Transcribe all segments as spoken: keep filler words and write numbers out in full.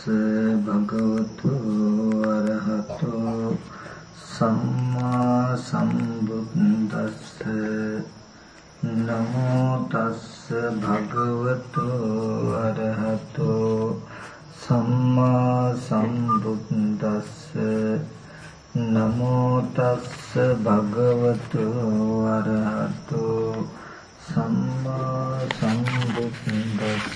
භගවතු අරහතෝ සම්මා සම්බුද්දස්ස නමෝ තස්ස භගවතු අරහතෝ සම්මා සම්බුද්දස්ස නමෝ තස්ස භගවතු අරහතෝ සම්මා සම්බුද්දස්ස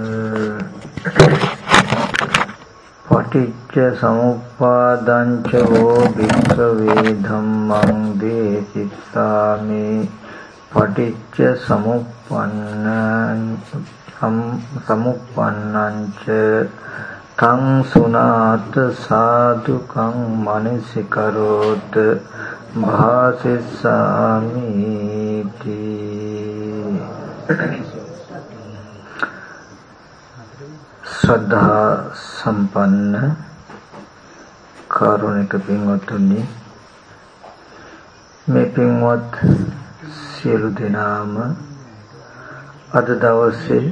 පටිච්ච සමුප්පාදං චෝ භික්ඛවේ ධම්මං දේසිතාමි පටිච්ච සමුප්පන්නං සමුප්පන්නං ච තං සුනාත සාදුකං මනසිකරෝත භාසිස්සාමි ශ්‍රද්ධා සම්පන්න කාරුණික පින්වත්නි, මේ පින්වත් සියලු දෙනාම අද දවසේ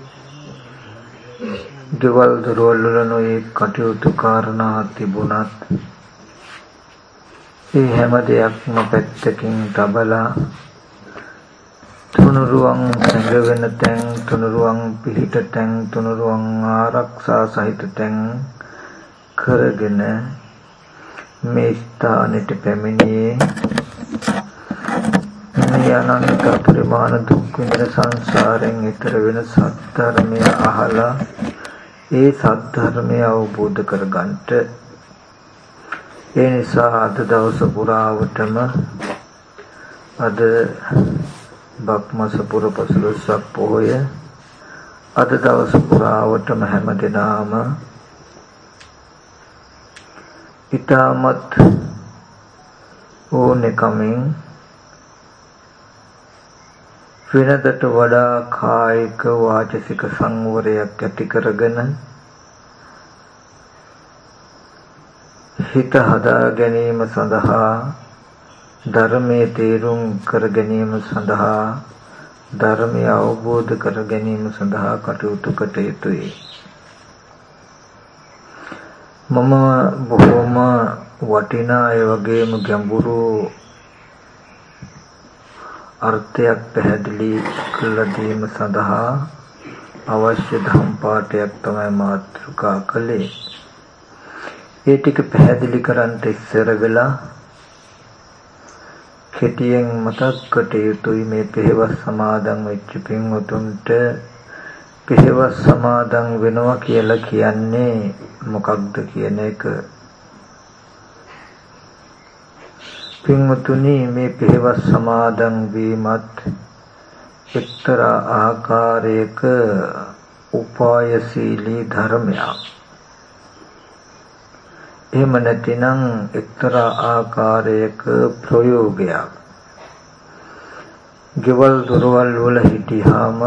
ගෙවල් දොරවල් වල නොයේ කටයුතු කාරණා තිබුණත් ඒ හැම දෙයක්ම පැත්තකින් තබලා තුනුරුවන් සංගවෙන තැන්, තුනුරුවන් පිහිට තැන්, තුනුරුවන් ආරක්ෂා සහිත තැන් කරගෙන මේ ස්ථානෙට පැමිණියේ මේ අනන්ත පරිමාණ දුක් විඳ සංසාරයෙන් ඈතර වෙන සත්‍ය අහලා ඒ සත්‍ය අවබෝධ කරගන්නට. ඒ නිසා අද දවස පුරාවටම අද බක්මස පුර පසළොස්වක පොහොය අද දවස පුරාවටම හැම දිනම ඊටමත් ඕනෙකමින් වෙනදට වඩා කායික වාචසික සංවරයක් ඇති කරගෙන හිත හදා ගැනීම සඳහා, ධර්මයේ තේරුම් කර ගැනීම සඳහා, ධර්මය අවබෝධ කර ගැනීම සඳහා කටයුතු කළ යුතුයි. මම බොහොම වටිනා ඒ වගේම ගැඹුරු අර්ථයක් පැහැදිලි කළ දීම සඳහා අවශ්‍ය ධම් පාඨයක් තමයි මාතෘකා කළේ. ඒ ටික පැහැදිලි කරන්ට ඉස්සර වෙලා කෙටියෙන් මතක් කොට යුතුයි මේ පෙරවස් සමාදන් වෙච්ච පින්වතුන්ට. පෙරවස් සමාදන් වෙනවා කියලා කියන්නේ මොකක්ද කියන එක. පින්වතුනි, මේ පෙරවස් සමාදන් වීමත් එක්තරා ආකාරයක උපායශීලී ධර්මයක්. එහෙම නැතිනම් එක්තරා ආකාරයක ප්‍රයෝගයක්. ගෙවල් දොරවල් වල හිටියාම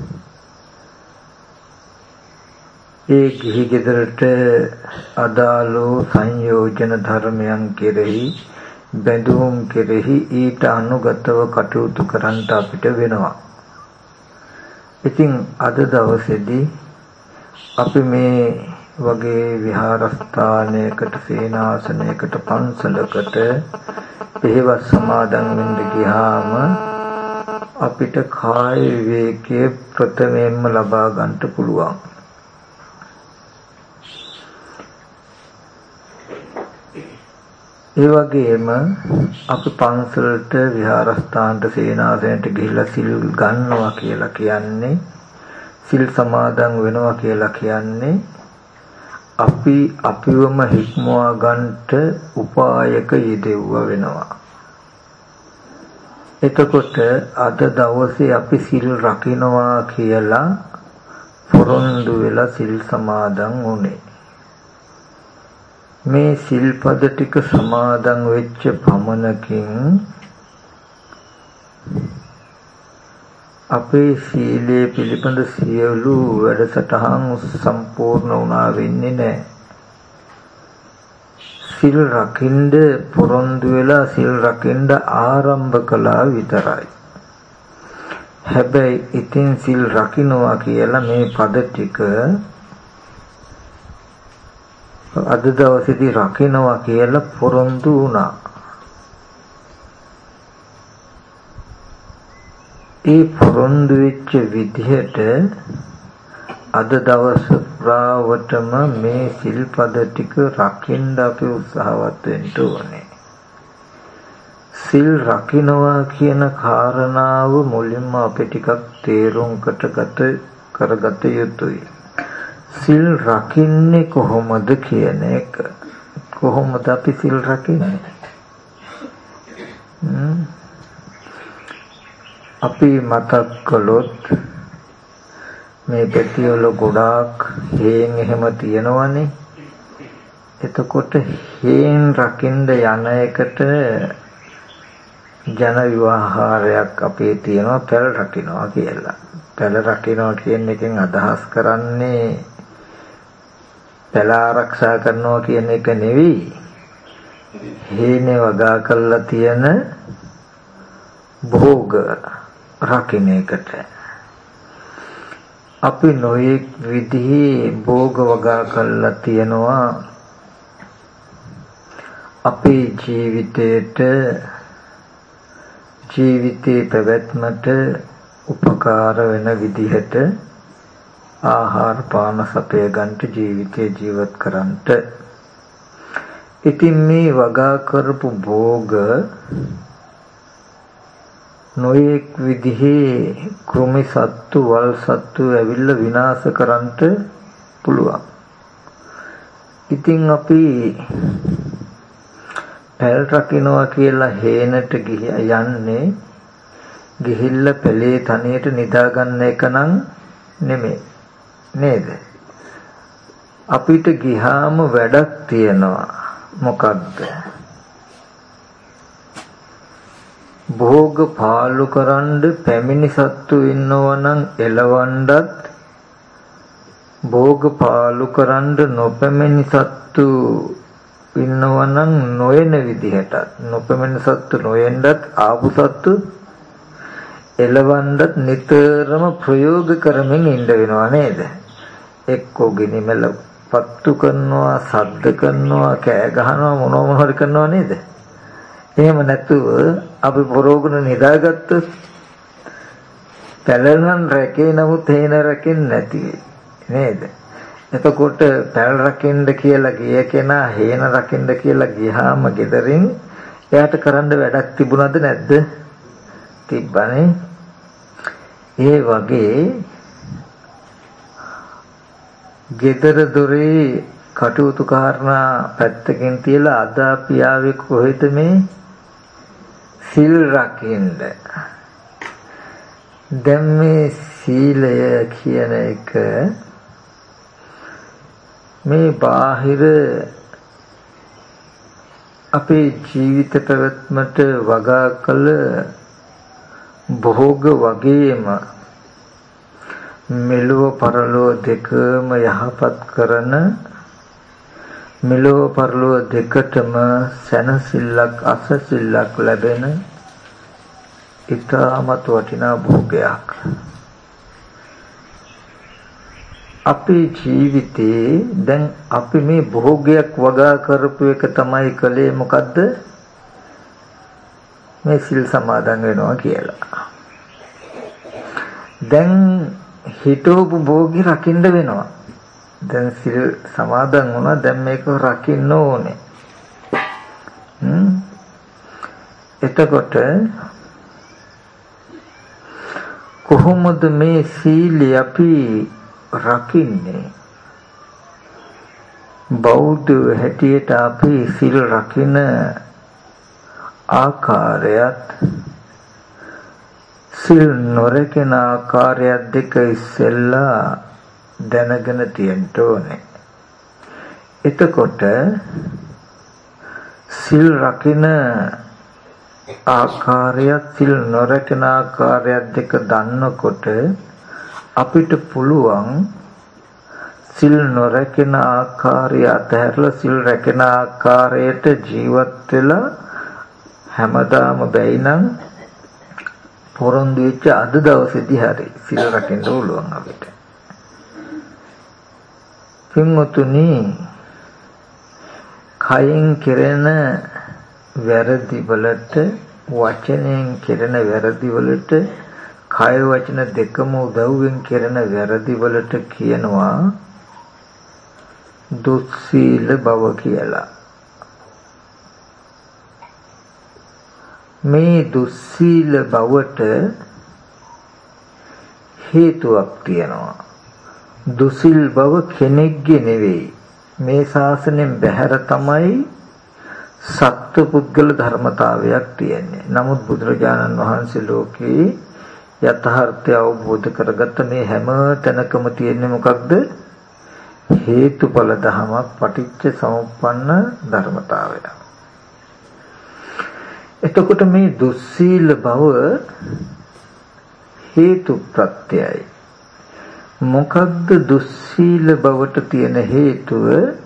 ඒ ගිහි ගෙදරට අදාළ සංයෝජන ධර්මයන් කෙරෙහි, බැඳුම් කෙරෙහි ඊට අනුගතව කටයුතු කරන්න අපිට වෙනවා. ඉතින් අද දවසේදී අපි මේ වගේ විහාරස්ථානයකට, සේනාසනයකට, පන්සලකට පෙරවස් සමාදන් වෙන්න ගියාම අපිට කාය විවේකයේ ප්‍රථමයෙන්ම ලබා ගන්නට පුළුවන්. ඒ වගේම අපි පන්සලට, විහාරස්ථානට, සේනාසනයට ගිහිල්ලා සිල් ගන්නවා කියලා කියන්නේ, සිල් සමාදන් වෙනවා කියලා කියන්නේ අපි අපිවම හික්මවා ගන්නට උපායක යෙදෙව්ව වෙනවා. එතකොට අද දවසේ අපි සිල් රකින්නවා කියලා පොරොන්දු වෙලා සිල් සමාදන් වුණේ. මේ සිල්පද ටික සමාදන් වෙච්ච පමණකින් අපේ සීලයේ පිළිබඳ සියලු වැඩසටහන් සම්පූර්ණ වුණා වෙන්නේ නැහැ. සිල් රකින්න පොරොන්දු වෙලා සිල් රකින්න ආරම්භ කළා විතරයි. හැබැයි ඉතින් සිල් රකින්නවා කියලා මේ පද ටික අද දවසේදී රකින්නවා කියලා පොරොන්දු වුණා. ඒ පොරොන්දු වෙච්ච විදිහට අද දවස පුරාවටම මේ සිල්පද ටික රකින්න අපි උත්සාහවත් වෙන්න ඕනේ. සිල් රකින්නවා කියන කාරණාව මුලින්ම අපි ටිකක් තේරුම්කට ගත කරගත යුතුයි. සිල් රකින්නේ කොහොමද කියන එක. කොහොමද අපි සිල් රකින්නේ? අපි මතක් කළොත් මේ පැතිවල ගොඩාක් හේන් එහෙම තියෙනවනේ. එතකොට හේන් රකින්න යන එකට ජන විවාහාරයක් අපේ තියෙනවා පැල රකින්නවා කියලා. පැල රකින්නවා කියන එකෙන් අදහස් කරන්නේ පැල ආරක්ෂා කරනවා කියන එක නෙවෙයි. හේනේ වගා කරලා තියෙන භෝග රකින්න එකට. අපි නොයෙක් විදිහේ භෝග වගා කරලා තියෙනවා අපේ ජීවිතේට ජීවිතේ පැවැත්මට උපකාර වෙන විදිහට ආහාර පාන සපය ගන්නට ජීවිතේ ජීවත් කරන්නට. ඉතින් මේ වගා කරපු භෝග නොයෙක් විදිහේ කෘමි සත්තු වල් සත්තු ඇවිල්ලා විනාශ කරන්නට පුළුවන්. ඉතින් අපි පැල් රකින්නවා කියලා හේනට යන්නේ ගිහිල්ලා පැලේ තනියට නිදා ගන්න එක නම් නෙමෙයි නේද? අපිට ගිහාම වැඩක් තියෙනවා. මොකක්ද? භෝග පාලු කරන්න පැමිණි සත්තු ඉන්නවනම් එලවන්නත් භෝග පාලු කරන්න නොපැමිණි සත්තු ඉන්නවනම් නොයන විදිහට නොපැමිණි සත්තු නොයෙන්නත් ආපු සත්තු එලවන්නත් නිතරම ප්‍රයෝග කරමින් ඉන්න වෙනවා නේද? එක්කෝ ගිනිමෙල පත්තු කරනවා, සද්ද කරනවා, කෑ ගහනවා, මොනවා මොනවා හරි කරනවා නේද? එහෙම නැතුව අපි පොරෝගුණ නිදාගත්තොත් පැලලන් රැකේ නමුත් හේන රැකෙන්නේ නැති නේද? එතකොට පැල් රකින්න කියලා ගිය කෙනා හේන රකින්න කියලා ගියාම ගෙදරින් එයාට කරන්න වැඩක් තිබුණාද නැද්ද? තිබ්බනේ. ඒ වගේ ගෙදර දොරේ කටයුතු කාරණා පැත්තකින් තියලා අද අපි ආවේ කොහෙද මේ සිල් රකින්න. දැන් මේ සීලය කියන එක මේ බාහිර අපේ ජීවිත පැවැත්මට වගා කළ භෝග වගේම මෙලොව පරලොව දෙකම යහපත් කරන මෙලොව පරලොව දෙකටම සැනසෙල්ලක් අසසිල්ලක් ලැබෙන ඉතාමත් වටිනා භෝගයක්. අපේ ජීවිතේ දැන් අපි මේ භෝගයක් වගා කරපු එක තමයි කලේ මොකද්ද? මේ සිල් සමාදන් වෙනවා කියලා. දැන් හිතෝපු භෝගි රකින්න වෙනවා. දැන් සිල් සමාදන් වුණා, දැන් මේක රකින්න ඕනේ. හ්ම් එතකොට කොහොමද මේ සීලය අපි රකින්නේ? බෞද්ධ හැටියට අපි සිල් රකින්න ආකාරයත් සිල් නොරකින ආකාරයත් දෙක ඉස්සෙල්ලා දැනගෙන තියෙන්න ඕනේ. එතකොට සිල් රකින ආකාරයත් සිල් නොරකින ආකාරයත් දෙක දන්නකොට අපිට පුළුවන් සිල් නොරකින ආකාරය අතහැරලා සිල් රැකෙන ආකාරයට ජීවත් වෙලා හැමදාම බැයි නම් පොරොන්දු වෙච්ච අද දවසේදී හරි සිල් රකින්න ඕලුවන් අපිට. පින්වතුනි කයෙන් කෙරෙන වැරදි වලට වචනයෙන් කෙරෙන වැරදි වලට කය වචන දෙකම උදව්වෙන් කෙරෙන වැරදි වලට කියනවා දුස්සීල බව කියලා. මේ දුස්සීල බවට හේතුවක් තියෙනවා. දුසිල් බව කෙනෙක්ගේ නෙවෙයි. මේ ශාසනයෙන් බැහැර තමයි සත්පුද්ගල ධර්මතාවයක් තියෙන්නේ. නමුත් බුදුරජාණන් වහන්සේ ලෝකේ යථාර්ථය අවබෝධ කරගත්ත මේ හැම තැනකම තියෙන්නේ මොකක්ද? හේතුඵල ධමයක්, පටිච්ච සමුප්පන්න ධර්මතාවය. එතකොට මේ දුස්සීල බව හේතු ප්‍රත්‍යයයි. මොකක්ද දුස්සීල බවට තියෙන හේතුව?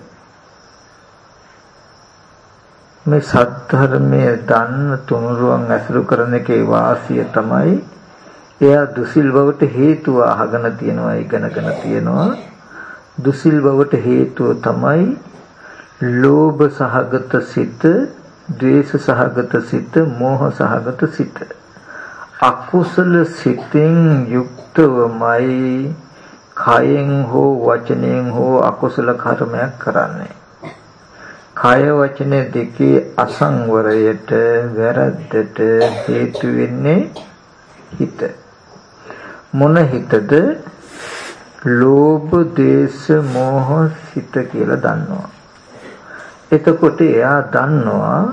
මේ සත්‍යධර්මයේ දන්න තුනුරුවන් ඇසුරු කරන එකේ වාසිය තමයි එයා දුසිල් බවට හේතුව අහගෙන තියනවා, ඉගෙනගෙන තියනවා. දුසිල් බවට හේතුව තමයි ලෝභ සහගත සිත, ද්වේෂ සහගත සිත, මෝහ සහගත සිත. අකුසල සිතෙන් යුක්තවමයි කයෙන් හෝ වචනයෙන් හෝ අකුසල කර්මයක් කරන්නේ. කය වචන දෙකේ අසංවරයට, වැරද්දට හේතු වෙන්නේ හිත. මොන හිතද? ලෝභ, ද්වේෂ, මෝහ සිත කියලා දන්නවා. එතකොට එයා දන්නවා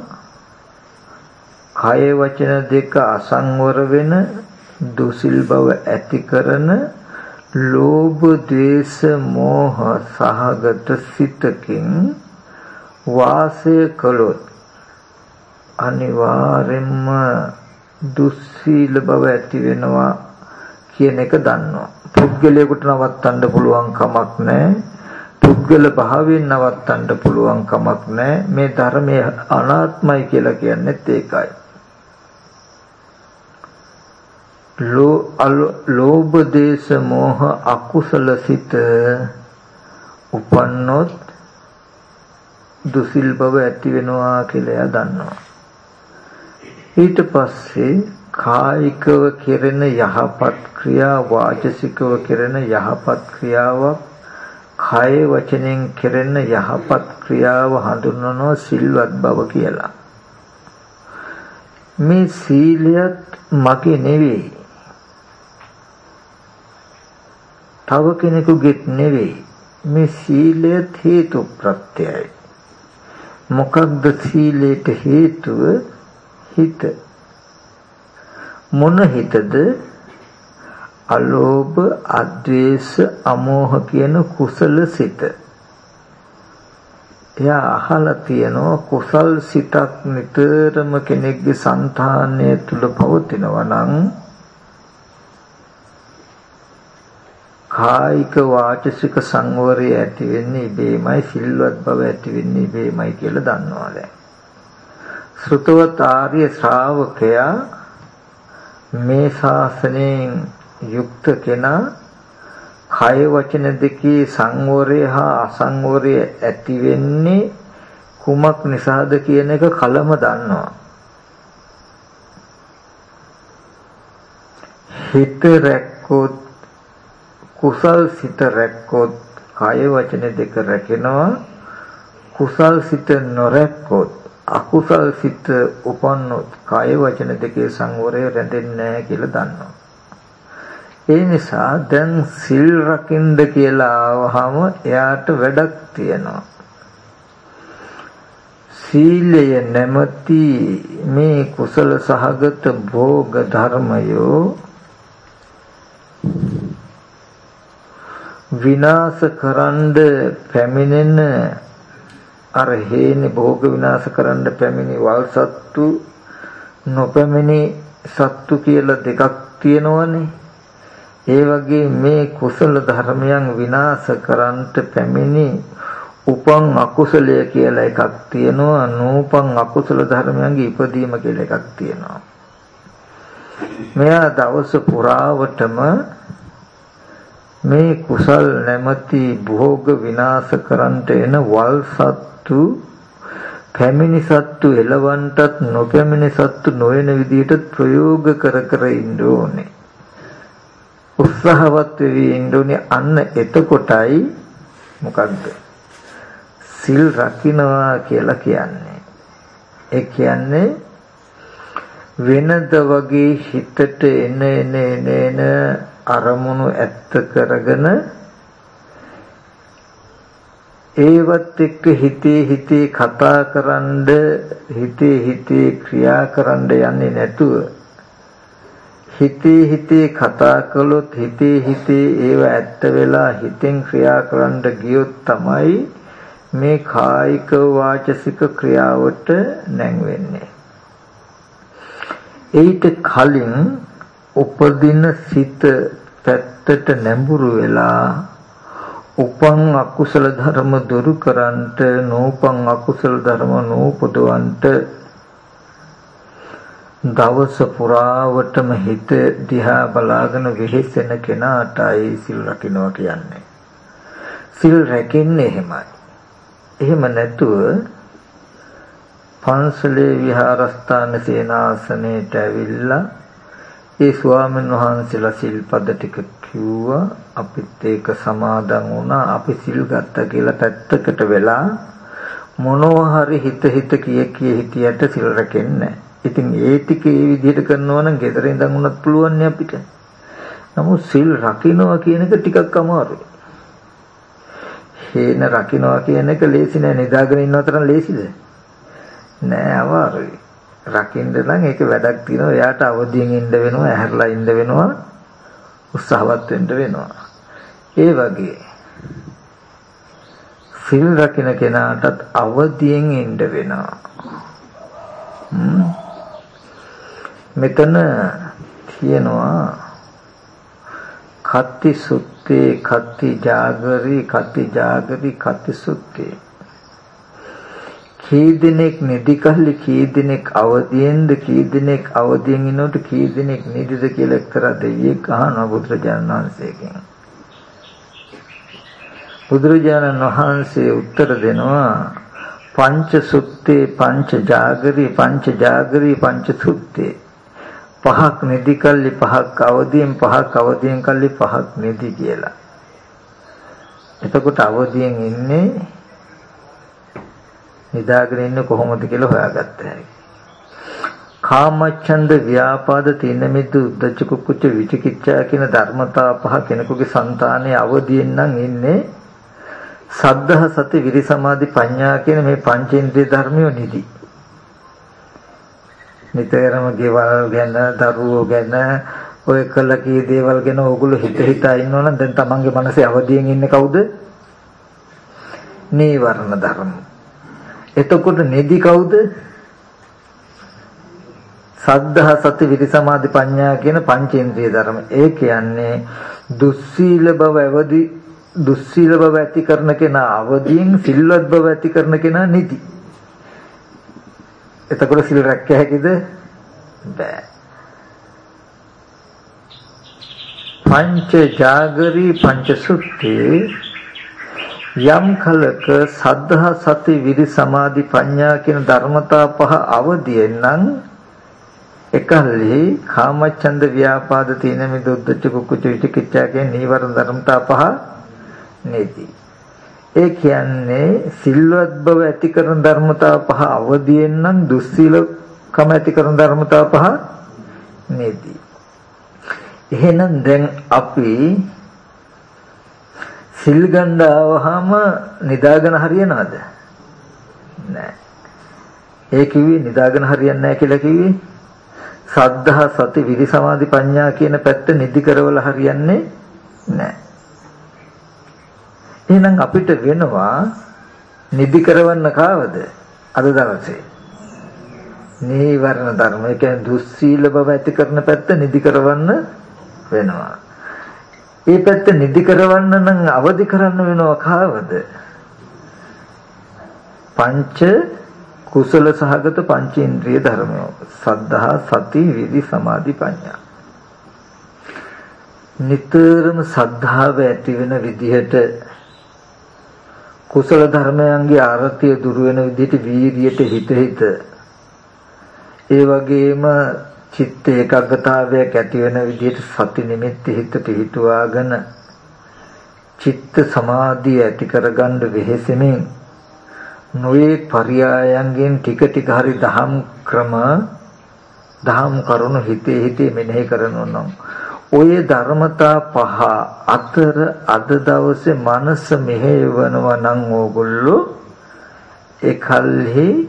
කය වචන දෙක අසංවර වෙන දුසිල් බව ඇති කරන ලෝභ, ද්වේෂ, මෝහ සහගත සිතකින් වාසය කළොත් අනිවාර්යෙන්ම දුස්සීල බව ඇති වෙනවා කියන එක දන්නවා. පුද්ගලයාට නවත්තන්න පුළුවන් කමක් නැහැ. පුද්ගල භාවයෙන් නවත්තන්න පුළුවන් කමක් නැහැ. මේ ධර්මයේ අනාත්මයි කියලා කියන්නේත් ඒකයි. ලෝභ, දේශ, මෝහ අකුසල සිත උපන්නොත් දුසිල් බව ඇති වෙනවා කියලා එයා දන්නවා. ඊට පස්සේ කායිකව කෙරෙන යහපත් ක්‍රියා, වාචසිකව කෙරෙන යහපත් ක්‍රියාවක්, කය වචනෙන් කෙරෙන යහපත් ක්‍රියාව හඳුන්වනවා සිල්වත් බව කියලා. මේ සීලයත් මගේ නෙවෙයි, තව කෙනෙකුගේත් නෙවෙයි. මේ සීලය හේතු ප්‍රත්‍යයයි. මොකක්ද සීලයට හේතුව? හිත. මොන හිතද? අලෝභ, අද්වේෂ, අමෝහ කියන කුසල සිත. එයා අහලා තියෙනවා කුසල් සිතක් නිතරම කෙනෙක්ගේ సంతානය තුල පවතිනවා නම් කායික වාචසික සංවරය ඇති වෙන්නේ ඉබේමයි, සිල්වත් බව ඇති වෙන්නේ ඉබේමයි කියලා දන්නවා. දැන් සෘතවත් ආර්ය ශ්‍රාවකයා මේ ශාසනයෙන් යුක්ත කෙනා කය වචන දෙකේ සංවරය හා අසංවරය ඇති වෙන්නේ කුමක් නිසාද කියන එක කලම දන්නවා. හිත රැක්කොත්, කුසල් සිත රැක්කොත් කය වචන දෙක රැකෙනවා. කුසල් සිත නොරැක්කොත්, අකුසල් සිත උපන්නොත් කය වචන දෙකේ සංවරය රැඳෙන්නේ නැහැ කියලා දන්නවා. ඒ නිසා දැන් සිල් රකින්න කියලා ආවහම එයාට වැඩක් තියෙනවා. සීලය නැමැති මේ කුසල සහගත භෝග ධර්මයෝ විනාශ කරන්න පැමිණෙන අර හේනේ භෝග විනාශ කරන්න පැමිණි වල් සත්තු, නොපැමිණි සත්තු කියලා දෙකක් තියෙනවනේ. ඒ වගේ මේ කුසල ධර්මයන් විනාශ කරන්නට පැමිණි උපන් අකුසලය කියලා එකක් තියෙනවා. නූපන් අකුසල ධර්මයන්ගේ ඉපදීම කියලා එකක් තියෙනවා. මෙයා දවස පුරාවටම මේ කුසල් නැමැති භෝග විනාශ කරන්නට එන වල් සත්තු පැමිණි සත්තු එලවන්ටත් නොපැමිණි සත්තු නොවන විදිහට ප්‍රයෝග කර කර ඉන්න ඕනේ. උත්සාහවත් වෙවි ඉන්න ඕනේ. අන්න එතකොටයි මොකද්ද සිල් රකින්නවා කියලා කියන්නේ. ඒ කියන්නේ වෙනද වගේ හිතට එන එන එන එන අරමුණු ඇත්ත කරගෙන ඒවත් එක්ක හිතේ හිතේ කතා කරන්ඩ හිතේ හිතේ ක්‍රියා කරන්ඩ යන්නේ නැතුව හිතේ හිතේ කතා කළොත් හිතේ හිතේ ඒව ඇත්ත වෙලා හිතෙන් ක්‍රියා කරන්න ගියොත් තමයි මේ කායික වාචසික ක්‍රියාවට නැංවෙන්නේ. ඊට කලින් උපදින සිත පැත්තට නැඹුරු වෙලා උපන් අකුසල ධර්ම දුරු කරන්ට නූපන් අකුසල ධර්ම නූපදවන්ට දවස පුරාවටම හිත දිහා බලාගෙන වෙහෙසෙන කෙනාටයි සිල් රකින්නවා කියන්නේ. සිල් රැකෙන්නේ එහෙමයි. එහෙම නැතුව පන්සලේ විහාරස්ථාන සේනාසනයට ඇවිල්ලා ඒ ස්වාමීන් වහන්සේලා සිල්පද ටික කිව්වා, අපිත් ඒක සමාදන් වුණා, අපි සිල් ගත්තා කියලා පැත්තකට වෙලා මොනවා හරි හිත හිත කිය කිය හිටියට සිල් රැකෙන්නේ නැහැ. ඉතින් ඒ ටික ඒ විදිහට කරනවා නම් ගෙදර ඉඳන් උනත් පුළුවන් නේ අපිට. නමුත් සිල් රකින්නවා කියන එක ටිකක් අමාරුයි. හේන රකින්නවා කියන එක ලේසි නෑ. නිදාගෙන ඉන්නව තරම් ලේසිද? නෑ, අමාරුයි. රකින්න නම් ඒක වැඩක් තියෙනවා. එයාට අවදියෙන් ඉන්න වෙනවා, ඇහැරලා ඉන්න වෙනවා, උත්සාහවත් වෙන්න වෙනවා. ඒ වගේ සිල් රකින්න කෙනාටත් අවදියෙන් ඉන්න වෙනවා. මෙතන තියෙනවා කත්ති සුත්තේ කත්ති ජාගරි කත්ති ජාගරි කත්ති සුත්තේ. කී දිනෙක නිදි කල්ලි කී දිනෙක අවදියෙන්ද කී දිනෙක අවදියෙන් ඉන්නොත් කී දිනෙක නිදිද කියලා එක්තරා දෙවියෙක් අහනවා බුදුරජාණන් වහන්සේගෙන්. බුදුරජාණන් වහන්සේ උත්තර දෙනවා පංච සුත්තේ පංච ජාගරි පංච ජාගරි පංච සුත්තේ. පහක් නිදි කල්ලි පහක් අවදියෙන් පහක් අවදියෙන් කල්ලි පහක් නිදි කියලා. එතකොට අවදියෙන් ඉන්නේ නිදාගෙන ඉන්නේ කොහොමද කියලා හොයාගත්ත හැකි. කාමච්ඡන්ද ව්‍යාපාද තීන මිද්ද උද්ධච්ච කුක්කුච්ච විචිකිච්ඡා කියන ධර්මතා පහ කෙනෙකුගේ సంతානයේ අවදියෙන් නම් ඉන්නේ සද්ධා සති විරි සමාධි ප්‍රඥා කියන මේ පංචේන්ද්‍රිය ධර්මිය නිදි. නිතරම ගෙවල් ගැන දරුවෝ ගැන ඔය කළ කී දේවල් ගැන ඕගොල්ලෝ හිත හිතා ඉන්නවනම් දැන් තමන්ගේ මනසේ අවදියෙන් ඉන්නේ කවුද? නීවරණ ධර්ම. එතකොට නිදි කවුද? සද්ධා සති විරි සමාධි ප්‍රඥා කියන පංචේන්ද්‍රිය ධර්ම. ඒ කියන්නේ දුස්සීල බව අවදි දුස්සීල බව ඇති කරන කෙනා අවදියෙන්, සිල්වත් බව ඇති කරන කෙනා නිදි. එතකොට සිල් රැක්ක හැකිද? බෑ. පංච ජාගරි පංච සුත්තේ යම් කලක සද්ධා සති විරි සමාධි ප්‍රඥා කියන ධර්මතා පහ අවදියෙන් නම් එකල්හි කාමච්ඡන්ද ව්‍යාපාද තීන මිද්ද උද්ධච්ච කුක්කුච්ච විචිකිච්ඡා කියන නීවරණ ධර්මතා පහ නෙති. ඒ කියන්නේ සිල්වත් බව ඇති කරන ධර්මතා පහ අවදියෙන් නම් දුස්සීලකම ඇති කරන ධර්මතා පහ නෙති. එහෙනම් දැන් අපි සිල් ගන්න ආවහම නිදාගෙන හරියනවද? නෑ. ඒ කිව්වේ නිදාගෙන හරියන්නේ නෑ කියලා කිව්වේ සද්ධා සති විරි සමාධි ප්‍රඥා කියන පැත්ත නිදි කරවල හරියන්නේ නෑ. එහෙනම් අපිට වෙනවා නිදි කරවන්න කාවද? අද දවසේ නීවරණ ධර්ම. ඒ කියන්නේ දුස්සීල බව ඇති කරන පැත්ත නිදි කරවන්න වෙනවා. ඒ පැත්ත නිදි කරවන්න නම් අවදි කරන්න වෙනවා කාවද? පංච කුසල සහගත පංචේන්ද්‍රිය ධර්මය. සද්ධා සති විරි සමාධි ප්‍රඥා. නිතරම සද්ධාව ඇති වෙන විදිහට කුසල ධර්මයන්ගේ ආරතිය දුර වෙන විදිහට වීරියට හිත හිත ඒ වගේම චිත්ත ඒකාග්‍රතාවයක් ඇති වෙන විදිහට සති නිමිති හිත පිහිටුවාගෙන චිත්ත සමාධිය ඇති කරගන්න වෙහෙසෙමින් නොයේ පරියායන්ගෙන් ටික ටික හරි දහම් ක්‍රම දහම් කරුණු හිතේ හිතේ මෙනෙහි කරනවා නම් ඔය ධර්මතා පහ අතර අද දවසේ මනස මෙහෙවනවා නම් ඕගොල්ලෝ එකල්හි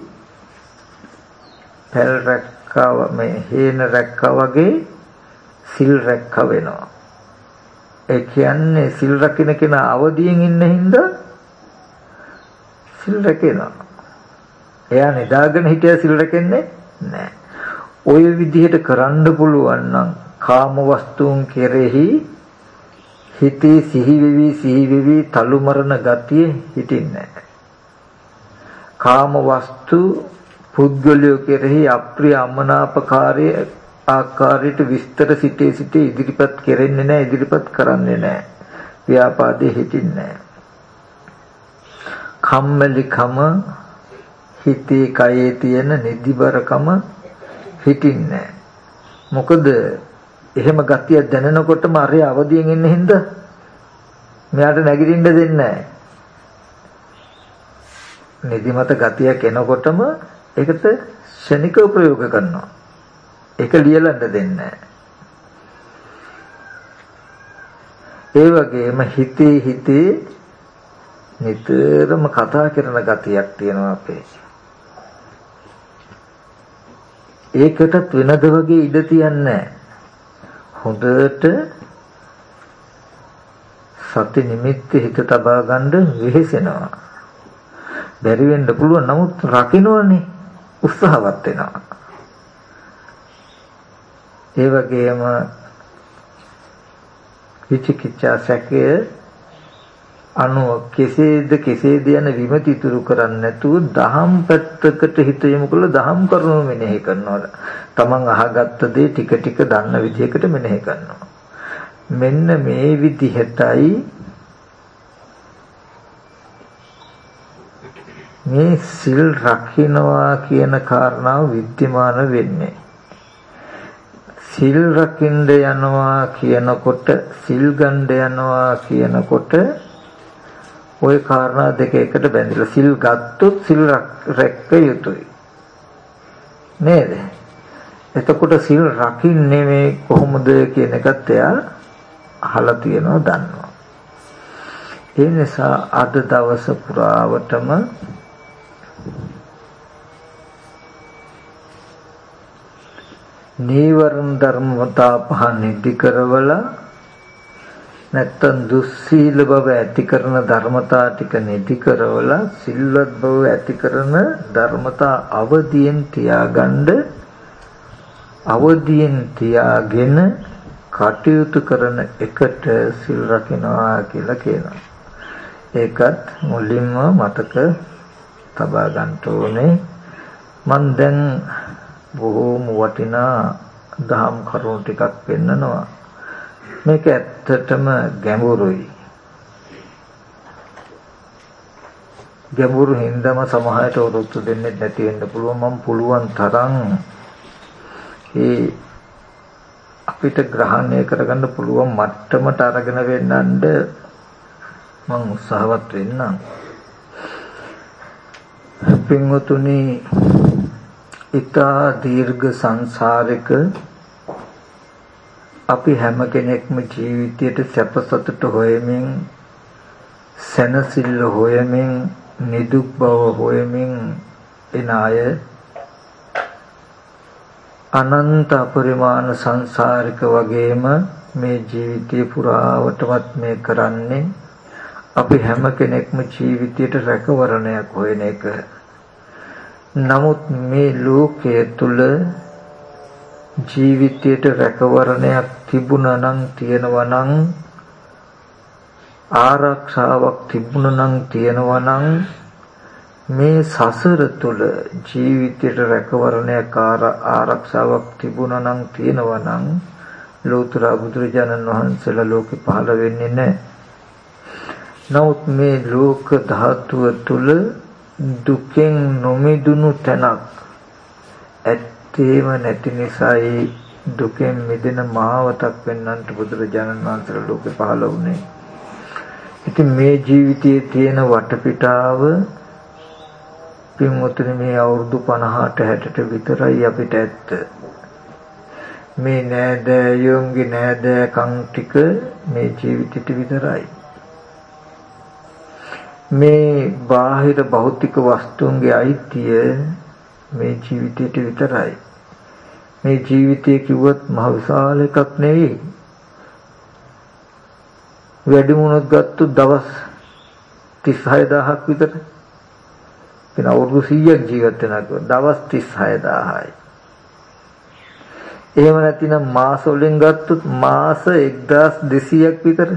පෙල් රැක්කව මේ හේන රැක්කා වගේ සිල් රැක්ක වෙනවා. ඒ කියන්නේ සිල් රකින්න කෙනා අවදියෙන් ඉන්න හින්දා සිල් රැකෙනවා. එයා නිදාගෙන හිටිය සිල් රැකෙන්නේ නැහැ. ඔය විදිහට කරන්න පුළුවන් නම් කාම වස්තුන් කෙරෙහි හිතේ සිහි වෙවි සිහි වෙවි තලු මරණ ගතිය හිටින්නේ නැහැ. කාම වස්තු පුද්ගලයෝ කෙරෙහි අප්‍රිය අමනාපකාරී ආකාරයට විස්තර සිටේ සිටේ ඉදිරිපත් කෙරෙන්නේ නැහැ, ඉදිරිපත් කරන්නේ නැහැ. ව්‍යාපාදේ හිටින්නේ නැහැ. කම්මැලිකම හිතේ කයේ තියෙන නිදිබරකම හිටින්නේ නැහැ. මොකද එහෙම ගතිය දැනෙනකොටම අරය අවදියෙන් ඉන්න හින්දා මෙයාට නැගිටින්න දෙන්නේ නැහැ. නිදිමත ගතියක් එනකොටම ඒකට ශනිකව ප්‍රයෝග කරනවා. ඒක ලියලන්න දෙන්නේ නැහැ. ඒ වගේම හිතේ හිතේ නිතරම කතා කරන ගතියක් තියෙනවා අපේ. ඒකටත් වෙනද වගේ ඉඩ තියන්නේ හොඳට සති නිමිත්ත හිත තබා ගන්න වෙහෙසෙනවා. බැරි වෙන්න පුළුවන්, නමුත් රකින්නවනේ උත්සාහවත් වෙනවා. ඒ වගේම විචිකිච්ඡා සැකය අනුව කෙසේද කෙසේද යන විමති ඉතුරු කරන්නේ නැතුව දහම් පැත්තකට හිත යොමු කළා දහම් කරුණු මෙනෙහි කරනවා. තමන් අහගත්ත දේ ටික ටික දන්න විදිහකට මෙනෙහි කරනවා. මෙන්න මේ විදිහටයි මේ සිල් රකින්නවා කියන කාරණාව විද්‍යමාන වෙන්නේ. සිල් රකින්න යනවා කියනකොට සිල් ගන්න යනවා කියනකොට ওই කාරණා දෙක එකට බැඳිලා සිල් ගත්තොත් සිල් රැක්ක යුතුයි නේද? එතකොට සිල් රකින්නේ මේ කොහොමද කියන එකත් එයා අහලා තියෙනවා, දන්නවා. ඒ නිසා අද දවස පුරාවටම නීවරණ ධර්මතා පහ නිදි කරවලා නැත්තම් දුස්සීල බව ඇති කරන ධර්මතා ටික නිදි කරවලා සිල්වත් බව ඇති කරන ධර්මතා අවදියෙන් තියාගන්න අවදියෙන් තියාගෙන කටයුතු කරන එකට සිල් රකින්නවා කියලා කියනවා. ඒකත් මුලින්ම මතක තබා ගන්න ඕනේ. මන් දැන් බොහෝම වටිනා දහම් කරුණු ටිකක් පෙන්නනවා. මේක ඇත්තටම ගැඹුරුයි. ගැඹුරු හින්දාම සමහරට උරුත්තු දෙන්නේ නැති වෙන්න පුළුවන්. මම පුළුවන් තරම් ඒ අපිට ග්‍රහණය කරගන්න පුළුවන් මට්ටමට අරගෙන වෙන්නඳ මම උත්සාහවත් වෙන්නම්. පින්වතුනි, ඉතා දීර්ඝ සංසාරික අපි හැම කෙනෙක්ම ජීවිතයට සැප සතුට හොයමින් සැනසෙල්ල හොයමින් නිදුක් බව හොයමින් එන අය අනන්ත පරිමාණ සංසාරික වගේම මේ ජීවිතේ පුරාවටමත් මේ කරන්නේ අපි හැම කෙනෙක්ම ජීවිතයට රැකවරණයක් හොයන එක. නමුත් මේ ලෝකයේ තුල ජීවිතයට රැකවරණයක් තිබුණා නම් තියෙනවා නම් ආරක්ෂාවක් තිබුණා නම් තියෙනවා නම් මේ සසර තුල ජීවිතයට රැකවරණයක් ආරක්ෂාවක් තිබුණා නම් තියෙනවා නම් ලෝතර බුදුරජාණන් වහන්සේලා ලෝකෙ පහළ වෙන්නේ නැහැ. නමුත් මේ ලෝක ධාතුව තුල දුකෙන් නොමිදුණු තැනක් ඇත්තේම නැති නිසායි දුකෙන් මිදෙන මාවතක් වෙන්නන්ට බුදුරජාණන් වහන්සේ ලෝකේ පහළ වුණේ. ඉතින් මේ ජීවිතයේ තියෙන වටපිටාව පින්වතුනි මේ අවුරුදු පනහට හැටට විතරයි අපිට ඇත්ත. මේ නෑදෑයෝන්ගේ නෑදෑකම් ටික මේ ජීවිතෙට විතරයි. මේ බාහිර භෞතික වස්තුන්ගේ අයිතිය මේ ජීවිතයට විතරයි. මේ ජීවිතය කිව්වත් මහ විශාල එකක් නෙවෙයි. වැඩිමුණොත් ගත්තු දවස් තිස් හය දහසක් විතර. කියන අවුරුදු සීයක් ජීවත් වෙනවා. දවස් තිස් හය දහසයි. එහෙම නැතිනම් මාස වලින් ගත්තොත් මාස එක්දාස් දෙසීයක් විතර.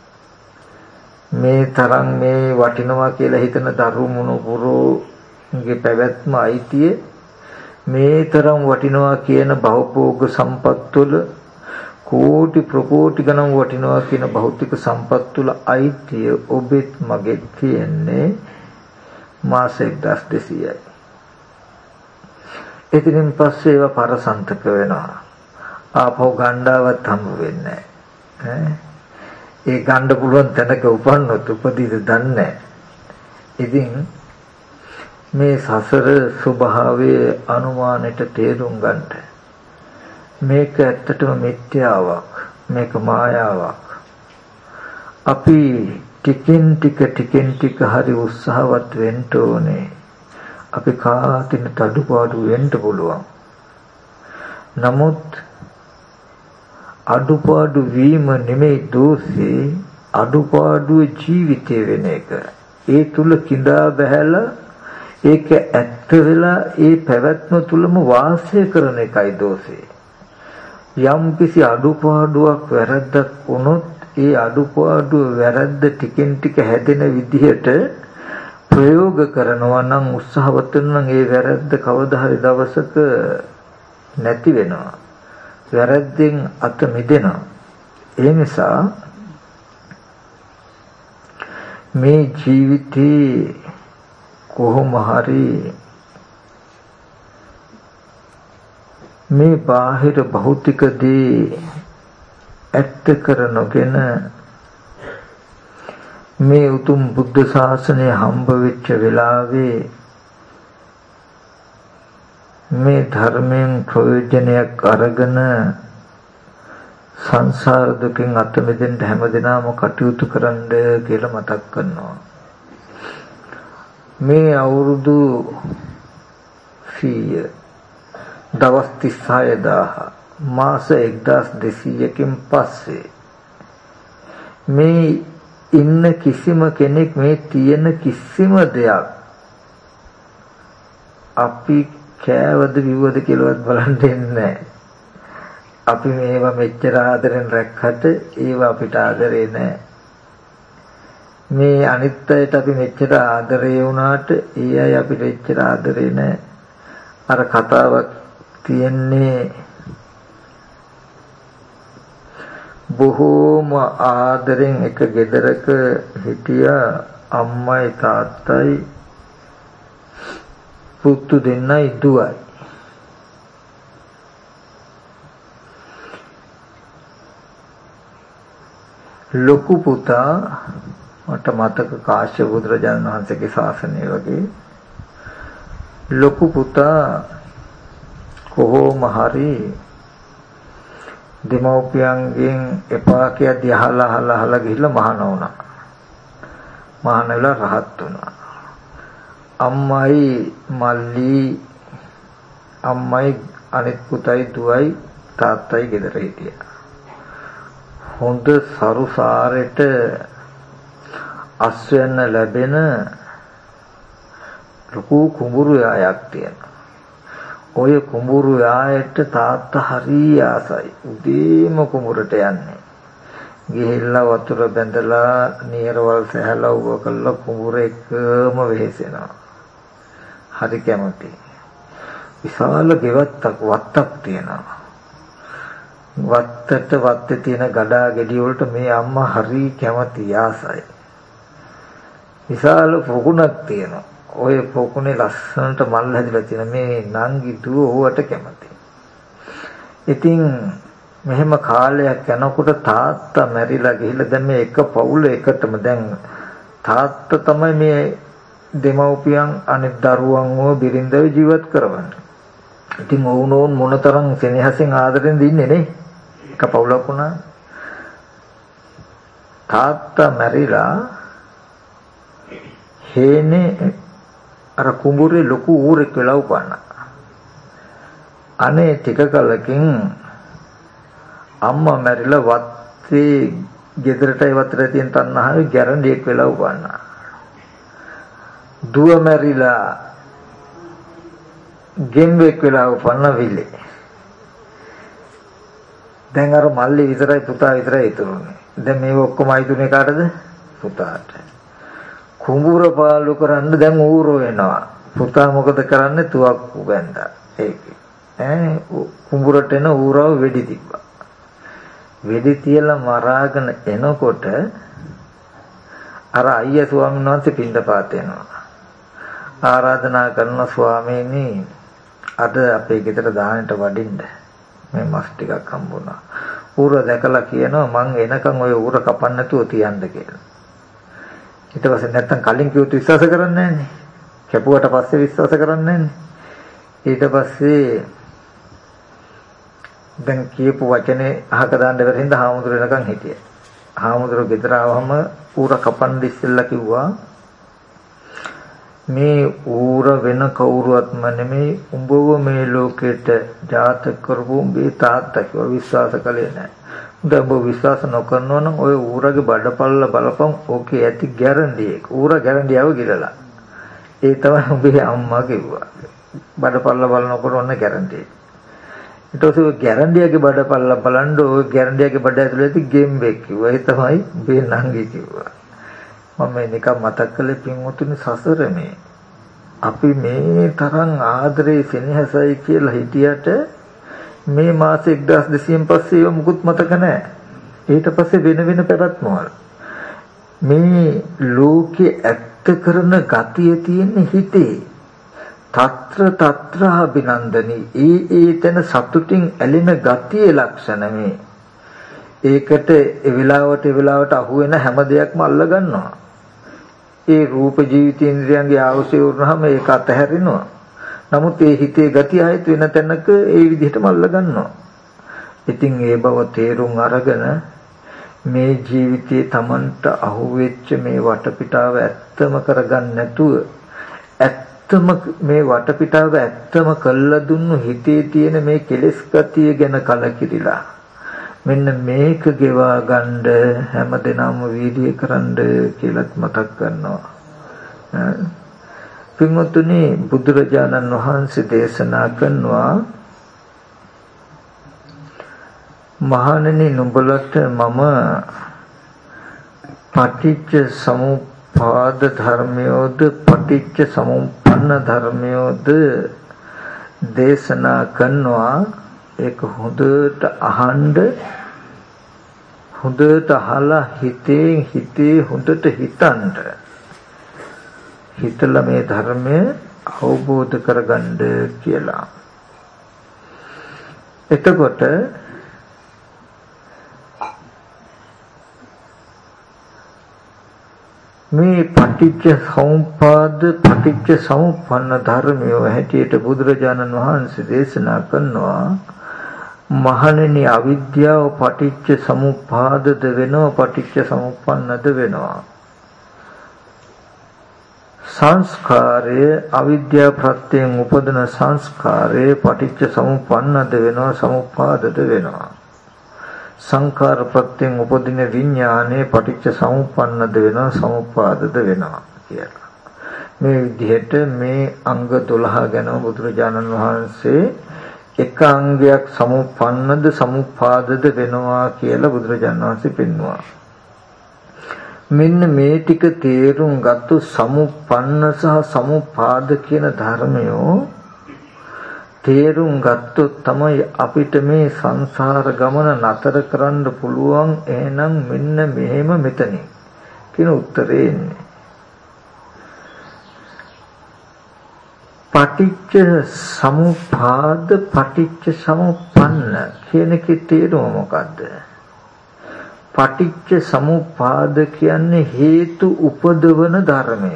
මේ තරම් මේ වටිනවා කියලා හිතන දරුමුණු පුරෝගේ පැවැත්ම අයිතිය මේ තරම් වටිනවා කියන භවභෝග සම්පත් තුළ කෝටි ප්‍රකෝටි ගණන් වටිනවා කියන භෞතික සම්පත් තුළ අයිතිය ඔබෙත් මගෙත් තියෙන්නේ මාස එක්දාස් දෙසීයයි. එතනින් පස්සේ ඒවා පරසන්තක වෙනවා. ආපහු ගණ්ඩාවත් හම්බ වෙන්නේ නැහැ. ඒ ගන්න පුළුවන් තැනක උපන්නොත් උපදීද දන්නේ. ඉතින් මේ සසර ස්වභාවයේ අනුමානෙට තේරුම් ගන්නට මේක ඇත්තටම මිත්‍යාවක්, මේක මායාවක්. අපි ටිකින් ටික ටිකින් ටික හරි උත්සාහවත් වෙන්න ඕනේ. අපි කාටින් අඩුපාඩු වෙන්න පුළුවන්. නමුත් අඩුපාඩු වීම නෙමෙයි දෝෂේ, අඩුපාඩු ජීවිතය වෙන එක. ඒ තුල කිඳා බහැලා ඒක ඇත්ත වෙලා ඒ පැවැත්ම තුලම වාසය කරන එකයි දෝෂේ. යම් කිසි අඩුපාඩුවක් වැරද්දක් වුණොත් ඒ අඩුපාඩුව වැරද්ද ටිකෙන් ටික හැදෙන විදිහට ප්‍රයෝග කරනවා නම් උත්සාහවත් වෙනවා නම් ඒ වැරද්ද කවදා හරි දවසක නැති වෙනවා. වැරද්දෙන් අත මිදෙනවා. ඒ නිසා මේ ජීවිතේ කොහොම හරි මේ බාහිර භෞතික දේ ඇත්ත කර නොගෙන මේ උතුම් බුද්ධ ශාසනය හම්බ වෙච්ච වෙලාවේ මේ ධර්මයෙන් ප්‍රයෝජනයක් අරගෙන සංසාර දුකින් අත මිදෙන්න හැමදෙනාම කටයුතු කරන්න කියලා මතක් කරනවා. මේ අවුරුදු සීය දවස් තිස් හය දහස මාස එක්දාස් දෙසීයකින් පස්සේ මේ ඉන්න කිසිම කෙනෙක් මේ තියෙන කිසිම දෙයක් අපි කෑවද විවද කියලාවත් බලන්න දෙන්නේ. අපි මේවා මෙච්චර ආදරෙන් රැක්කට ඒවා අපිට ආදරේ නැහැ. මේ අනිත් අයට අපි මෙච්චර ආදරේ වුණාට ඒ අය අපිට එච්චර ආදරේ නැහැ. අර කතාවක් තියෙන්නේ බොහෝම ආදරෙන් එක ගෙදරක හිටියා අම්මයි තාත්තයි පුතු දෙන්නයි දුවයි. ලොකු පුතා මට මතක කාශ්‍යප බුදුරජාණන් වහන්සේගේ ශාසනය වගේ ලොකු පුතා කොහොම හරි දෙමව්පියන්ගෙන් එපා කියද්දී අහලා අහලා අහලා ගිහිල්ලා මහාන වුණා. මහාන වෙලා රහත් වුණා. අම්මයි මල්ලි අම්මයි අනිත් පුතයි දුවයි තාත්තයි ගෙදර හිටියා. හොඳ සරුසාරෙට අස්වැන්න ලැබෙන ලොකු කුඹුරු යායක් තියෙනවා. ඔය කුඹුරු යායට තාත්තා හරි ආසයි. උදේම කුඹුරට යන්නේ. ගිහිල්ලා වතුර බැඳලා නියරවල් සැහැලා උව කළා කුඹුර එකම වෙහෙසෙනවා. හරි කැමති. විශාල ගෙවත්තක් වත්තක් තියෙනවා. වත්තට වත්තේ තියෙන ගඩා ගෙඩි වලට මේ අම්මා හරි කැමති ආසයි. විශාල පොකුණක් තියෙනවා. ඔය පොකුණේ ලස්සනට මල් හැදිලා තියෙන මේ නංගි දුව ඕවට කැමති. ඉතින් මෙහෙම කාලයක් යනකොට තාත්තා මැරිලා ගිහිල්ලා දැන් මේ එක පවුල එකටම දැන් තාත්තා තමයි මේ දෙමව්පියන් අනිත් දරුවන්ව බිරිඳව ජීවත් කරවන්නේ. ඉතින් වුණෝන් මොනතරම් සෙනෙහසෙන් ආදරෙන් දින්නේ නේ. එක පවුලක් වුණා. තාත්තා මැරිලා හේනේ අර කුඹුරේ ලොකු ඌරෙක් වෙලා උපන්නා. අනේ ටික කලකින් අම්මා මැරිලා වත්තේ ගෙදරටයි වත්තට තියෙන තණ්හාවේ ගැරන්ඩියෙක් වෙලා උපන්නා. දුව මැරිලා ගෙම්බෙක් වෙලා උපන්න විලේ. දැන් අර මල්ලි විතරයි පුතා විතරයි ඉතුරුනේ. දැන් මේව ඔක්කොම අයිතුනේ කාටද? පුතාට. කුඹුර පාලු කරන්න දැන් ඌරෝ එනවා. පුතා මොකද කරන්නේ? තුවක්කු බැඳා. ඒකේ. ඈ කුඹුරට එන ඌරව වෙඩි තිබ්බා. වෙඩි තියලා මරාගෙන එනකොට අර අයියා ස්වාමීන් වහන්සේ පින්දපාත එනවා. ආරාධනා කරන ස්වාමීනි අද අපේ ගෙදර දාහනට වඩින්න මේ මස් ටිකක් හම්බුණා. ඌර දැකලා කියනවා මං එනකන් ඔය ඌර කපන්න නැතුව තියන්න කියලා. ඊට පස්සේ නැත්තම් කලින් කිව්වොත් විශ්වාස කරන්නේ නැන්නේ. කැපුවට පස්සේ විශ්වාස කරන්නේ නැන්නේ. ඊට පස්සේ දැන් කියපු වචනේ අහක දාන්න බැරිඳ හාමුදුර එනකන් හිටියේ. හාමුදුර ගෙදර ආවම ඌර කපන්න ඉස්සෙල්ලා කිව්වා මේ ඌර වෙන කවුරුවත්ම නෙමෙයි උඹව මේ ලෝකෙට ජාතක කරපු උඹේ තාත්තා කිව්වා විශ්වාස කළේ නැහැ. උඹ ඔබ විශ්වාස නොකරනවා නම් ඔය ඌරගේ බඩපල්ල බලපන් ඕකේ ඇති ගැරන්ඩි එක. ඌර ගැරන්ඩියව ගිරලා. ඒ තමයි උඹේ අම්මා කිව්වා. බඩපල්ල බලනකොට ඔන්න ගැරන්ඩි. ඊට පස්සේ ගැරන්ඩියගේ බඩපල්ල බලන්න ඔය ගැරන්ඩියගේ බඩ ඇතුලේ ඇති ගෙම්බෙක් කිව්වා. ඒ තමයි උඹේ නංගි කිව්වා. මම මේ නිකන් මතක් කළේ පින්වතුනි සසර මේ අපි මේ තරම් ආදරේ සෙනෙහසයි කියලා හිටියට මේ මාස එක්දාස් දෙසීයෙන් පස්සේ ඒව මුකුත් මතක නැහැ. ඊට පස්සේ වෙන වෙන පැවැත්මවල මේ ලෝකේ ඇත්ත කරන ගතිය තියෙන හිතේ తත්‍ර తත්‍ර අභිනන්දනී ඒ ඒ තන සතුටින් ඇලෙන ගතියේ ලක්ෂණ මේ. ඒකට ඒ වෙලාවට ඒ වෙලාවට අහු වෙන හැම දෙයක්ම අල්ල ගන්නවා. ඒ රූප ජීවිතේන්ද්‍රයන්ගේ ආවශ්‍ය වුණාම ඒක අතහැරෙනවා. නමුත් ඒ හිතේ ගතිය ආයත වෙන තැනක ඒ විදිහටම අල්ල ගන්නවා. ඉතින් ඒ බව තේරුම් අරගෙන මේ ජීවිතයේ Tamanට අහුවෙච්ච මේ වටපිටාව ඇත්තම කරගන්න නැතුව ඇත්තම මේ වටපිටාව ඇත්තම කළා දුන්නු හිතේ තියෙන මේ කෙලෙස් ගතිය ගැන කලකිරිලා මෙන්න මේක ගෙවා ගන්න හැමදෙනාම වීර්යය කරන්න කියලාත් මතක් කරනවා. පින්වත්නි බුදුරජාණන් වහන්සේ දේශනා කරනවා මහණෙනි නුඹලට මම පටිච්ච සමුප්පාද ධර්මයෝද පටිච්ච සමුප්පන්න ධර්මයෝද දේශනා කරනවා. ඒක හොඳට අහන්න හොඳට අහලා හිතේ හිතේ හොඳට හිතන්න හිතලා මේ ධර්මය අවබෝධ කරගන්න කියලා. එතකොට මේ පටිච්ච සමුප්පාද පටිච්ච සමුප්පන්න ධර්මය හැටියට බුදුරජාණන් වහන්සේ දේශනා කරනවා මහණෙනි අවිද්‍යාව පටිච්ච සමුප්පාදද වෙනවා පටිච්ච සමුප්පන්නද වෙනවා. සංස්කාරය අවිද්‍යාව ප්‍රත්‍යයෙන් උපදින සංස්කාරය පටිච්ච සමුප්පන්නද වෙනවා සමුප්පාදද වෙනවා. සංඛාර ප්‍රත්‍යයෙන් උපදින විඥානයේ පටිච්ච සමුප්පන්නද වෙනවා සමුප්පාදද වෙනවා කියලා. මේ විදිහට මේ අංග දොළහ ගැන බුදුරජාණන් වහන්සේ එක අංගයක් සමුප්පන්නද සමුප්පාදද වෙනවා කියලා බුදුරජාණන් වහන්සේ පෙන්වුවා. මෙන්න මේ ටික තේරුම් ගත්තු සමුප්පන්න සහ සමුප්පාද කියන ධර්මයෝ තේරුම් ගත්තොත් තමයි අපිට මේ සංසාර ගමන නතර කරන්න පුළුවන්. එහෙනම් මෙන්න මෙහෙම මෙතනින් කියන උත්තරේ එන්නේ. පටිච්ච සමුප්පාද පටිච්ච සමුප්පන්න කියන එකේ තේරුම මොකද්ද? පටිච්ච සමුප්පාද කියන්නේ හේතු උපදවන ධර්මය.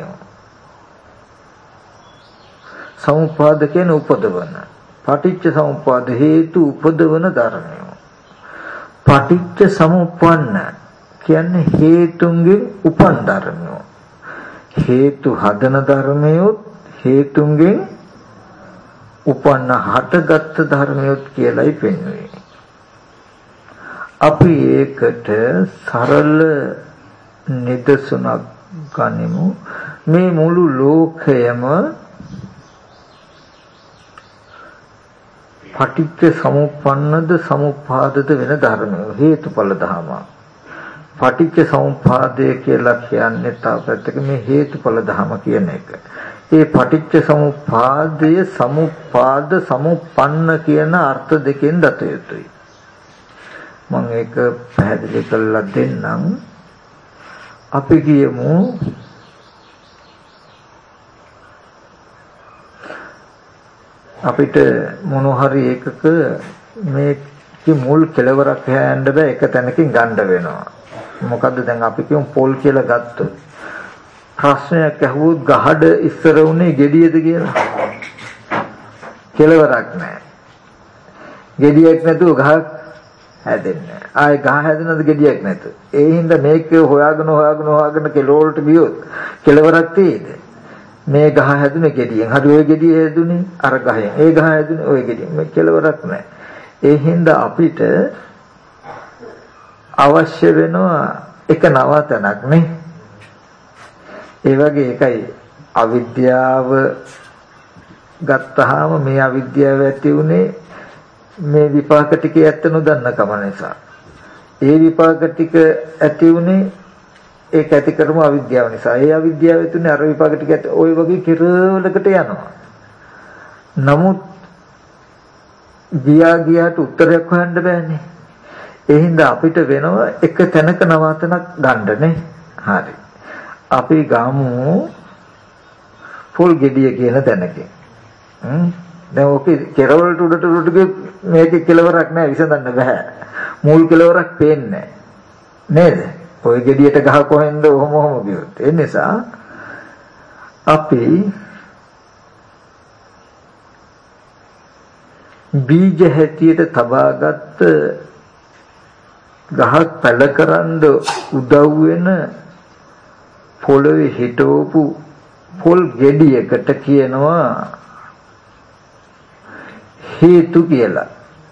සමුප්පාද කියන්නේ උපදවන. පටිච්ච සමුප්පාද හේතු උපදවන ධර්මය. පටිච්ච සමුප්පන්න කියන්නේ හේතුන්ගෙන් උපන් ධර්මය. හේතු හදන ධර්මයොත් හේතුන්ගෙන් උපන්න හටගත් ධර්මයොත් කියලායි පෙන්වන්නේ. අපි ඒකට සරල නිදසුනක් ගනිමු. මේ මුළු ලෝකයම පටිච්ච සමුප්පන්නද සමුප්පාදද වෙන ධර්මය හේතුඵල ධම. පටිච්ච සමුප්පාදය කියලා කියන්නේ තාපත්තක මේ හේතුඵල ධම කියන එක. ඒ පටිච්ච සමුප්පාදය සමුප්පාද සමුප්පන්න කියන අර්ථ දෙකෙන් දත යුතුයි. මම ඒක පැහැදිලි කරලා දෙන්නම්. අපි කියමු අපිට මොන හරි එකක මේකේ මුල් කෙලවරක් හොයන්න බෑ, එක තැනකින් ගන්න වෙනවා. මොකද්ද දැන් අපි කියමු පොල් කියලා ගත්තොත් ප්‍රශ්නයක් ඇහුවොත් ගහඩ ඉස්සර උනේ ගෙඩියද කියලා කෙලවරක් නැහැ. ගෙඩියක් නැතුව ගහක් හැදෙන්නේ නැහැ. ආයේ ගහ හැදෙනවද ගෙඩියක් නැතුව? ඒ හින්දා මේක හොයාගෙන හොයාගෙන හොයාගෙන කෙලවලට ගියොත් කෙලවරක් තියෙයිද? මේ ගහ හැදුනේ ගෙඩියෙන්. හරි ඔය ගෙඩිය හැදුනේ අර ගහෙන්. ඒ ගහ හැදුනේ ඔය ගෙඩියෙන්. මේ කෙලවරක් නැහැ. ඒ හින්දා අපිට අවශ්‍ය වෙනවා එක නවතනක් නේ. ඒ වගේ එකයි අවිද්‍යාව ගත්තාම මේ අවිද්‍යාව ඇති උනේ මේ විපාක ටික ඇත්ත නොදන්න කම නිසා. ඒ විපාක ටික ඇති උනේ ඒක ඇති කරම අවිද්‍යාව නිසා. ඒ අවිද්‍යාව ඇතුනේ අර විපාක ටික ඇති ওই වගේ කෙරවලකට යනවා. නමුත් ගියා ගියාට උත්තරයක් හොයන්න බෑනේ. ඒ හින්දා අපිට වෙනවා එක තැනක නවතනක් ගන්නනේ. හරි. අපි ගමු පොල් ගෙඩිය කියන තැනකින්. හ්ම් දැන් ඔකේ කෙරවලට උඩට උඩට මේකේ කෙලවරක් නැහැ, විසඳන්න බෑ. මූල් කෙලවරක් පේන්නේ නේද? ඔය ගෙඩියට ගහ කොහෙන්ද ඔහොම ඔහොම ගියොත්. ඒ නිසා අපි බීජ හැටියට තබාගත් ගහක් පැලකරන්න උදව් වෙන පොළවේ හිටවපු පොල් ගෙඩියකට කියනවා හේතු කියලා.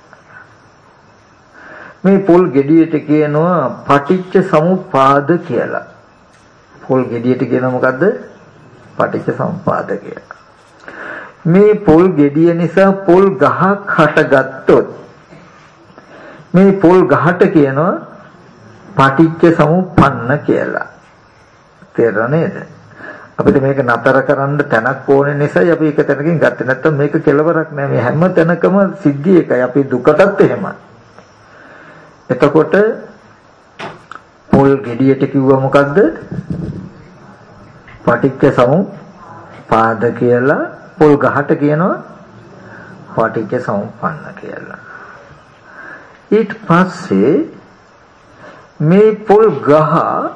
මේ පොල් ගෙඩියට කියනවා පටිච්ච සමුප්පාද කියලා. පොල් ගෙඩියට කියනවා මොකද්ද? පටිච්ච සමුප්පාද කියලා. මේ පොල් ගෙඩිය නිසා පොල් ගහක් හටගත්තොත් මේ පොල් ගහට කියනවා පටිච්ච සමුප්පන්න කියලා. තේරුණා නේද? අපිට මේක නතර කරන්න තැනක් ඕනේ නිසායි අපි එක තැනකින් ගත්තේ. නැත්තම් මේක කෙලවරක් නෑ. මේ හැම තැනකම සිද්ධි එකයි. අපි දුකටත් එහෙමයි. එතකොට පොල් ගෙඩියට කිව්වා මොකද්ද? පටිච්ච සමුප්පාද කියලා. පොල් ගහට කියනවා පටිච්ච සමුප්පන්න කියලා. ඊට පස්සේ මේ පොල් ගහ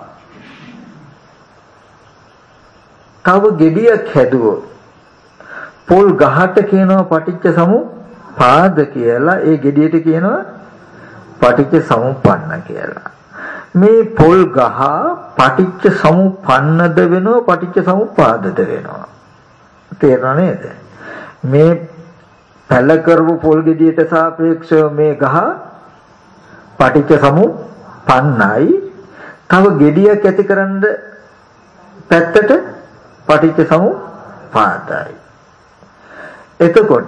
තව ගෙඩියක් හැදුවොත් පොල් ගහට කියනවා පටිච්ච සමුප්පාද කියලා. ඒ ගෙඩියට කියනවා පටිච්ච සමුප්පන්න කියලා. මේ පොල් ගහ පටිච්ච සමුප්පන්නද වෙනවා පටිච්ච සමුප්පාදද වෙනවා. තේරුණා නේද? මේ පැල කරපු පොල් ගෙඩියට සාපේක්ෂව මේ ගහ පටිච්ච සමුප්පන්නයි. තව ගෙඩියක් ඇතිකරන පැත්තට පටිච්ච සමුප්පාදයි. එතකොට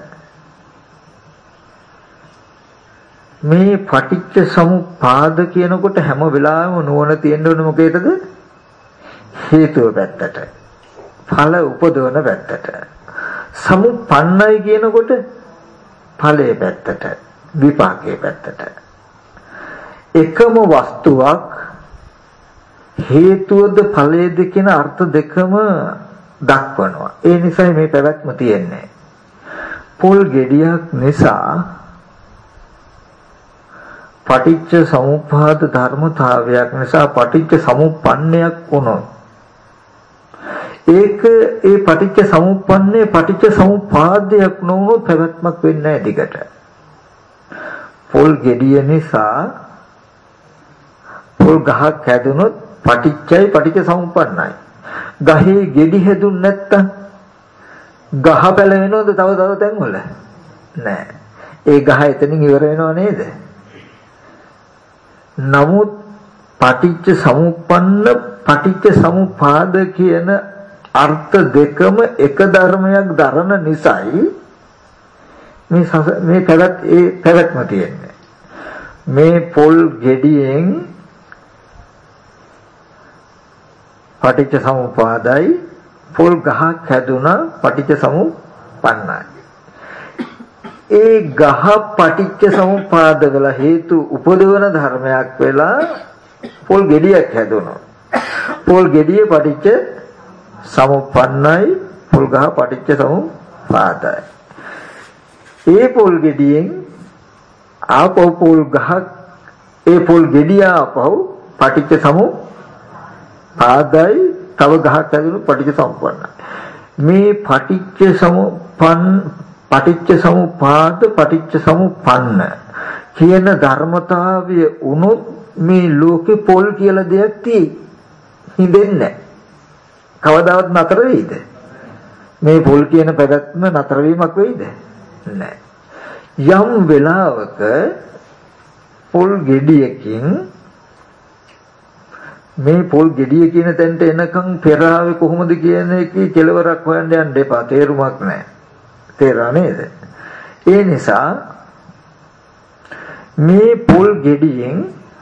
මේ පටිච්ච සමුප්පාද කියනකොට හැම වෙලාවෙම නුවණ තියෙන්න ඕනේ මොකේද? හේතුව පැත්තට. ඵල උපදවන පැත්තට. සමුප්පන්නයි කියනකොට ඵලයේ පැත්තට, විපාකයේ පැත්තට. එකම වස්තුවක් හේතුවද ඵලයේද කියන අර්ථ දෙකම දක්වනවා. ඒ නිසා මේ පැවැත්ම තියෙන්නේ. පොල් ගෙඩියක් නිසා පටිච්ච සමුප්පාද ධර්මතාවයක් නිසා පටිච්ච සමුප්පන්නයක් වුණොත් ඒක ඒ පටිච්ච සමුප්පන්නේ පටිච්ච සමුපාදයක් නොවුණොත් පැවැත්මක් වෙන්නේ නැහැ දිගට. පොල් ගෙඩිය නිසා පොල් ගහක් හැදුනොත් පටිච්චයි පටිච්ච සමුප්පන්නයි. ගහේ ගෙඩි හැදුන්නේ නැත්තම් ගහ පැලවෙනවද තව තව තැන්වල? නෑ. ඒ ගහ එතනින් ඉවර වෙනව නේද? නමුත් පටිච්ච සමුප්පන්න පටිච්ච සමුපාද කියන අර්ථ දෙකම එක ධර්මයක් දරන නිසායි මේ මේ පැවැත් ඒ පැවැත්ම තියෙන්නේ. මේ පොල් ගෙඩියෙන් පටිච්ච සමුපාදයි පොල් ගහක් හැදුනා පටිච්ච සමුප්පන්නයි. ඒ ගහ පටිච්ච සමුපාද වල හේතු උපදවන ධර්මයක් වෙලා පොල් ගෙඩියක් හැදුණා. පොල් ගෙඩිය පටිච්ච සමුප්පන්නයි පොල් ගහ පටිච්ච සමුපාදයි. ඒ පොල් ගෙඩියෙන් ආපහු පොල් ගහක් ඒ පොල් ගෙඩිය ආපහු පටිච්ච සමුපාදයි තව ගහක් හැදුණු පටිච්ච සමුප්පන්නයි. මේ පටිච්ච සමුප්පන්න පටිච්ච සමුපාද පටිච්ච සමුප්පන්න කියන ධර්මතාවය උනොත් මේ ලෝකේ පොල් කියලා දෙයක් තියෙයි. හින්දෙන්නේ කවදාවත් නතර වෙයිද? මේ පොල් කියන පැවැත්ම නතර වීමක් වෙයිද? නැහැ. යම් වෙලාවක පොල් ගෙඩියකින් මේ පොල් ගෙඩිය කියන තැනට එනකන් පෙර ආවේ කොහොමද කියන එකේ කෙලවරක් හොයන්න යන්න එපා. තේරුමක් නැහැ. තේරා නේද? ඒ නිසා මේ පොල් ගෙඩියෙන්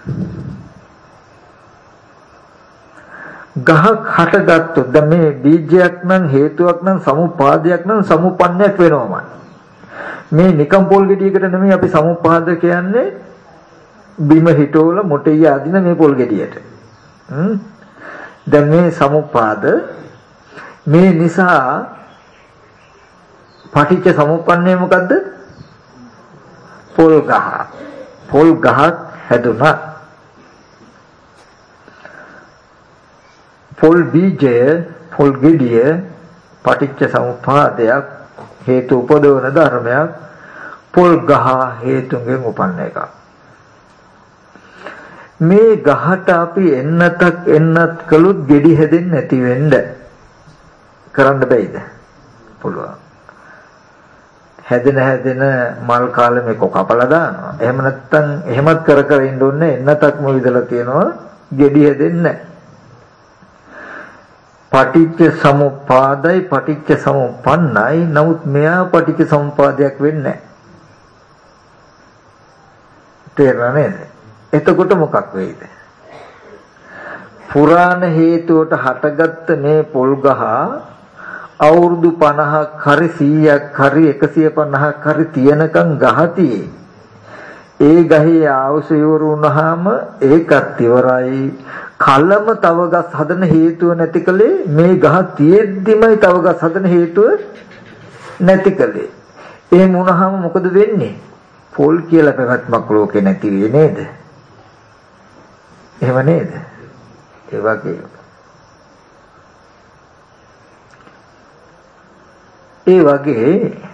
ගහක් හටගත්තොත් දැන් මේ බීජයක් නම් හේතුවක් නම් සමුපාදයක් නම් සමුපන්නයක් වෙනවමයි. මේ නිකම් පොල් ගෙඩියකට නෙමෙයි අපි සමුපාද කියන්නේ බිම හිටවල මොටෙය අදින මේ පොල් ගෙඩියට. හ්ම් දැන් මේ සමුපාද මේ නිසා පටිච්ච සමුප්පන්නේ මොකද්ද? පොල් ගහ. පොල් ගහක් හැදුනා. පොල් බීජය පොල් ගෙඩිය පටිච්ච සමුප්පාදයක් හේතු උපදවන ධර්මයක්. පොල් ගහ හේතුන්ගෙන් උපන්න එකක්. මේ ගහට අපි එන්නතක් එන්නත් කළොත් ගෙඩි හැදෙන්නේ නැති වෙන්න කරන්න බෑද? පුළුවන්. හැදෙන හැදෙන මල් කාලෙ මේක කපලා දානවා. එහෙම නැත්නම් එහෙමත් කර කර ඉන්න ඕනේ එන්නතක්ම විදලා තියෙනවා ගෙඩි හැදෙන්නේ පටිච්ච සමුප්පාදයි පටිච්ච සමුප්පන්නයි. නමුත් මෙයා පටිච්ච සමුපාදයක් වෙන්නේ නැහැ. තේරුණා නේද? එතකොට මොකක් වෙයිද? පුරාණ හේතුවට හටගත්ත මේ පොල් ගහ අවුරුදු පනහක් හරි සීයක් හරි එකසිය පනහක් හරි තියනකම් ගහතියි. ඒ ගහේ ආවුස ඉවර වුණාම ඒකත් ඉවරයි. කලම තව ගස් හදන හේතුව නැති කලේ මේ ගහ තියෙද්දිමයි තව ගස් හදන හේතුව නැති කලේ. එහෙම වුණාම මොකද වෙන්නේ? පොල් කියලා පැවැත්මක් ලෝකේ නැති වෙන්නේ නේද? එහෙම නේද? ඒ වගේ ඒ වගේ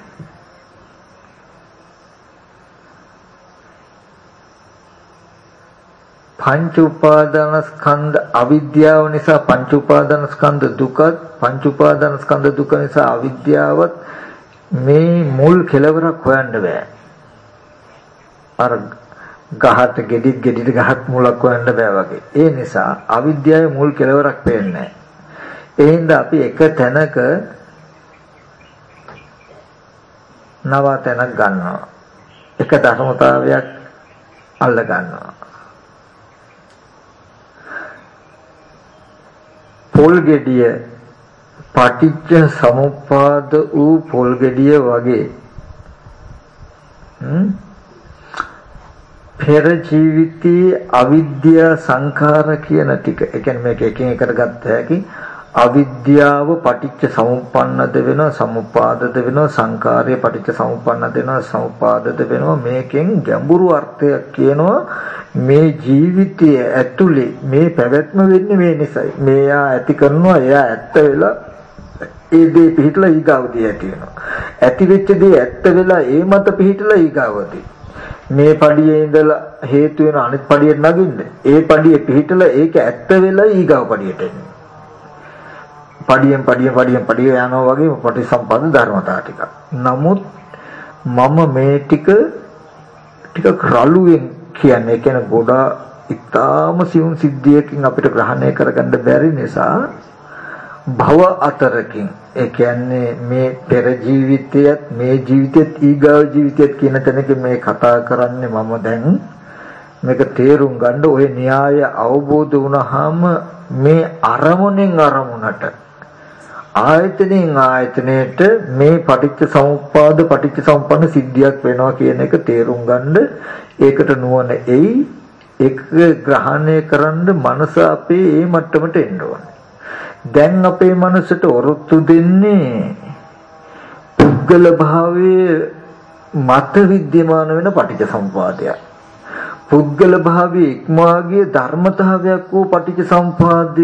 පංච උපාදානස්කන්ධ අවිද්‍යාව නිසා පංච උපාදානස්කන්ධ දුකත් පංච උපාදානස්කන්ධ දුක නිසා අවිද්‍යාවත් මේ මුල් කෙලවරක් හොයන්න බෑ. අර ගහට ගෙඩිත් ගෙඩිට ගහක් මුලක් හොයන්න බෑ වගේ. ඒ නිසා අවිද්‍යාවේ මුල් කෙලවරක් පේන්නේ නැහැ. ඒ හින්දා අපි එක තැනක නවතනක් ගන්නවා. එක ධර්මතාවයක් අල්ල ගන්නවා. පොල් ගෙඩිය පටිච්ච සමුප්පාද වූ පොල් ගෙඩිය වගේ පෙර ජීවිතයේ අවිද්‍යා සංඛාර කියන ටික. ඒ කියන්නේ මේක එකින් එකට ගත්ත හැකි අවිද්‍යාව පටිච්ච සමුප්පන්නද වෙනවා, සමුපාදද වෙනවා, සංකාරය පටිච්ච සමුප්පන්නද වෙනවා, සමුපාදද වෙනවා. මේකෙන් ගැඹුරු අර්ථයක් කියනවා. මේ ජීවිතය ඇතුලේ මේ පැවැත්ම වෙන්නේ මේ නිසයි. මේයා ඇති කරනවා, එයා ඇත්ත වෙලා ඒ දේ පිහිටලා ඊගාවදී ඇති වෙනවා. ඇති වෙච්ච දේ ඇත්ත වෙලා ඒ මත පිහිටලා ඊගාවදී. මේ පඩියේ ඉඳලා හේතු වෙන අනිත් පඩියට නගින්න. ඒ පඩියේ පිහිටලා ඒක ඇත්ත වෙලා ඊගාව පඩියට එන්නේ. පඩියෙන් පඩියෙන් පඩියෙන් පඩිය යනවා වගේ පටිසම්පද ධර්මතා ටික. නමුත් මම මේ ටික ටික රළුවෙන් කියන්නේ කියන ගොඩා ඉතාම සියුම් සිද්ධියකින් අපිට ග්‍රහණය කරගන්න බැරි නිසා භව අතරකින් ඒ කියන්නේ මේ පෙර ජීවිතයත් මේ ජීවිතයත් ඊගාව ජීවිතයත් කියන තැනක මේ කතා කරන්නේ මම දැන් මේක තේරුම් ගන්න ඔය න්‍යාය අවබෝධ වුණාම මේ අරමුණෙන් අරමුණට ආයතනෙන් ආයතනයට මේ පටිච්ච සමුප්පාද පටිච්ච සමුප්පන්න සිද්ධියක් වෙනවා කියන එක තේරුම් ගන්න ඒකට නුවණ එයි. ඒක ග්‍රහණය කරන්න මනස අපේ ඒ මට්ටමට එන්න ඕනේ. දැන් අපේ මනසට ඔරොත්තු දෙන්නේ පුද්ගල භාවයේ මත විද්‍යමාන වෙන පටිච්ච සමුපාදයක්. පුද්ගල භාවයේ ඉක්මවාගේ ධර්මතාවයක් වූ පටිච්ච සමුපාදය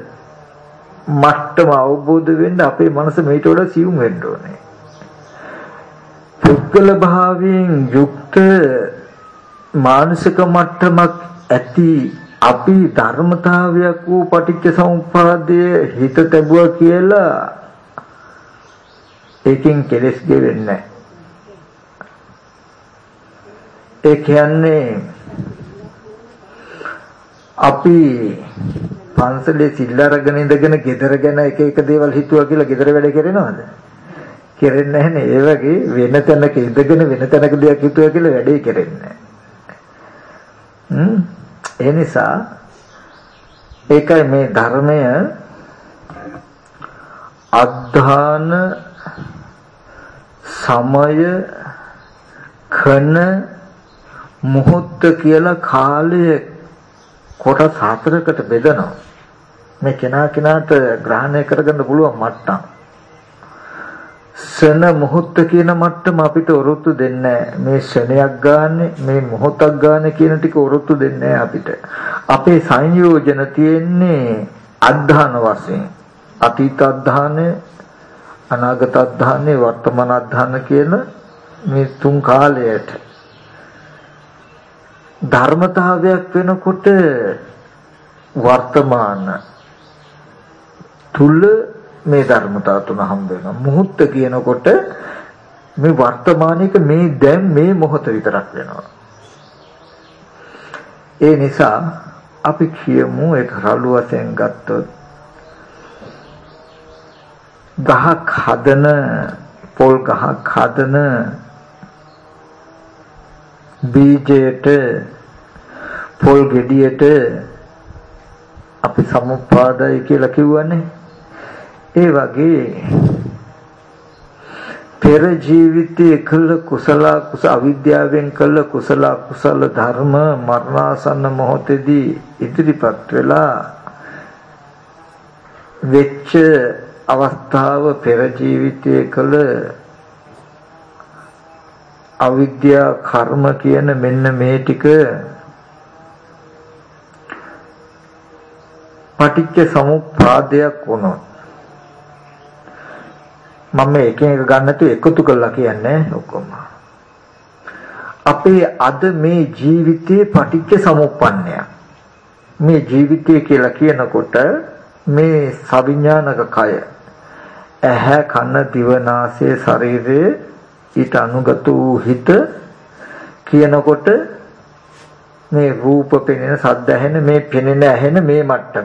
මට්ටම අවබෝධ වෙන්න අපේ මනස මේට වඩා සියුම් වෙන්න ඕනේ. පුද්ගල භාවයෙන් යුක්ත මානසික මට්ටමක් ඇති අපි ධර්මතාවයක් වූ පටිච්ච සමුප්පාදයේ හිත තැබුවා කියලා ඒකෙන් කෙලෙස් ගෙවෙන්නේ නැහැ. ඒ කියන්නේ අපි පන්සලේ සිල් අරගෙන ඉඳගෙන ගෙදර ගැන එක එක දේවල් හිතුවා කියලා ගෙදර වැඩ කරනවද? කරන්නේ නැහැ නේ. ඒ වගේ වෙන තැනක ඉඳගෙන වෙන තැනක දෙයක් හිතුවා කියලා වැඩේ කරන්නේ නැහැ. ඒ නිසා ඒකයි මේ ධර්මය අධ්‍යාන සමය කන මොහොත කියලා කාලය කොටස් හතරකට බෙදනවා. මේ කෙනා කෙනාට ග්‍රහණය කරගන්න පුළුවන් මට්ටම්. සන මොහොත කියන මට්ටම අපිට ඔරොත්තු දෙන්නේ මේ ශණයක් ගන්න මේ මොහොතක් ගන්න කියන ටික ඔරොත්තු දෙන්නේ අපිට. අපේ සංයෝජන තියෙන්නේ අධ්‍යාන වශයෙන්. අතීත අධ්‍යානය, අනාගත අධ්‍යානය, වර්තමාන අධ්‍යාන කියන මේ තුන් කාලයට ධර්මතාවයක් වෙනකොට වර්තමාන තුල මේ ධර්මතාව තුන හම්බ වෙනවා. මුහුර්ත කියනකොට මේ වර්තමානික මේ දැන් මේ මොහොත විතරක් වෙනවා. ඒ නිසා අපි කියමු ඒක රළු වශයෙන් ගත්තොත් ගහක් හදන පොල් ගහක් හදන බීජයට පොල් ගෙඩියට අපි සමුප්පාදයි කියලා කිව්වනේ. ඒ වගේ පෙර ජීවිතයේ කළ කුසල කුස අවිද්‍යාවෙන් කළ කුසල කුසල ධර්ම මරණාසන්න මොහොතේදී ඉදිරිපත් වෙලා වෙච්ච අවස්ථාව පෙර ජීවිතයේ කළ අවිද්‍යා කර්ම කියන මෙන්න මේ ටික පටිච්ච සමුප්පාදයක් වුණොත් මම එකෙන් එක ගන්න තු එකතු කරලා කියන්නේ ඔක්කොම අපේ අද මේ ජීවිතයේ පටිච්ච සමුප්පන්නය මේ ජීවිතය කියලා කියනකොට මේ සවිඥානික කය ඇහැ කන දිව නාසය ශරීරය ඊට අනුගත වූ හිත කියනකොට මේ රූප පෙනෙන සද්ද ඇහෙන මේ පෙනෙන ඇහෙන මේ මට්ටම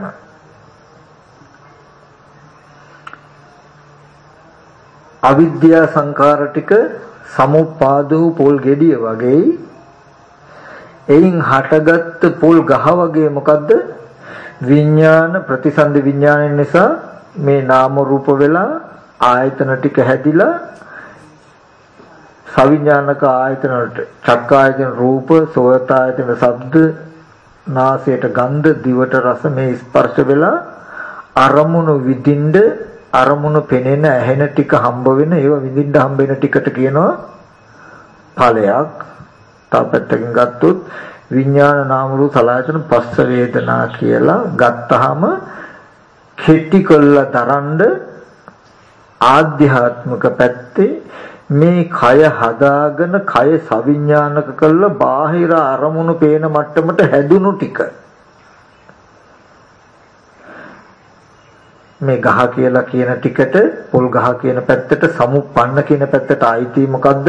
අවිද්‍යා සංකාර ටික සමුප්පාදෝ පොල් ගෙඩිය වගේ එයින් හටගත් පොල් ගහ වගේ මොකද්ද විඥාන ප්‍රතිසන්දි විඥානය නිසා මේ නාම රූප වෙලා ආයතන ටික හැදිලා සවිඥානික ආයතන වලට චක්කායතන රූප සෝතායතන ශබ්ද නාසයට ගන්ධ දිවට රස මේ ස්පර්ශ වෙලා අරමුණු විඳින්න අරමුණු පෙනෙන ඇහෙන ටික හම්බ වෙන ඒවා විඳින්න හම්බ වෙන ටිකට කියනවා ඵලයක්. තාපත්තකින් ගත්තොත් විඥාන නාම රූප සලආයතන පස්ස වේදනා කියලා ගත්තාම කෙටි කළා තරන්න ආධ්‍යාත්මික පැත්තේ මේ කය හදාගෙන කය සවිඥානික කළා බාහිර අරමුණු පේන මට්ටමට හැදුණු ටික මේ ගහ කියලා කියන ටිකට පොල් ගහ කියන පැත්තට සමුප්පන්න කියන පැත්තට ආйти මොකද්ද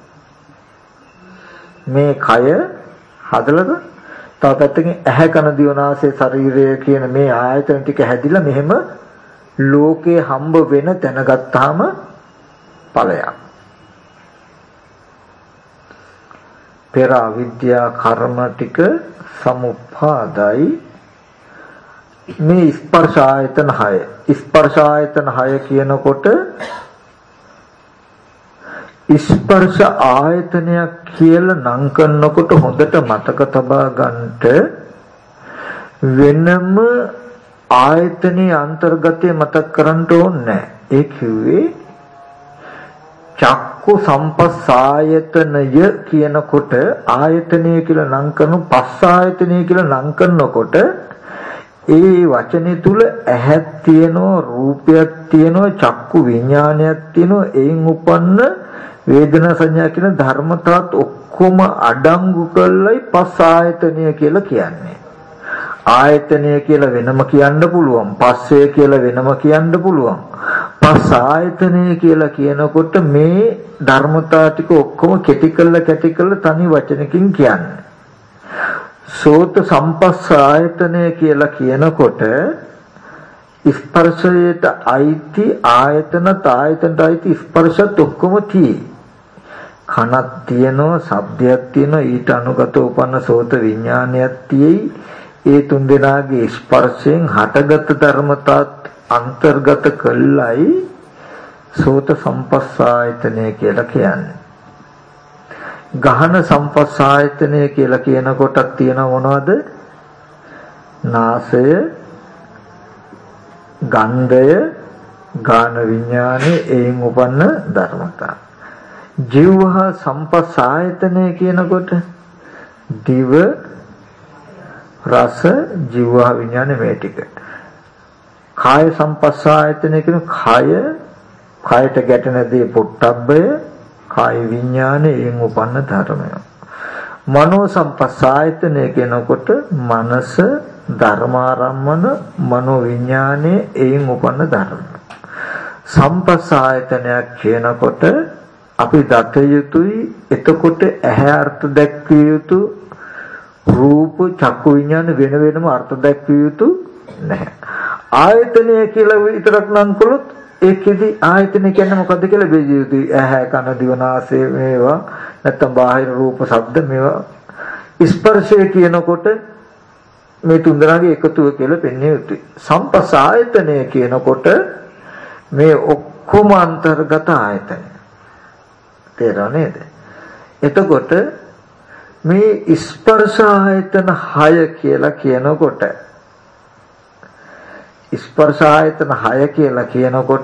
මේ කය හදලද තව පැත්තකින් ඇහැ කන දිව නාසය ශරීරය කියන මේ ආයතන ටික හැදිලා මෙහෙම ලෝකේ හම්බ වෙන තැන ගත්තාම ඵලයක්. පෙර අවිද්‍යා කර්ම ටික සමුප්පාදයි මේ ස්පර්ශ ආයතන හය. ස්පර්ශ ආයතන හය කියනකොට ස්පර්ශ ආයතනයක් කියලා නම් කරනකොට හොඳට මතක තබා ගන්නට වෙනම ආයතනයේ අන්තර්ගතය මතක් කරන්න ඕනේ. ඒ කිව්වේ චක්කු සම්පස්සායතනය කියනකොට ආයතනය කියලා නම් කරනු පස්ස ආයතනය කියලා නම් කරනකොට ඒ වචනේ තුල ඇහක් තියෙනවා රූපයක් තියෙනවා චක්කු විඥානයක් තියෙනවා එයින් උපන්න වේදනා සංඥා කියන ධර්මතාවත් ඔක්කොම අඩංගු කරලයි පස් ආයතනය කියලා කියන්නේ. ආයතනය කියලා වෙනම කියන්න පුළුවන්. පස්සේ කියලා වෙනම කියන්න පුළුවන්. පස් ආයතනය කියලා කියනකොට මේ ධර්මතා ටික ඔක්කොම කෙටි කරලා කැටි කරලා තනි වචනකින් කියන්නේ. සෝත සම්පස්ස ආයතනය කියලා කියනකොට ස්පර්ශයට අයිති ආයතනත් ආයතනට අයිති ස්පර්ශත් ඔක්කොම තියෙයි. කනක් තියෙනවා, ශබ්දයක් තියෙනවා, ඊට අනුගත උපන්න සෝත විඥානයක් තියෙයි. ඒ තුන් දෙනාගේ ස්පර්ශයෙන් හටගත් ධර්මතාවත් අන්තර්ගත කළයි සෝත සම්පස්සායතනය කියලා කියන්නේ. ගහන සම්පස්සායතනය කියලා කියන කොටක් තියෙන මොනවද? නාසය, ගන්ධය, ගාන විඥානේ එයින් උපන්න ධර්මතා. ජීවහ සම්පස්සායතනය කියනකොට දිව, රස, ජීවහ විඥානේ මේ ටික. කාය සම්පස්සායතනය කියන කය, කයට ගැටෙන දේ පොට්ටබ්බය, කාය විඥානේ එයින් උපන්න ධර්මය. මනෝ සම්පස්සායතනය කියනකොට මනස, ධර්මාරම්මන, මනෝ විඥානේ එයින් උපන්න ධර්ම. සම්පස්සායතනයක් කියනකොට අපි දත යුතුයි එතකොට ඇහැ අර්ථ දැක්විය යුතු රූප චක්කු විඥාන වෙන වෙනම අර්ථ දැක්විය යුතු නැහැ. ආයතනය කියලා විතරක් නම් කළොත් ඒකෙදි ආයතන කියන්නේ මොකද්ද කියලා බෙදිය යුතුයි. ඇහැ කන දිව නාසය මේවා නැත්නම් බාහිර රූප ශබ්ද මේවා. ස්පර්ශය කියනකොට මේ තුන්දෙනාගේ එකතුව කියලා පෙන්වන්නේ යුතුයි. සම්පස්ස ආයතනය කියනකොට මේ ඔක්කොම අන්තර්ගත ආයතන. තේරෙනව නේද? එතකොට මේ ස්පර්ශ ආයතන හය කියලා කියනකොට ස්පර්ශ ආයතන හය කියලා කියනකොට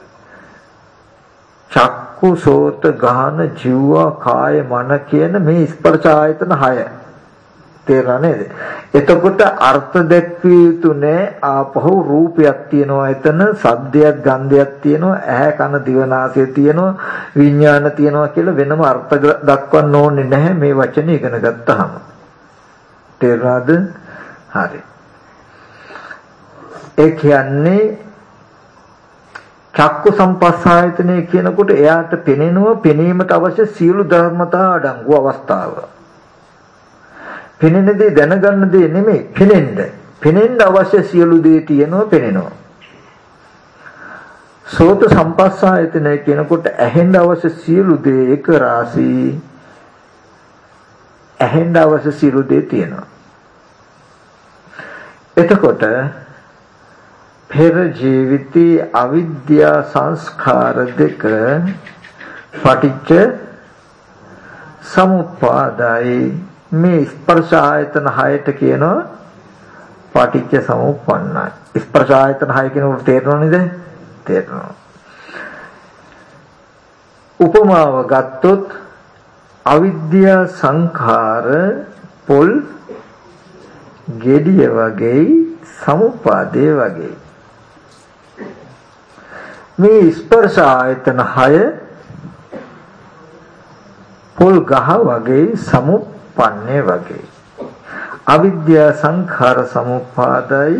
චක්කු සෝත ගාන ජීව කාය මන කියන මේ ස්පර්ශ ආයතන හය තේරෙනව නේද? එතකොට අර්ථ දැක්විය යුතු නෑ. ආපහු රූපයක් තියෙනවා, එතන ශබ්දයක් ගන්ධයක් තියෙනවා, ඇහැ කන දිව නාසය තියෙනවා, විඥාන තියෙනවා කියලා වෙනම අර්ථ දක්වන්න ඕනේ නැහැ මේ වචනේ ඉගෙන ගත්තාම. තේරුණාද? හරි. ඒ කියන්නේ චක්කු සම්පස්සායතනය කියනකොට එයාට පෙනෙනවා, පෙනීමට අවශ්‍ය සියලු ධර්මතා අඩංගු අවස්ථාව. පෙනෙන දේ දැනගන්න දේ නෙමෙයි, පෙනෙන්න. පෙනෙන්න අවශ්‍ය සියලු දේ තියෙනවා, පෙනෙනවා. සෝත සම්පස්සායතනය කියනකොට ඇහෙන්න අවශ්‍ය සියලු දේ එක රාශී, ඇහෙන්න අවශ්‍ය සියලු දේ තියෙනවා. එතකොට පෙර ජීවිතී අවිද්‍යා සංස්කාර දෙක පටිච්ච සමුප්පාදයි. මේ ස්පර්ශ ආයතන හයට කියනවා පටිච්ච සමුප්පන්නයි. ස්පර්ශ ආයතන හය කෙනෙකුට තේරෙනවද? තේරෙනවා. උපමාව ගත්තොත් අවිද්‍යා සංඛාර පොල් ගෙඩිය වගේ සමුපාදේ වගේ. මේ ස්පර්ශ ආයතන හය පොල් ගහ වගේ සමුප්පන්නේ වගේ. අවිද්‍යා සංඛාර සමුපාදයි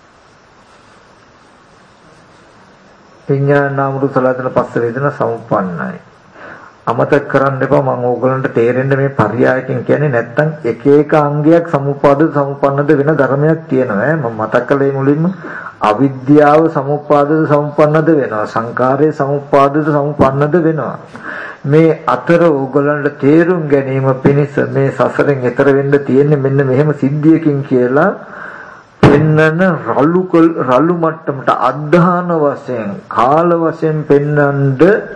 විඥාන නාම රූප සලආයතන පස්ස වේදනා සමුප්පන්නයි. අමතක කරන්න එපා මම ඕගලන්ට තේරෙන්න මේ පරියායකින් කියන්නේ නැත්තම් එක එක අංගයක් සමුපාද සමුපන්නද වෙන ධර්මයක් තියෙනවා. මම මතක් කළේ මුලින්ම අවිද්‍යාව සමුපාදද සමුපන්නද වෙනවා. සංඛාරයේ සමුපාදද සමුපන්නද වෙනවා. මේ අතර ඕගලන්ට තේරුම් ගැනීම පිණිස මේ සසරෙන් එතර වෙන්න තියෙන්නේ මෙන්න මෙහෙම සිද්ධියකින් කියලා පෙන්නන රළු රළු මට්ටමට අධධාන වශයෙන් කාල වශයෙන් පෙන්නඳ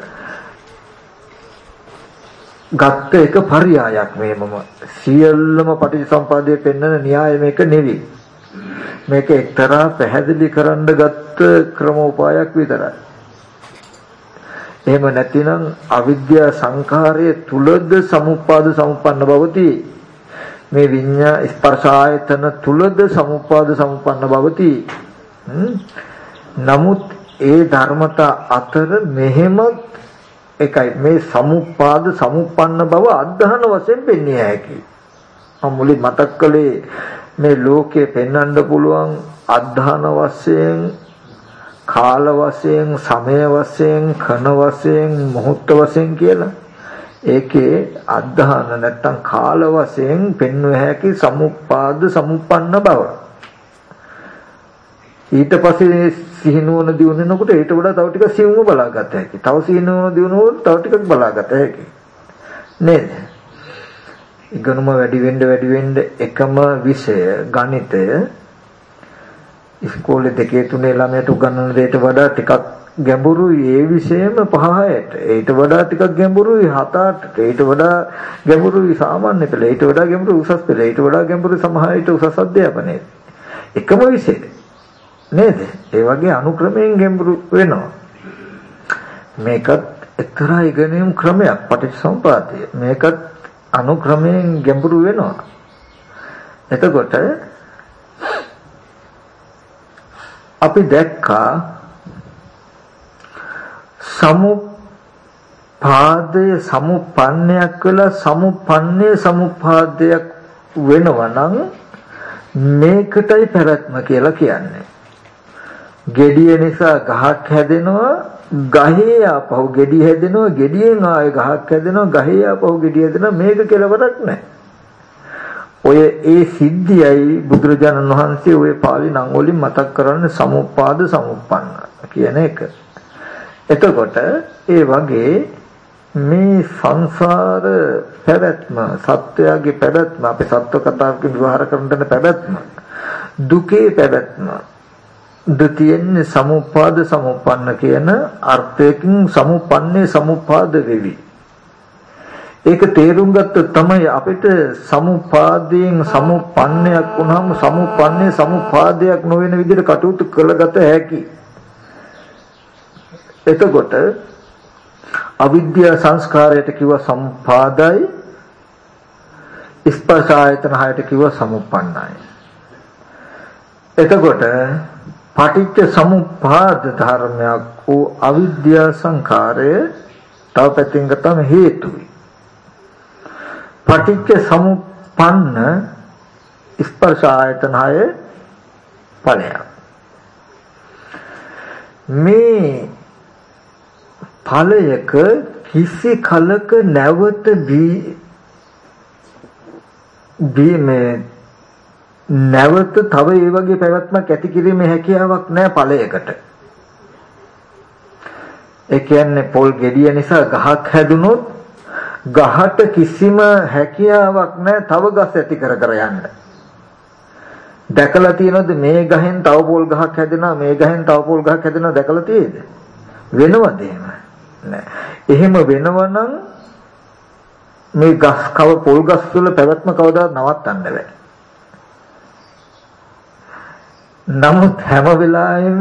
ගත්ත එක පරියායක් මේ මම සියල්ලම පටිච්චසමුපාදයේ පෙන්නන න්‍යාය මේක නෙවෙයි. මේක එක්තරා පැහැදිලි කරන්න ගත්ත ක්‍රමෝපායක් විතරයි. එහෙම නැතිනම් අවිද්‍යා සංඛාරයේ තුලද සමුප්පාද සමුප්පන්න බවති. මේ විඤ්ඤා ස්පර්ශ ආයතන තුලද සමුප්පාද සමුප්පන්න බවති. නමුත් ඒ ධර්මතා අතර මෙහෙම එකයි මේ සමුප්පාද සමුප්පන්න බව අධධාන වශයෙන් පෙන්විය හැකියි. මම මුලින් මතක් කළේ මේ ලෝකේ පෙන්වන්න පුළුවන් අධධාන වශයෙන් කාල වශයෙන් සමය වශයෙන් කන වශයෙන් මොහොත් වශයෙන් කියලා. ඒකේ අධධාන නැත්තම් කාල වශයෙන් පෙන්විය හැකි සමුප්පාද සමුප්පන්න බව. ඊට පස්සේ සිහිනුවන දිනුනකොට ඊට වඩා තව ටිකක් සිහිනුව බලාගත හැකි. තව සිහිනුවන දිනුනොත් තව ටිකක් බලාගත හැකි. නේද? ඉගෙනුම වැඩි වෙන්න වැඩි වෙන්න එකම විෂය ගණිතය ඉස්කෝලේ දෙකේ තුනේ ළමයට උගන්වන දෙයට වඩා ටිකක් ගැඹුරුයි ඒ විෂයම පහ හයට. ඊට වඩා ටිකක් ගැඹුරුයි හත අටට. ඊට වඩා ගැඹුරුයි සාමාන්‍ය පෙළ. ඊට වඩා ගැඹුරුයි උසස් පෙළ. ඊට වඩා ගැඹුරුයි සමහරවිට උසස් අධ්‍යාපනයේ. එකම විෂය නේද? ඒ වගේ අනුක්‍රමයෙන් ගැඹුරු වෙනවා. මේකත් එක්තරා ඉගෙනීම් ක්‍රමයක් පටිච්චසමුපාදය. මේකත් අනුක්‍රමයෙන් ගැඹුරු වෙනවා. එතකොට අපි දැක්කා සමුපාදය සමුප්පන්නයක් කියලා සමුප්පන්නේ සමුපාදයක් වෙනවා නම් මේකටයි පැවැත්ම කියලා කියන්නේ. ගෙඩිය නිසා ගහක් හැදෙනවා, ගහේ ආපහු ගෙඩිය හැදෙනවා, ගෙඩියෙන් ආයෙ ගහක් හැදෙනවා, ගහේ ආපහු ගෙඩිය හැදෙනවා. මේක කෙලවරක් නැහැ. ඔය ඒ සිද්ධියයි බුදුරජාණන් වහන්සේ ඔය පාලි නම් වලින් මතක් කරන්නේ සමුප්පාද සමුප්පන්න කියන එක. එතකොට ඒ වගේ මේ සංසාර පැවැත්ම සත්‍යයේ පැවැත්ම අපේ සත්ව කතාවකින් විවහාර කරන තැන පැවැත්ම දුකේ පැවැත්ම දෙතියන්නේ සමුප්පාද සමුප්පන්න කියන අර්ථයෙන් සමුප්පන්නේ සමුප්පාද වෙවි. ඒක තේරුම් ගත්තොත් තමයි අපිට සමුපාදයෙන් සමුප්පන්නයක් වුණාම සමුප්පන්නේ සමුපාදයක් නොවන විදිහට කටයුතු කළගත හැකි. එතකොට අවිද්‍යා සංස්කාරයට කිව්ව සම්පාදයි, ස්පර්ශ ආයතන හයට කිව්ව සමුප්පන්නයි. එතකොට පටිච්ච සමුප්පාද ධර්මයක් වූ අවිද්‍යා සංඛාරය තව පැත්තකින් ගත්තම හේතුයි. පටිච්ච සමුප්පන්න ස්පර්ශ ආයතන හය ඵලයක්. මේ ඵලයක කිසි කලක නැවත බී බීමේ නැවත තව ඒ වගේ පැවැත්මක් ඇති කිරීමේ හැකියාවක් නැහැ ඵලයකට. ඒ කියන්නේ පොල් ගෙඩිය නිසා ගහක් හැදුනොත් ගහට කිසිම හැකියාවක් නැහැ තව ගස් ඇති කර කර යන්න. දැකලා තියෙනවද මේ ගහෙන් තව පොල් ගහක් හැදෙනවා, මේ ගහෙන් තව පොල් ගහක් හැදෙනවා දැකලා තියෙද? වෙනවද එහෙම? නෑ. එහෙම වෙනවනම් මේ ගස් කව පොල් ගස් වල පැවැත්ම කවදාවත් නවත්තන්න බෑ. නමුත් හැම වෙලාවෙම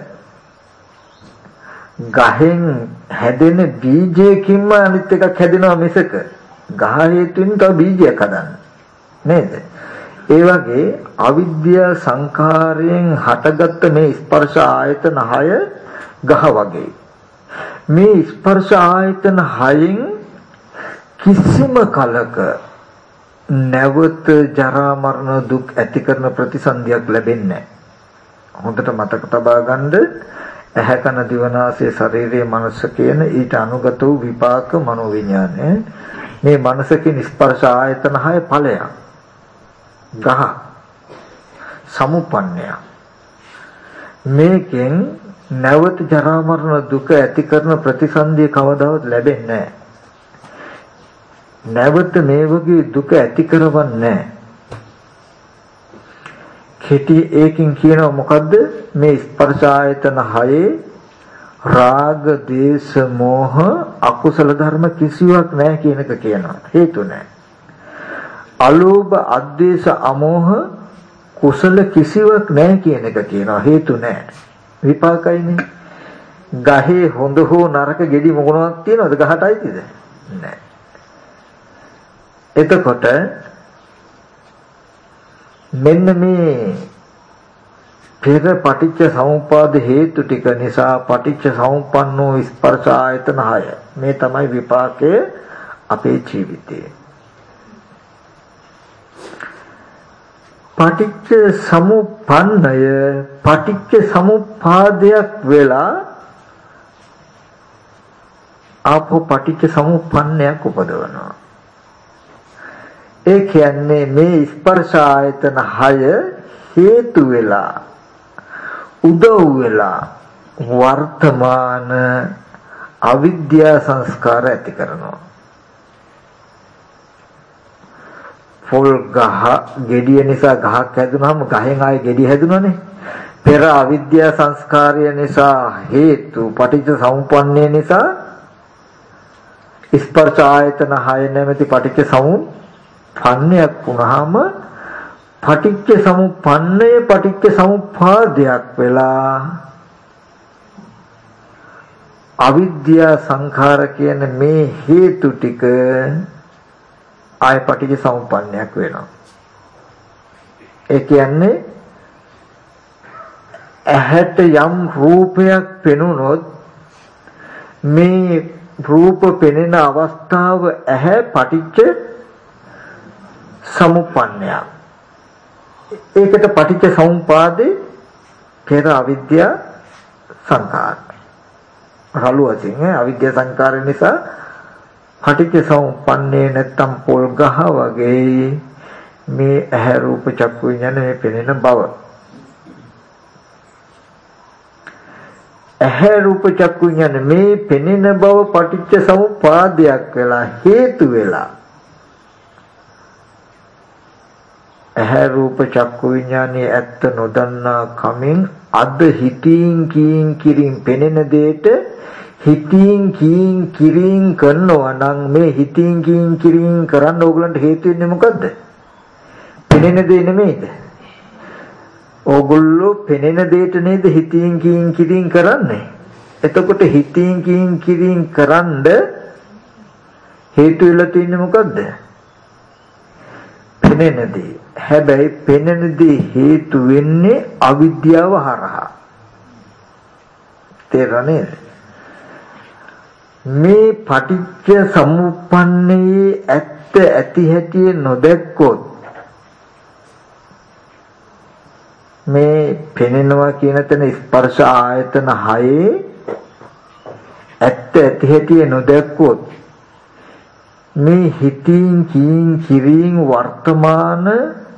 ගහෙන් හැදෙන බීජයකින්ම අනිත් එකක් හැදෙනවා මිසක ගහ හේතුවෙන් තව බීජයක් හදන්නේ නේද? ඒ වගේ අවිද්‍යා සංඛාරයෙන් හටගත්ත මේ ස්පර්ශ ආයතන හය ගහ වගේ. මේ ස්පර්ශ ආයතන හයෙන් කිසිම කලක නැවත ජරා මරණ දුක් ඇති කරන ප්‍රතිසන්දියක් ලැබෙන්නේ නැහැ. හොඳට මතක තබා ගන්න. ඇහැ කන දිව නාසය ශරීරයේ මනස කියන ඊට අනුගත වූ විපාක මනෝ විඥානය මේ මනසකින් ස්පර්ශ ආයතන හය ඵලයක්. ගහ සමුප්පන්නය. මේකෙන් නැවත ජරා මරණ දුක ඇති කරන ප්‍රතිසන්දිය කවදාවත් ලැබෙන්නේ නැහැ. නැවත මේ වගේ දුක ඇති කරවන්නේ නැහැ. කෙටි ඒකින් කියනවා මොකද්ද? මේ ස්පර්ශ ආයතන හයේ රාග, දේශ, මෝහ අකුසල ධර්ම කිසිවක් නැහැ කියන එක කියනවා. හේතු නැහැ. අලෝභ, අද්වේෂ, අමෝහ කුසල කිසිවක් නැහැ කියන එක කියනවා. හේතු නැහැ. විපාකයිනේ. ගහේ හොඳ හෝ නරක ගෙඩි මොකනවත් තියනවද? ගහට අයිතිද? නැහැ. එතකොට මෙන්න මේ පෙර පටිච්ච සමුප්පාද හේතු ටික නිසා පටිච්ච සමුප්පන්නෝ ස්පර්ශ ආයතන හය මේ තමයි විපාකයේ අපේ ජීවිතේ. පටිච්ච සමුප්පන්නය පටිච්ච සමුප්පාදයක් වෙලා ආපෝ පටිච්ච සමුප්පන්නයක් උපදවනවා. ඒ කියන්නේ මේ ස්පර්ශ ආයතන හය හේතු වෙලා උදව් වෙලා වර්තමාන අවිද්‍යා සංස්කාර ඇති කරනවා. පොල් ගහ ගෙඩිය නිසා ගහක් හැදුනහම ගහෙන් ආයේ ගෙඩිය හැදුනනේ. පෙර අවිද්‍යා සංස්කාරය නිසා හේතු පටිච්ච සමුප්පන්නය නිසා ස්පර්ශ ආයතන හය නැමැති පටිච්ච සමුප්පන්නයක් වුණාම පටිච්ච සමුප්පන්නය පටිච්ච සමුප්පාදයක් වෙලා අවිද්‍යා සංඛාර කියන මේ හේතු ටික ආය පටිච්ච සමුප්පන්නයක් වෙනවා. ඒ කියන්නේ ඇහැට යම් රූපයක් පෙනුනොත් මේ රූප පෙනෙන අවස්ථාව ඇහැ පටිච්ච සමුප්පන්නයක්. ඒකට පටිච්ච සමුපාදේ පෙර අවිද්‍යා සංඛාර. රළු වශයෙන් අවිද්‍යා සංඛාර නිසා පටිච්ච සමුප්පන්නේ නැත්තම් පොල් ගහ වගේ මේ ඇහැ රූප චක්කු විඤ්ඤාණ මේ පෙනෙන බව. ඇහැ රූප චක්කු විඤ්ඤාණ මේ පෙනෙන බව පටිච්ච සමුප්පාදයක් වෙලා හේතු වෙලා ඇහැ රූප චක්කු විඤ්ඤාණයේ ඇත්ත නොදන්නා කමින් අද හිතින් කීන් කිරින් පෙනෙන දෙයට හිතින් කීන් කිරින් කරනවා නම් මේ හිතින් කීන් කිරින් කරන්න ඕගලන්ට හේතු වෙන්නේ මොකද්ද? පෙනෙන දේ නෙමෙයිද? ඕගොල්ලෝ පෙනෙන දෙයට නේද හිතින් කීන් කිරින් කරන්නේ? එතකොට හිතින් කීන් කිරින් කරන්ඩ හේතු වෙලා තියෙන්නේ මොකද්ද? පෙනෙන දේ. හැබැයි පෙනෙන දේ හේතු වෙන්නේ අවිද්‍යාව හරහා. තේරෙනවද? මේ පටිච්ච සමුප්පන්නේ ඇත්ත ඇති හැටි නොදැක්කොත් මේ පෙනෙනවා කියන තැන ස්පර්ශ ආයතන හයේ ඇත්ත ඇති හැටි නොදැක්කොත් මේ හිතින් කීන් කිරින් වර්තමාන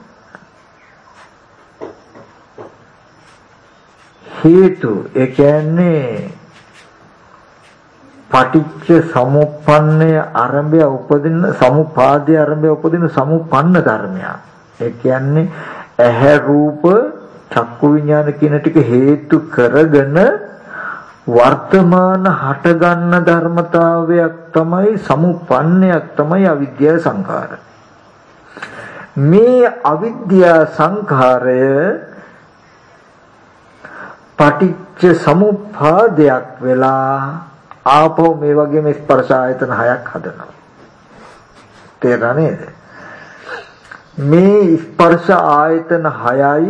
හේතු ඒ කියන්නේ පටිච්ච සමුප්පන්නය ආරම්භය උපදින සමුපාදයේ ආරම්භය උපදින සමුප්පන්න ධර්මයක්. ඒ කියන්නේ ඇහැ රූප චක්කු විඤ්ඤාණ කියන ටික හේතු කරගෙන වර්තමාන හටගන්න ධර්මතාවයක් තමයි සමුප්පන්නයක් තමයි අවිද්‍යා සංඛාර. මේ අවිද්‍යා සංඛාරය පටිච්ච සමුප්පාදයක් වෙලා ආපහු මේ වගේ මේ ස්පර්ශ ආයතන හයක් හදනවා. තේරුණා නේද? මේ ස්පර්ශ ආයතන හයයි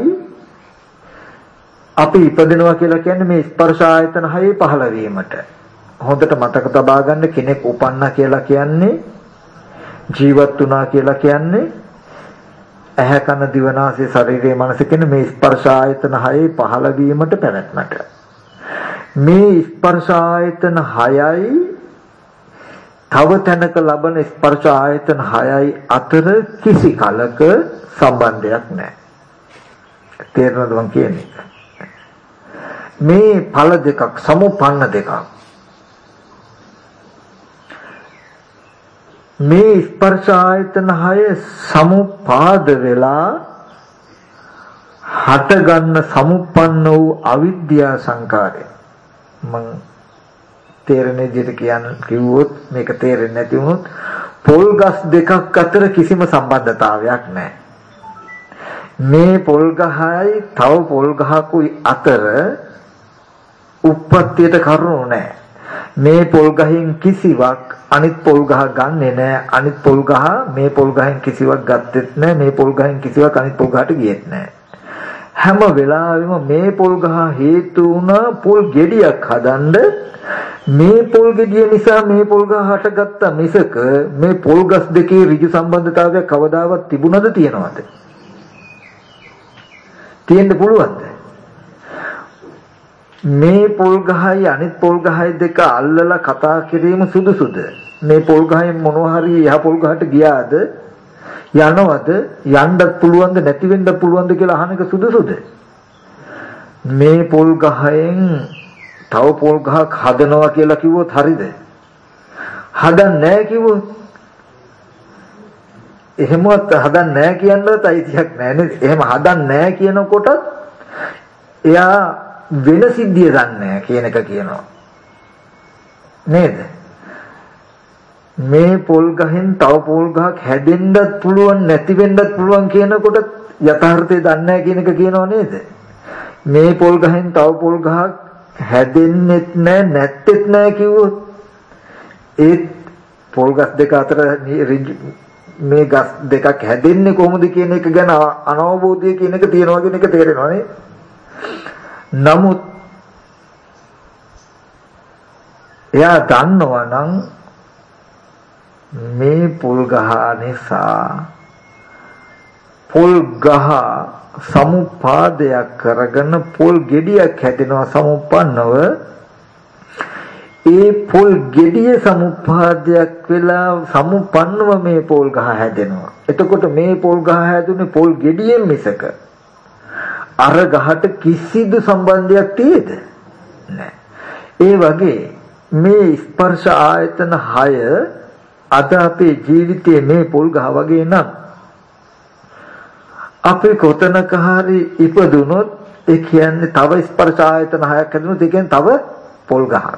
අපි ඉපදෙනවා කියලා කියන්නේ මේ ස්පර්ශ ආයතන හයේ පහළ වීමට. හොඳට මතක තබා ගන්න, කෙනෙක් උපන්නා කියලා කියන්නේ ජීවත් වුණා කියලා කියන්නේ ඇහැ කන දිව නාසය ශරීරය මනස කියන මේ ස්පර්ශ ආයතන හයේ පහළ වීමට පැවැත්මට. මේ ස්පර්ශ ආයතන හයයි තව තැනක ලබන ස්පර්ශ ආයතන හයයි අතර කිසි කලක සම්බන්ධයක් නැහැ. තේරෙනවද මං කියන්නේ? මේ ඵල දෙකක් සමුපන්න දෙකක්. මේ ස්පර්ශ ආයතන හය සමුපාද වෙලා හටගන්න සමුප්පන්න වූ අවිද්‍යා සංකාරය. මං තේරෙන විදිහට කියන්න කිව්වොත් මේක තේරෙන්නේ නැති වුණොත් පොල් ගස් දෙකක් අතර කිසිම සම්බන්ධතාවයක් නැහැ. මේ පොල් ගහයි තව පොල් ගහකුයි අතර උප්පත්තියට කරුණු නැහැ. මේ පොල් ගහෙන් කිසිවක් අනිත් පොල් ගහ ගන්නෙ නැහැ. අනිත් පොල් ගහ මේ පොල් ගහෙන් කිසිවක් ගත්තෙත් නැහැ. මේ පොල් ගහෙන් කිසිවක් අනිත් පොල් ගහට ගියෙත් නැහැ. හැම වෙලාවෙම මේ පොල් ගහ හේතු වුණා පොල් ගෙඩියක් හදන්න. මේ පොල් ගෙඩිය නිසා මේ පොල් ගහ හටගත්ත මිසක මේ පොල් ගස් දෙකේ ඍජු සම්බන්ධතාවයක් කවදාවත් තිබුණද තියනවද? තියෙන්න පුළුවන්ද? මේ පොල් ගහයි අනිත් පොල් ගහයි දෙක අල්ලලා කතා කිරීම සුදුසුද? මේ පොල් ගහෙන් මොනවා හරි එහා පොල් ගහට ගියාද? යනවද? යන්නත් පුළුවන්ද නැති වෙන්නත් පුළුවන්ද කියලා අහන එක සුදුසුද? මේ පොල් ගහෙන් තව පොල් ගහක් හදනවා කියලා කිව්වොත් හරිද? හදන්නේ නැහැ කිව්වොත් එහෙමවත් හදන්නේ නැහැ කියන්නත් අයිතියක් නැහැ නේද? එහෙම හදන්නේ නැහැ කියනකොට එයා වෙන සිද්ධිය දන්නේ නැහැ කියන එක කියනවා නේද? මේ පොල් ගහෙන් තව පොල් ගහක් හැදෙන්නත් පුළුවන් නැති වෙන්නත් පුළුවන් කියනකොට යථාර්ථය දන්නේ නැහැ කියන එක කියනවා නේද? මේ පොල් ගහෙන් තව පොල් ගහක් හැදෙන්නෙත් නැහැ නැත්තේත් නැහැ කිව්වොත් ඒ පොල් ගස් දෙක අතර මේ ගස් දෙකක් හැදෙන්නේ කොහොමද කියන එක ගැන අනවබෝධය කියන එක තියනවා කියන එක තේරෙනවා නේ? නමුත් එයා දන්නවා නම් මේ පොල් ගහ නිසා පොල් ගහ සමුපාදයක් කරගෙන පොල් ගෙඩියක් හැදෙනවා සමුප්පන්නව. ඒ පොල් ගෙඩිය සමුපාදයක් වෙලා සමුපන්නව මේ පොල් ගහ හැදෙනවා. එතකොට මේ පොල් ගහ හැදුනේ පොල් ගෙඩියෙන් මිසක අර ගහට කිසිදු සම්බන්ධයක් තියෙද? නැහැ. ඒ වගේ මේ ස්පර්ශ ආයතන හය අද අපේ ජීවිතයේ මේ පොල් ගහ වගේ නම් අපි කොතනක හරි ඉපදුනොත් ඒ කියන්නේ තව ස්පර්ශ ආයතන හයක් හැදුනොත් ඒ කියන්නේ තව පොල් ගහක්.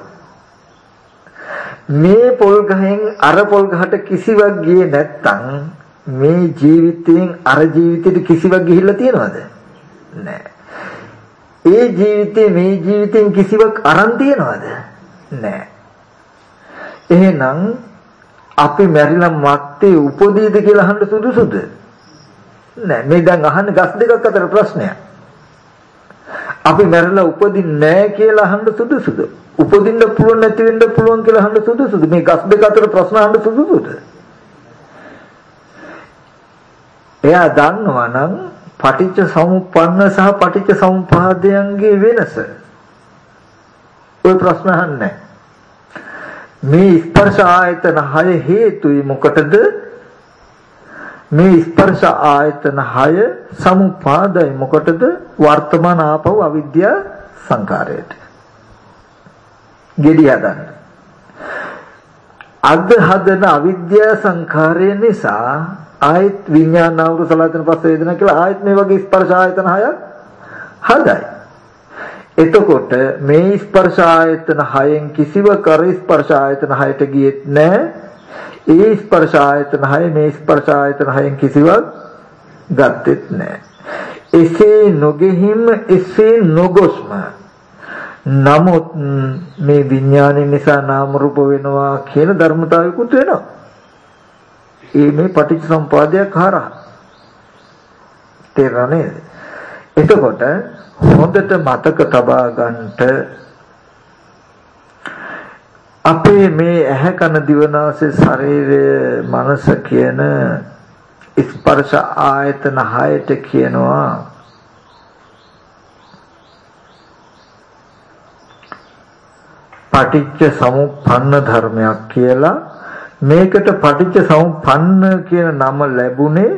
මේ පොල් ගහෙන් අර පොල් ගහට කිසිවක් ගියේ නැත්තම් මේ ජීවිතයෙන් අර ජීවිතේට කිසිවක් ගිහිල්ලා තියෙනවද? නැහැ. ඒ ජීවිතේ මේ ජීවිතෙන් කිසිවක් අරන් තියනවද? නැහැ. එහෙනම් අපි මැරිලා මත්තේ උපදීද කියලා අහන්න සුදුසුද? නැහැ. මේ දැන් අහන්නේ ගස් දෙකක් අතර ප්‍රශ්නයක්. අපි මැරිලා උපදින්නේ නැහැ කියලා අහන්න සුදුසුද? උපදින්න පුළුවන් නැති වෙන්න පුළුවන් කියලා අහන්න සුදුසුද? මේ ගස් දෙක අතර ප්‍රශ්න අහන්න සුදුසුද? එයා දන්නවා නම් පටිච්ච සමුප්පන්න සහ පටිච්ච සමුපාදයන්ගේ වෙනස. ඔය ප්‍රශ්න අහන්නේ. මේ ස්පර්ශ ආයතන හය හේතුයි මොකටද? මේ ස්පර්ශ ආයතන හය සමුපාදයි මොකටද? වර්තමාන ආපව අවිද්‍යා සංකාරයට. ගෙඩි හදන්න. අද හදන අවිද්‍යා සංකාරය නිසා ආයත් විඥානාවරු සලතන පස්ස වේදනා කියලා ආයත් මේ වගේ ස්පර්ශ ආයතන හයක් හදයි. එතකොට මේ ස්පර්ශ ආයතන හයෙන් කිසිව කර ස්පර්ශ ආයතන හයට ගියෙත් නැහැ. ඒ ස්පර්ශ ආයතන හය මේ ස්පර්ශ ආයතන හයෙන් කිසිවක් ගත්තෙත් නැහැ. එසේ නොගෙහිම එසේ නොගොස්ම නමුත් මේ විඥානය නිසා නාම රූප වෙනවා කියන ධර්මතාවයකුත් වෙනවා. ඒ මේ පටිච්චසමුපාදයක් හරහා තේරෙන්නේ. එතකොට හොඳට මතක තබා ගන්නට අපේ මේ ඇහැ කන දිව නාසය ශරීරය මනස කියන ස්පර්ශ ආයතන හයට කියනවා පටිච්ච සමුප්පන්න ධර්මයක් කියලා. මේකට පටිච්ච සමුප්පන්න කියන නම ලැබුණේ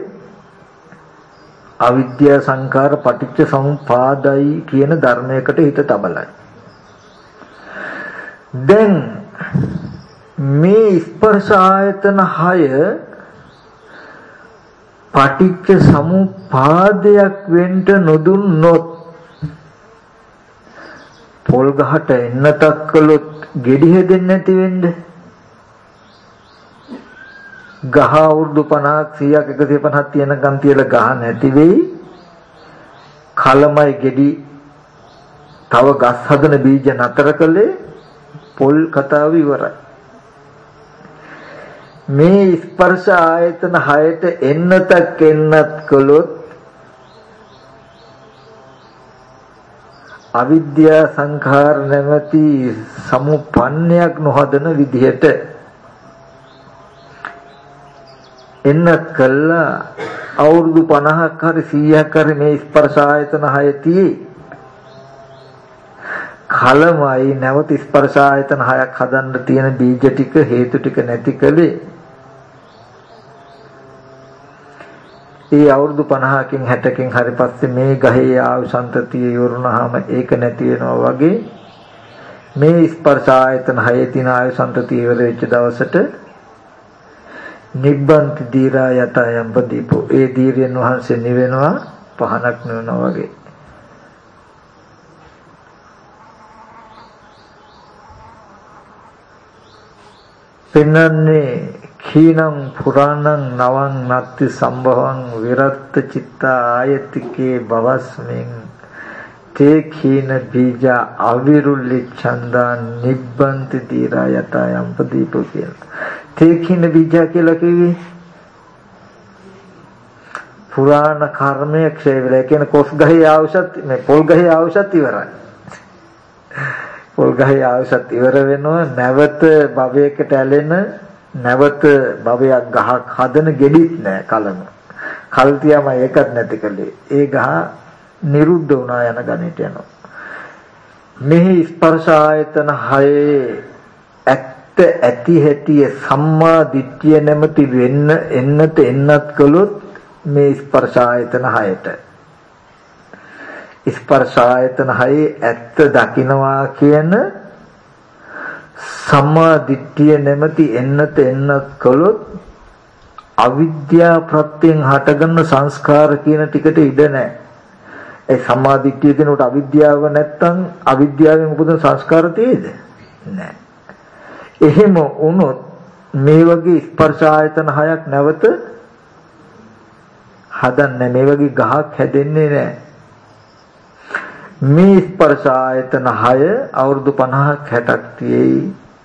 අවිද්‍යා සංඛාර පටිච්ච සමුපාදයි කියන ධර්මයකට හිත තබලයි. දැන් මේ ස්පර්ශ ආයතන හය පටිච්ච සමුපාදයක් වෙන්න නොදුන්නොත් පොල් ගහට එන්නතක් කළොත් ගෙඩි හැදෙන්නේ නැති වෙන්නේ. ගහ අවුරුදු පනහක් සීයක් එකසිය පනහක් තියෙනකන් තියලා ගහ නැති වෙයි. කලමයි ගෙඩි තව ගස් හදන බීජ නතර කළේ පොල් කතාව ඉවරයි. මේ ස්පර්ශ ආයතන හයට එන්නතක් එන්නත් කළොත් අවිද්‍යා සංඛාර නැමැති සමුප්පන්නයක් නොහදන විදිහට එන්නත් කළා අවුරුදු පනහක් හරි සීයක් හරි මේ ස්පර්ශ ආයතන හයතියි කලමයි නැවත ස්පර්ශ ආයතන හයක් හදන්න තියෙන බීජ ටික හේතු ටික නැති කලේ ඒ අවුරුදු පනහකින් හැටකින් හරි පස්සේ මේ ගහේ ආයුසන්තතිය ඉවරුනහම ඒක නැති වෙනවා වගේ මේ ස්පර්ශ ආයතන හයේ තියෙන ආයුසන්තතිය ඉවර වෙච්ච දවසට නිබ්බන්ති දීරා යත යම්ප දීපෝ ඒ දීර්යන් වහන්සේ නිවෙනවා පහනක් නිවෙනවා වගේ. පින්නන්නේ කීනම් පුරාණං නවං නත්ති සම්භවං විරත්ත චිත්ත ආයතිකේ බවස්මින් තේ කීන බීජ අවිරුල්ලි ඡන්දා නිබ්බන්ති දීරා යත යම්ප දීපෝ කියලා. තේ කීන බීජ කියලා කිව්වේ පුරාණ කර්මය ක්ෂය වෙලා කියන කොස් ගහේ ආවුෂත් මේ පොල් ගහේ ආවුෂත් ඉවරයි. පොල් ගහේ ආවුෂත් ඉවර වෙනවා නැවත භවයකට ඇලෙන නැවත භවයක් ගහක් හදන ගෙඩිත් නැහැ කලම. කල් තියාම ඒකත් නැති කලේ. ඒ ගහ නිරුද්ධ වුණා යන ගණිත යනවා. මෙහි ස්පර්ශ ආයතන හයේ ඇත්ත ඇති හැටි සම්මා දිට්ඨිය නැමැති වෙන්න එන්නත එන්නත් කළොත් මේ ස්පර්ශ ආයතන හයට ස්පර්ශ ආයතන හයේ ඇත්ත දකින්නවා කියන සම්මා දිට්ඨිය නැමැති එන්නත එන්නත් කළොත් අවිද්‍යා ප්‍රත්‍යයෙන් හටගන්න සංස්කාර කියන ටිකට ඉඩ නැහැ. ඒ සම්මා දිට්ඨිය කියනකොට අවිද්‍යාව නැත්තම් අවිද්‍යාවෙන් උපදින සංස්කාර තියෙද? නැහැ. එහෙම වුණොත් මේ වගේ ස්පර්ශ ආයතන හයක් නැවත හදන්නේ මේ වගේ ගහක් හැදෙන්නේ නැහැ. මේ ස්පර්ශ ආයතන හය අවුරුදු පනහක් හැටක් තියෙයි.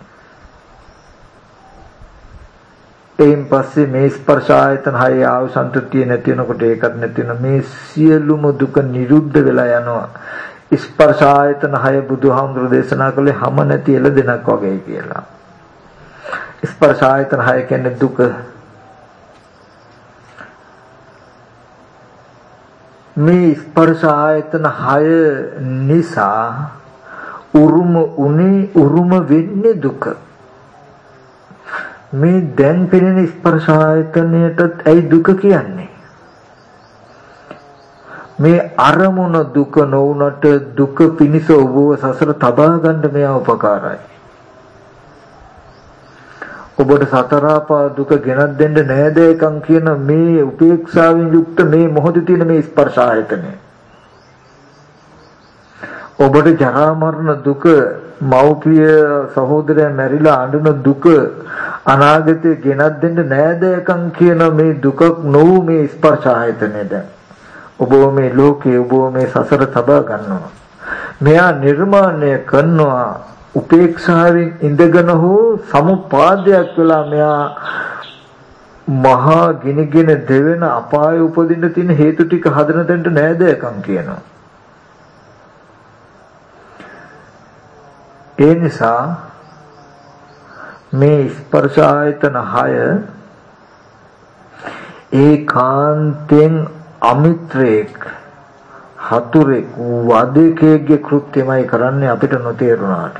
එයින් පස්සේ මේ ස්පර්ශ ආයතන හය ආවසන්තතිය නැති වෙනකොට ඒකත් නැති වෙන මේ සියලුම දුක නිරුද්ධ වෙලා යනවා. ස්පර්ශ ආයතන හය බුදුහාමුදුරු දේශනා කළේ හැම නැති එළදෙනක් වගේ කියලා. ස්පර්ශ ආයතන හය කියන්නේ දුක. මේ ස්පර්ශ ආයතන හය නිසා උරුම උනේ උරුම වෙන්නේ දුක. මේ දැන් පෙනෙන ස්පර්ශ ආයතනයටත් ඇයි දුක කියන්නේ? මේ අරමුණ දුක නොවුනට දුක පිනිස ඔබව සසර තබා ගන්න මෙයා උපකාරයි. ඔබට සතරාපා දුක ගෙනත් දෙන්න නෑදෑකම් කියන මේ උපේක්ෂාවෙන් යුක්ත මේ මොහොතේ තියෙන මේ ස්පර්ශ ආයතනය ඔබට ජරා මරණ දුක මෞපිය සහෝදරයා මැරිලා අඬන දුක අනාගතේ ගෙනත් දෙන්න නෑදෑකම් කියන මේ දුක නොවු මේ ස්පර්ශ ආයතනය දැන් ඔබ මේ ලෝකේ ඔබ මේ සසර තබා ගන්නවා. මෙයා නිර්මාණය කරනවා උපේක්ෂාවෙන් ඉඳගෙන හෝ සමුපාදයක් වෙලා මෙයා මහා ගිනිගෙන දෙවෙන අපාය උපදින්න තියෙන හේතු ටික හදන දෙන්න නෑදෑකම් කියනවා. ඒ නිසා මේ ස්පර්ශ ආයතන හය ඒකාන්තෙන් අමිත්‍රේක් හතුරෙක් වදකයේ කෘත්‍යමයි කරන්නේ අපිට නොතේරුණාට.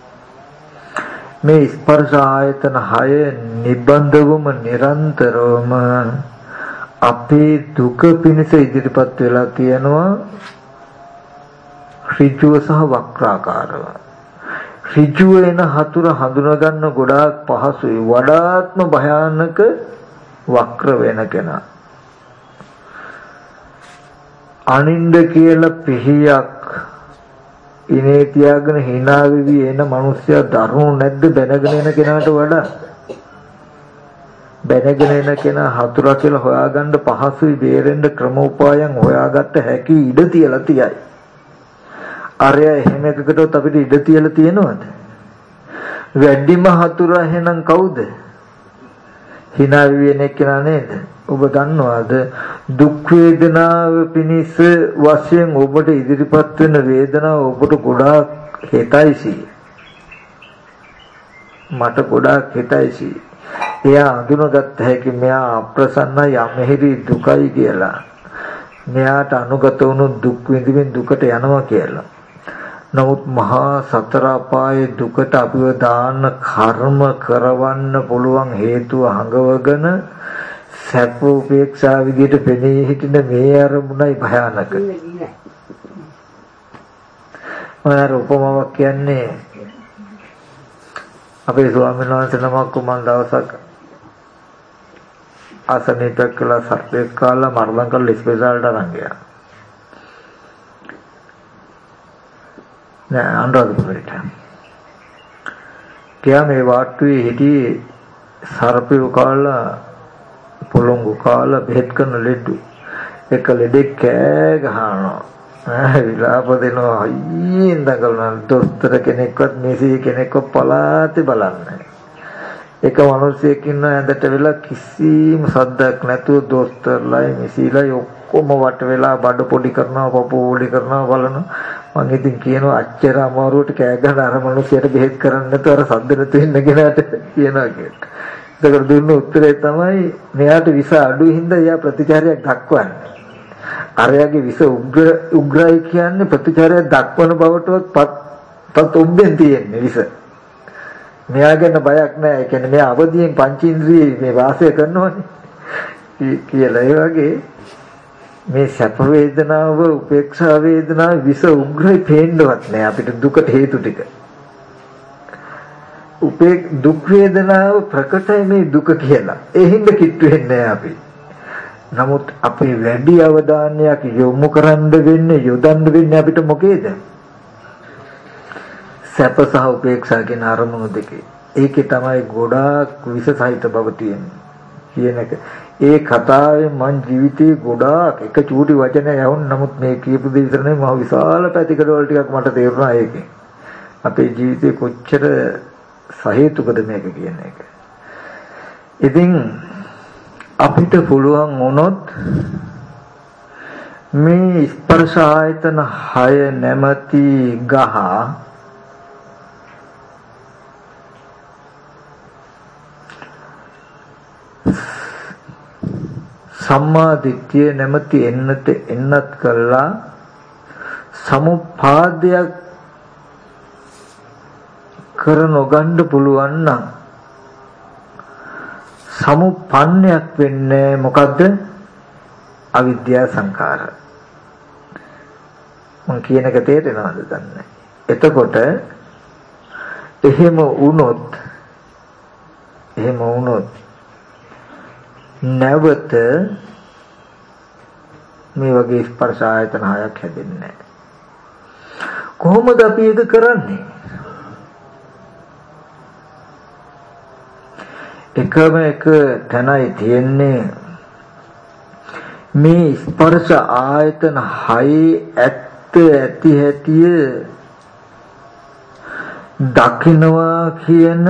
මේ ස්පර්ශ ආයතන හය නිබඳවම නිරන්තරවම අපේ දුක පිණිස ඉදිරිපත් වෙලා තියෙනවා ඍජුව සහ වක්‍රාකාරව. ඍජුව එන හතුර හඳුනා ගන්න ගොඩාක් පහසුයි. වඩාත්ම භයානක වක්‍ර වෙන කෙනා. අනින්ද කියලා පිහියක් ඉනේ තියාගෙන hina වෙවි එන මිනිස්සයා දරුණු නැද්ද බැනගෙන එන කෙනාට වඩා? බැනගෙන එන කෙනා හතුරා කියලා හොයාගන්න පහසුයි. බේරෙන්න ක්‍රමෝපායන් හොයාගත්ත හැකි ඉඩ තියලා තියයි. අරය එහෙම එකකටවත් අපිට ඉඩ තියලා තියෙනවද? වැඩිම හතුරා එහෙනම් කවුද? hina වෙවි එන කෙනා නේද? ඔබ දන්නවාද දුක් වේදනාව පිණිස වශයෙන් ඔබට ඉදිරිපත් වෙන වේදනාව ඔබට ගොඩාක් හිතයිසි. මට ගොඩාක් හිතයිසි. එයා අඳුනගත්ත හැකි මෙයා අප්‍රසන්නයි යමෙහිරි දුකයි කියලා. මෙයාට අනුගත වුණු දුක් විඳින්න දුකට යනවා කියලා. නමුත් මහා සතර අපායේ දුකට අපිව දාන්න කර්ම කරවන්න පුළුවන් හේතුව හඟවගෙන සැප උපේක්ෂා විදියට පෙනී හිටින මේ අරමුණයි භයානක. මම උපමාවක් කියන්නේ අපේ ස්වාමීන් වහන්සේ නමක් මම දවසක් අසනීපයක් කළා සර්පෙක් කාලා මරණ කරලා ඉස්පිරිතාලට අරන් ගියා. නෑ අනුරාධපුරේට. ගියා මේ වාට්ටුවේ හිටියේ සර්පෙක් කාලා පොළොංගු කාලා බෙහෙත් කරන ලෙඩු. එක ලෙඩෙක් කෑ ගහනවා. විලාප දෙනවා. අයියෙන් දඟලන දොස්තර කෙනෙක්වත් මේසී කෙනෙක්වත් පලාතේ බලන්නේ. එක මිනිහෙක් ඉන්න ඇඳට වෙලා කිසිම සද්දයක් නැතුව දොස්තරලයි මේසීලයි ඔක්කොම වට වෙලා බඩ පොඩි කරනවා පපුව පොඩි කරනවා බලනවා. මම ඉතින් කියනවා අච්චර අමාරුවට කෑ ගහන අර මිනිහට බෙහෙත් කරන්න නැතුව අර සද්ද නැතුව ඉන්න කෙනාට කියනවා කියලා. ඒකට දුන්න උත්තරේ තමයි මෙයාට විස අඩුයි හින්දා එයා ප්‍රතිචාරයක් දක්වන්නේ. අරයාගේ විස උග්‍ර උග්‍රයි කියන්නේ ප්‍රතිචාරයක් දක්වන බවටවත් පත් ඔබෙන් තියෙන්නේ විස. මෙයා ගැන බයක් නැහැ. ඒ කියන්නේ මෙයා අවදියෙන් පංචේන්ද්‍රියේ මේ වාසය කරනවනේ කියලා. ඒ වගේ මේ සැප වේදනාව උපේක්ෂා වේදනාව විස උග්‍රයි පේන්නවත් නැහැ අපිට දුකට හේතු ටික. උපේ දුක් වේදනාව ප්‍රකටයි මේ දුක කියලා. ඒ හින්දා කිට්ටු වෙන්නේ අපි. නමුත් අපේ වැඩි අවධානයක් යොමු කරන්න වෙන්නේ යොදන්න වෙන්නේ අපිට මොකේද? සැප සහ උපේක්ෂා කියන අරමුණු දෙකේ. ඒකේ තමයි ගොඩාක් විස සහිත බව තියෙන්නේ. කියන එක. ඒ කතාවේ මං ජීවිතේ ගොඩාක් එක චූටි වචනයක් යවුන් නමුත් මේ කියපු දේ විතර නෙමෙයි මහ විශාල පැතිකඩවල ටිකක් මට තේරුණා ඒකෙන්. අපේ ජීවිතේ කොච්චර සහේතුකද මේක කියන එක. ඉතින් අපිට පුළුවන් වුණොත් මේ ස්පර්ශ ආයතන හය නැමැති ගහ සම්මා දිට්ඨිය නැමැති එන්නත එන්නත් කළා සමුපාදයක් කර නොගන්න පුළුවන් නම් සමුප්පන්නයක් වෙන්නේ මොකද්ද? අවිද්‍යා සංඛාර. මම කියන එක තේරෙනවද දන්නේ? එතකොට එහෙම වුණොත් එහෙම වුණොත් නැවත මේ වගේ ස්පර්ශ ආයතන හයක් හැදෙන්නේ නැහැ. කොහොමද අපි ඒක කරන්නේ? එකම එක තැනයි තියෙන්නේ මේ ස්පර්ශ ආයතන හයේ ඇත්ත ඇති හැටිය දකින්නවා කියන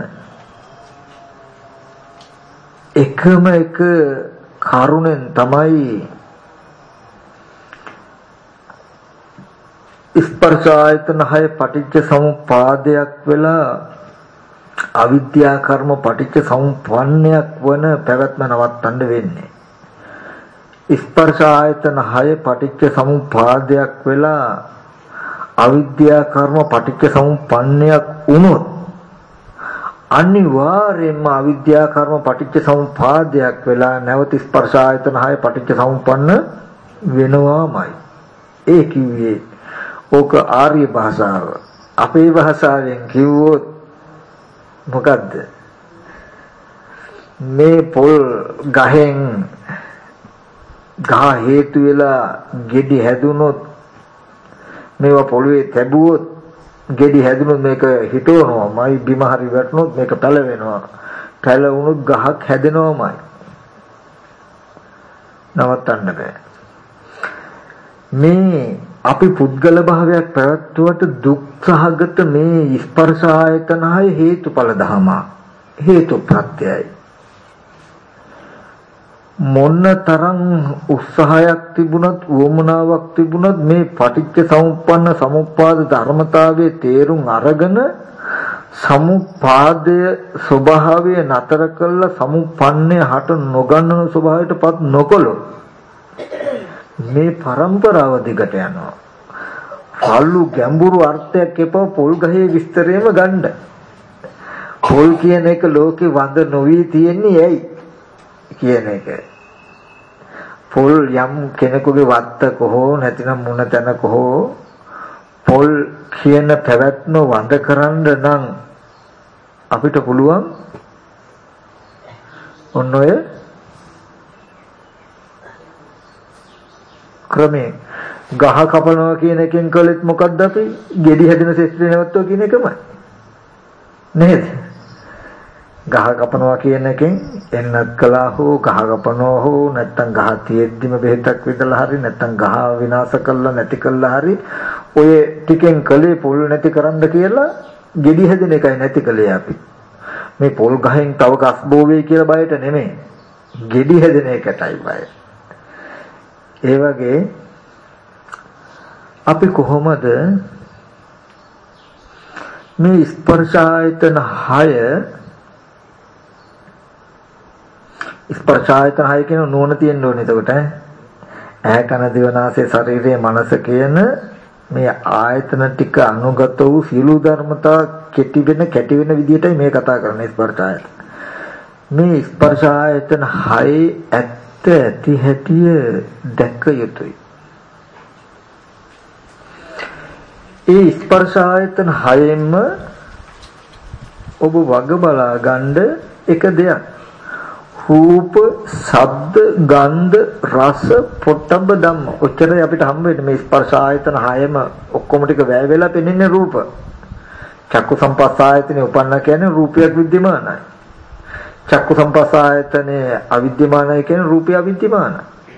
එකම එක කරුණෙන් තමයි ස්පර්ශ ආයතන හය පටිච්ච සමුප්පාදයක් වෙලා අවිද්‍යා කර්ම පටිච්ච සමුප්පන්නයක් වන පැවැත්ම නවත්තන්න වෙන්නේ. ස්පර්ශ ආයතන හය පටිච්ච සමුප්පාදයක් වෙලා අවිද්‍යා කර්ම පටිච්ච සමුප්පන්නයක් වුණොත් අනිවාර්යයෙන්ම අවිද්‍යා කර්ම පටිච්ච සමුප්පාදයක් වෙලා නැවත ස්පර්ශ ආයතන හය පටිච්ච සමුප්පන්න වෙනවාමයි. ඒ කිව්වේ ඕක ආර්ය භාෂාව. අපේ භාෂාවෙන් කිව්වොත් මොකද්ද? මේ පොල් ගහෙන් ගහ හේතු වෙලා ගෙඩි හැදුනොත් මේවා පොළවේ තැබුවොත් ගෙඩි හැදුනොත් මේක හිටවනවාමයි, බිම හරි වැටුනොත් මේක පැලවෙනවා. පැලවුනොත් ගහක් හැදෙනවාමයි. නවත්තන්න බෑ. මේ අපි පුද්ගල භාවයක් පැවැත්වුවට දුක් සහගත මේ ස්පර්ශ ආයතන හය හේතුඵල ධම හේතු ප්‍රත්‍යයයි. මොන්න තරම් උත්සාහයක් තිබුණත් උවමනාවක් තිබුණත් මේ පටිච්ච සමුප්පන්න සමුප්පාද ධර්මතාවයේ තේරුම් අරගෙන සමුප්පාදය ස්වභාවය නතර කළා සමුප්පන්නේ හට නොගන්නන ස්වභාවයටපත් නොකළොත් මේ પરම්පරාව දිගට යනවා. පල්ලු ගැඹුරු අර්ථයක් එපා පොල් ගහේ විස්තරේම ගන්න. පොල් කියන එක ලෝකේ වඳ නොවි තියෙන්නේ ඇයි කියන එක. පොල් යම් කෙනෙකුගේ වත්තක හෝ නැතිනම් මුණ තැනක හෝ පොල් කියන පැවැත්ම වඳ කරන්න නම් අපිට පුළුවන් ඔන්න ඔය ක්‍රමේ ගහ කපනවා කියන එකෙන් කළෙත් මොකද්ද අපි ගෙඩි හැදෙන ශේත්‍රය නැවතුවා කියන එකමයි නේද? ගහ කපනවා කියන එකෙන් එන්නත් කළා හෝ ගහ කපනවා හෝ නැත්තම් ගහ තියෙද්දිම බෙහෙතක් විදලා හරි නැත්තම් ගහ විනාශ කළා නැති කළා හරි ඔය ටිකෙන් කලේ පොල් නැති කරන්න කියලා ගෙඩි හැදෙන එකයි නැති කලේ අපි. මේ පොල් ගහෙන් තව ගස් බෝ වෙයි කියලා බයට නෙමෙයි. ගෙඩි හැදෙන එකටයි බය. ඒ වගේ අපි කොහොමද මේ ස්පර්ශ ආයතන හය ස්පර්ශ ආයතන හය කියන නුවණ තියෙන්න ඕනේ. එතකොට ඇහැ කන දිව නාසය ශරීරය මනස කියන මේ ආයතන ටික අනුගත වූ සියලු ධර්මතා කෙටි වෙන කැටි වෙන විදිහටයි මේ කතා කරන්නේ ස්පර්ශ ආයතන. මේ ස්පර්ශ ආයතන හය ඇත්ත ඇති හැටිය දැක යුතුයි. ඒ ස්පර්ශ ආයතන හයෙන්ම ඔබ වග බලා ගන්න එක දෙයක්. රූප, ශබ්ද, ගන්ධ, රස, පොට්ටබ්බ ධම්ම. ඔච්චරයි අපිට හම්බ වෙන්නේ මේ ස්පර්ශ ආයතන හයම ඔක්කොම ටික වැය වෙලා පෙනෙන්නේ රූප. චක්කු සම්පස්ස ආයතනේ උපන්න කියන්නේ රූපයක් විද්‍යමානයි. චක්කු සම්පස්ස ආයතනේ අවිද්‍යමානයි කියන්නේ රූපය අවිද්‍යමානයි.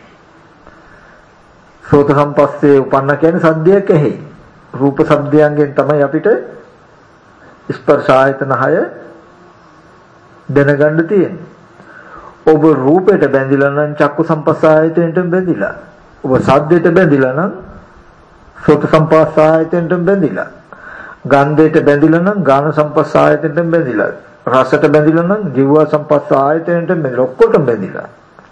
සෝත සම්පස්සේ උපන්න කියන්නේ සද්දයක් ඇහි. රූප ශබ්දයන්ගෙන් තමයි අපිට ස්පර්ශ ආයතන හය දැනගන්න තියෙන්නේ. ඔබ රූපයට බැඳිලා නම් චක්කු සම්පස්ස ආයතනෙට බැඳිලා. ඔබ ශබ්දයට බැඳිලා නම් සෝත සම්පස්ස ආයතනෙට බැඳිලා. ගන්ධයට බැඳිලා නම් ගාන සම්පස්ස ආයතනෙට බැඳිලා. රසයට බැඳිලා නම් ජීව සම්පස්ස ආයතනෙට බැඳිලා. ඔක්කොටම බැඳිලා.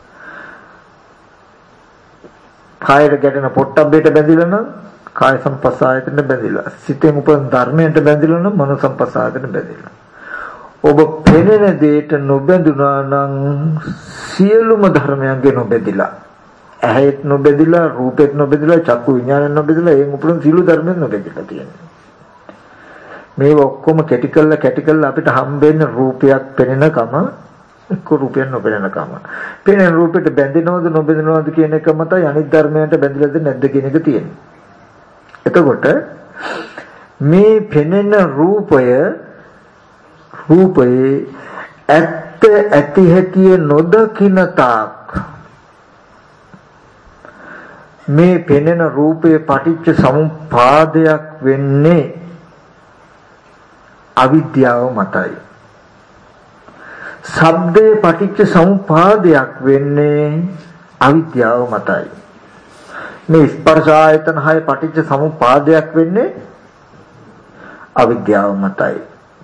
කායයට ගැටෙන පොට්ටබ්බේට බැඳිලා නම් කාය සම්පස්ස ආයතනෙට බැඳිලා. සිතෙන් උපන් ධර්මයට බැඳිලා නම් මනෝ සම්පස්ස ආයතනෙට බැඳිලා. ඔබ පෙනෙන දෙයට නොබැඳුනා නම් සියලුම ධර්මයන්ගේ නොබැඳිලා. ඇහෙත් නොබැඳිලා, රූපෙත් නොබැඳිලා, චක්කු විඥානෙත් නොබැඳිලා, එයින් උපරිම සියලු ධර්මයන් නොබැඳිලා තියෙනවා. මේ ඔක්කොම කැටි කළා කැටි කළා අපිට හම්බෙන්න රූපයක් පෙනෙනකම එක්ක රූපයක් නොපෙනෙනකම. පෙනෙන රූපෙට බැඳෙනවද නොබැඳෙනවද කියන එක මතයි අනිත් ධර්මයන්ට බැඳිලාද නැද්ද කියන එක තියෙන්නේ. එතකොට මේ පෙනෙන රූපය රූපේ ඇත්ත ඇති හැටි නොදකින තාක් මේ පෙනෙන රූපේ පටිච්ච සමුප්පාදයක් වෙන්නේ අවිද්‍යාව මතයි. ශබ්දේ පටිච්ච සමුප්පාදයක් වෙන්නේ අවිද්‍යාව මතයි. මේ ස්පර්ශ ආයතන හය පටිච්ච සමුප්පාදයක් වෙන්නේ අවිද්‍යාව මතයි.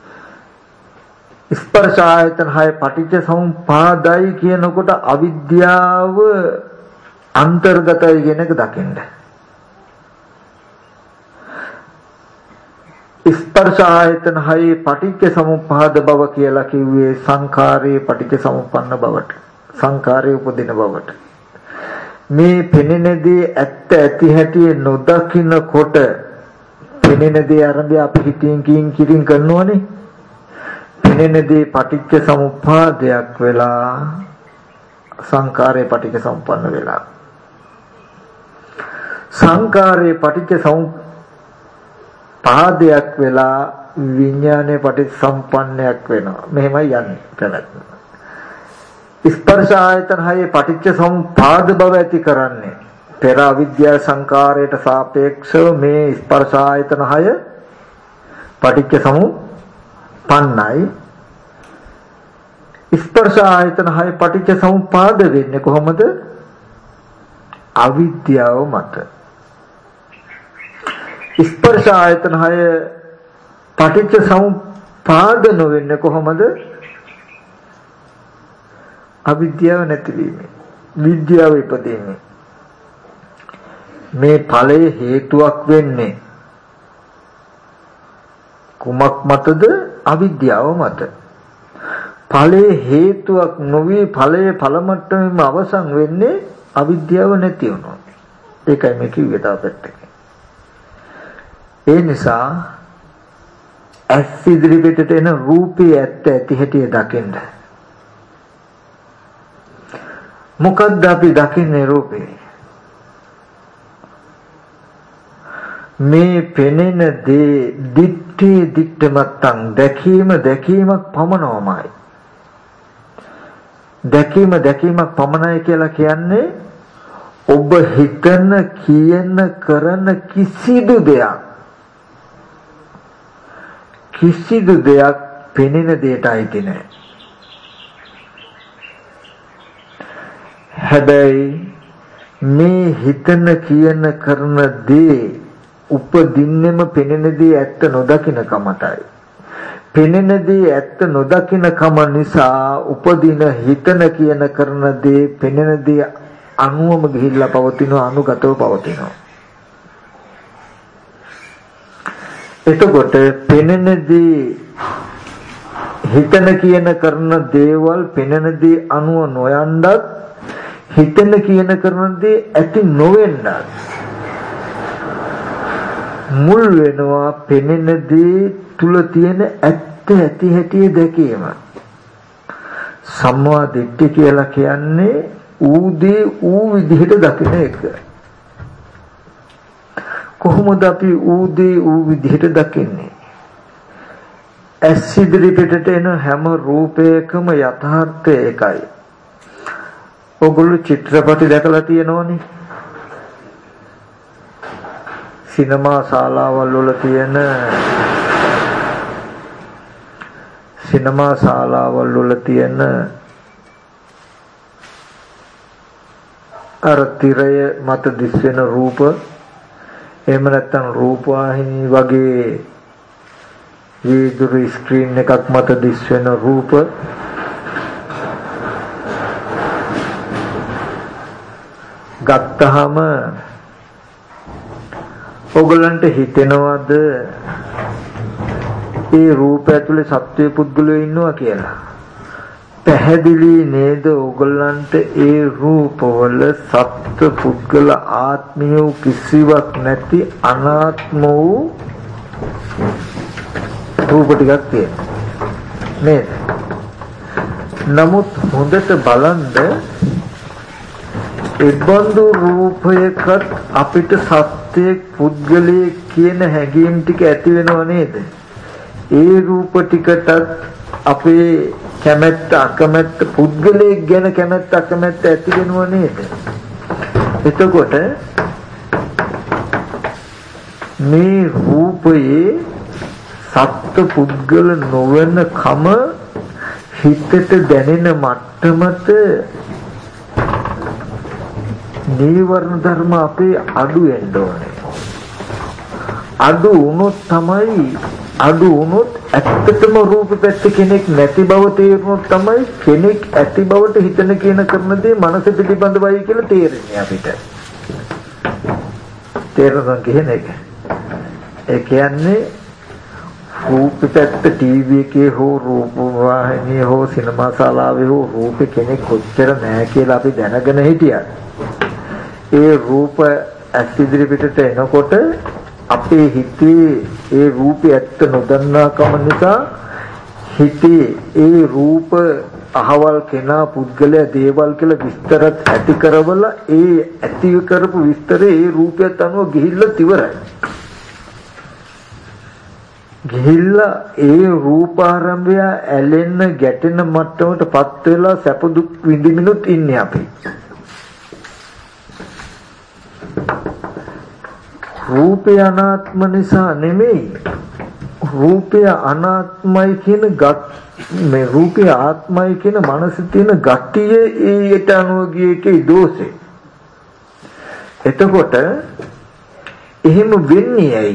ස්පර්ශ ආයතන හය පටිච්ච සමුප්පාදයි කියනකොට අවිද්‍යාව අන්තර්ගතයි කියන එක දකින්න. ස්පර්ශ ආයතන හයේ පටිච්ච සමුප්පාද බව කියලා කිව්වේ සංඛාරයේ පටිච්ච සමුප්පන්න බවට, සංඛාරයේ උපදින බවට. මේ පෙනෙන දේ ඇත්ත ඇති හැටි නොදකින්නකොට පෙනෙන දේ ආරම්භය අපි හිතින් කියින් කිරින් කරනවනේ. පෙනෙන දේ පටිච්ච සමුප්පාදයක් වෙලා සංඛාරයේ පටිච්ච සමුප්පන්න වෙලා. සංඛාරයේ පටිච්ච සමුප්පාදයක් වෙලා විඥානයේ පටිච්ච සම්පන්නයක් වෙනවා. මෙහෙමයි යන්නේ පැවැත්ම. ස්පර්ශ ආයතන හයේ පටිච්ච සමුප්පාද බව ඇති කරන්නේ පෙර අවිද්‍යා සංඛාරයට සාපේක්ෂව මේ ස්පර්ශ ආයතන හය පටිච්ච සමුප්පන්නයි. ස්පර්ශ ආයතන හය පටිච්ච සමුප්පාද වෙන්නේ කොහොමද? අවිද්‍යාව මත. ස්පර්ශ ආයතන හය පටිච්ච සමුප්පාද නොවෙන්නේ කොහොමද? අවිද්‍යාව නැතිවීම, විද්‍යාව ඉපදීම. මේ ඵලයේ හේතුවක් වෙන්නේ කුමක් මතද? අවිද්‍යාව මත. ඵලයේ හේතුවක් නොවි ඵලයේ ඵල මට්ටමෙම අවසන් වෙන්නේ අවිද්‍යාව නැති වුණොත්. ඒකයි මේ කිව්වේ තව පැත්තකින්. ඒ නිසා ඇස් ඉදිරියට එන රූපේ ඇත්ත ඇති හැටි දකින්න. මොකද්ද අපි දකින්නේ රූපේ? මේ පෙනෙන දේ දිට්ඨි දිට්ඨමත්තං දැකීම දැකීමක් පමණමයි. දැකීම දැකීමක් පමණයි කියලා කියන්නේ ඔබ හිතන කියන කරන කිසිදු දෙයක් කිසිදු දෙයක් පෙනෙන දෙයට අයිති නැහැ. හැබැයි මේ හිතන කියන කරන දේ උපදින්නෙම පෙනෙන දේ ඇත්ත නොදකින කමටයි. පෙනෙන දේ ඇත්ත නොදකින කම නිසා උපදින හිතන කියන කරන දේ පෙනෙන දේ අනුවම ගිහිල්ලා පවතිනවා, අනුගතව පවතිනවා. එතකොට පෙනෙන දේ හිතන කියන කරන දේවල් පෙනෙන දේ අනුව නොයන්දත් හිතන කියන කරන දේ ඇති නොවෙන්නත් මුල් වෙනවා පෙනෙන දේ තුල තියෙන ඇත්ත ඇති හැටි දැකීම. සම්මා දිට්ඨි කියලා කියන්නේ ඌ දේ ඌ විදිහට දකින එක. කොහොමද අපි ඌ දේ ඌ විදිහට දකින්නේ? ඇස් ඉදිරියට එන හැම රූපයකම යථාර්ථය එකයි. ඔගොල්ලෝ චිත්‍රපටි දැකලා තියෙනවනේ. සිනමා ශාලාවල් වල තියෙන සිනමා ශාලාවල් වල තියෙන අර තිරය මත දිස්වෙන රූප, එහෙම නැත්නම් රූපවාහිනී වගේ වීදුරු ස්ක්‍රීන් එකක් මත දිස්වෙන රූප ගත්තහම ඔයගලන්ට හිතෙනවද ඒ රූපය ඇතුලේ සත්වයේ පුද්ගලයෝ ඉන්නවා කියලා? පැහැදිලි නේද? ඔයගලන්ට ඒ රූපවල සත්ව පුද්ගල ආත්මිය කිසිවක් නැති අනාත්ම වූ රූප ටිකක් තියෙනවා නේද? නමුත් හොඳට බලන්න එබඳු රූපයකට අපිට සත්‍යයේ පුද්ගලයේ කියන හැඟීම් ටික ඇති වෙනව නේද? ඒ රූප ටිකටත් අපේ කැමැත්ත අකමැත්ත පුද්ගලයේ ගැන කැමැත්ත අකමැත්ත ඇති වෙනව නේද? එතකොට මේ රූපයේ සත්ත්ව පුද්ගල නොවන කම හිතට දැනෙන මට්ටමට නීවරණ ධර්ම අපේ අඩු වෙන්න ඕනේ. අඩු වුණොත් තමයි අඩු වුණොත් ඇත්තටම රූප පැත්ත කෙනෙක් නැති බව තේරුනොත් තමයි කෙනෙක් ඇති බවට හිතන කියන කරන දේ මනස පිළිබඳවයි කියලා තේරෙන්නේ අපිට. තේරුණා කියන්නේ ඒක. ඒ කියන්නේ රූප පැත්ත ටීවී එකේ හෝ රූප වාහිනියේ හෝ සිනමා ශාලාවේ හෝ රූප කෙනෙක් කොච්චර නැහැ කියලා අපි දැනගෙන හිටියත් ඒ රූප ඇස් ඉදිරි පිටට එනකොට අපේ හිතේ ඒ රූපය ඇත්ත නොදන්නාකම නිසා හිතේ ඒ රූප අහවල් කෙනා පුද්ගලයා දේවල් කියලා විස්තරත් ඇති කරවලා ඒ ඇති කරපු විස්තරේ ඒ රූපයත් අනුව ගිහිල්ලා ඉවරයි. ගිහිල්ලා ඒ රූපාරම්භය ඇලෙන්න ගැටෙන මට්ටමටපත් වෙලා සැප දුක් විඳිමිනුත් ඉන්නේ අපි. රූපය අනාත්ම නිසා නෙමෙයි රූපය අනාත්මයි කියන ගත් මේ රූපය ආත්මයි කියන මනසේ තියෙන ගතිය ඒට අනුව ගිය එකේ දෝෂේ. එතකොට එහෙම වෙන්නේ ඇයි?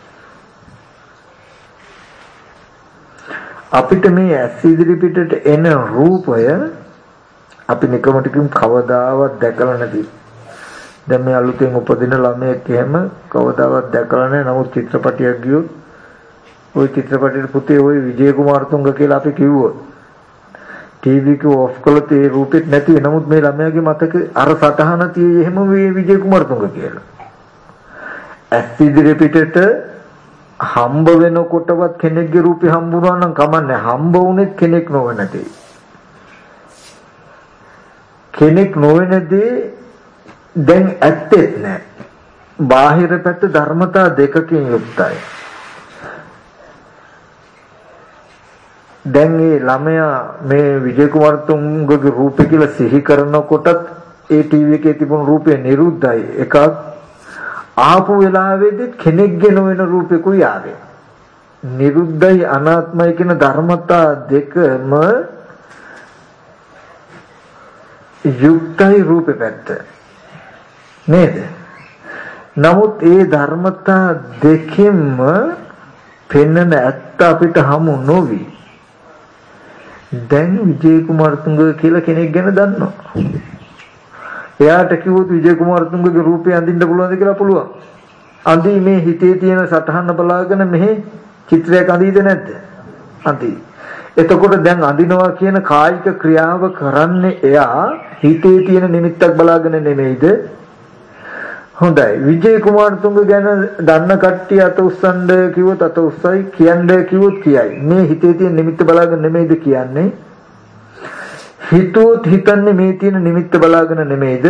අපිට මේ ඇස් ඉදිරි පිටට එන රූපය අපි නිකමටකින් කවදාවත් දැකලා නැති. දැන් මේ අලුතෙන් උපදින ළමයෙක් එහෙම කවදාවත් දැකලා නැහැ. නමුත් චිත්‍රපටියක් ගියොත් ওই චිත්‍රපටයේ පුතේ ওই විජේ කුමාරතුංග කියලා අපි කිව්වොත් ටීවී එක ඔෆ් කළොත් ඒ රූපෙත් නැති වෙන. නමුත් මේ ළමයාගේ මතක අර සටහන තියෙන්නේ එහෙම මේ විජේ කුමාරතුංග කියලා. ඇස් ඉදිරි පිටට හම්බ වෙනකොටවත් කෙනෙක්ගේ රූපේ හම්බුනා නම් කමන්නේ. හම්බ වුණෙත් කෙනෙක් නොවනදී. කෙනෙක් නොවනදී දැන් ඇත්තෙත් නැහැ. බාහිර පැත්ත ධර්මතා දෙකකින් යුක්තයි. දැන් මේ ළමයා මේ විජේ කුමාරතුංගගේ රූපේ කියලා සිහි කරනකොටත් ඒ ටීවී එකේ තිබුණු රූපේ නිරුද්ධයි. එකක් ආපු වෙලාවේදී කෙනෙක්ගේ නොවන රූපෙකුයි ආවේ. නිරුද්ධයි අනාත්මයි කියන ධර්මතා දෙකම යුක්තයි රූපේ පැත්ත. නේද? නමුත් ඒ ධර්මතා දෙකෙන්ම පෙන්වන ඇත්ත අපිට හමු නොවි. දැන් විජේ කුමාරතුංග කියලා කෙනෙක් ගැන දන්නවා. එයාට කිව්වොත් විජේ කුමාරතුංගගේ රූපය අඳින්න පුළුවන්ද කියලා පුළුවන්. අඳි මේ හිතේ තියෙන සටහන බලාගෙන මෙහි චිත්‍රයක් අඳිද නැද්ද? අඳි. එතකොට දැන් අඳිනවා කියන කායික ක්‍රියාව කරන්නේ එයා හිතේ තියෙන නිමිත්තක් බලාගෙන නෙමෙයිද? හොඳයි. විජේ කුමාරතුංග ගැන දන්න කට්ටිය අත උස්සන්න කිව්වොත් අත උස්සයි, කියන්න කිව්වොත් කියයි. මේ හිතේ තියෙන නිමිත්ත බලාගෙන නෙමෙයිද කියන්නේ? හිතුවොත් හිතන්නේ මේ තියෙන නිමිත්ත බලාගෙන නෙමෙයිද?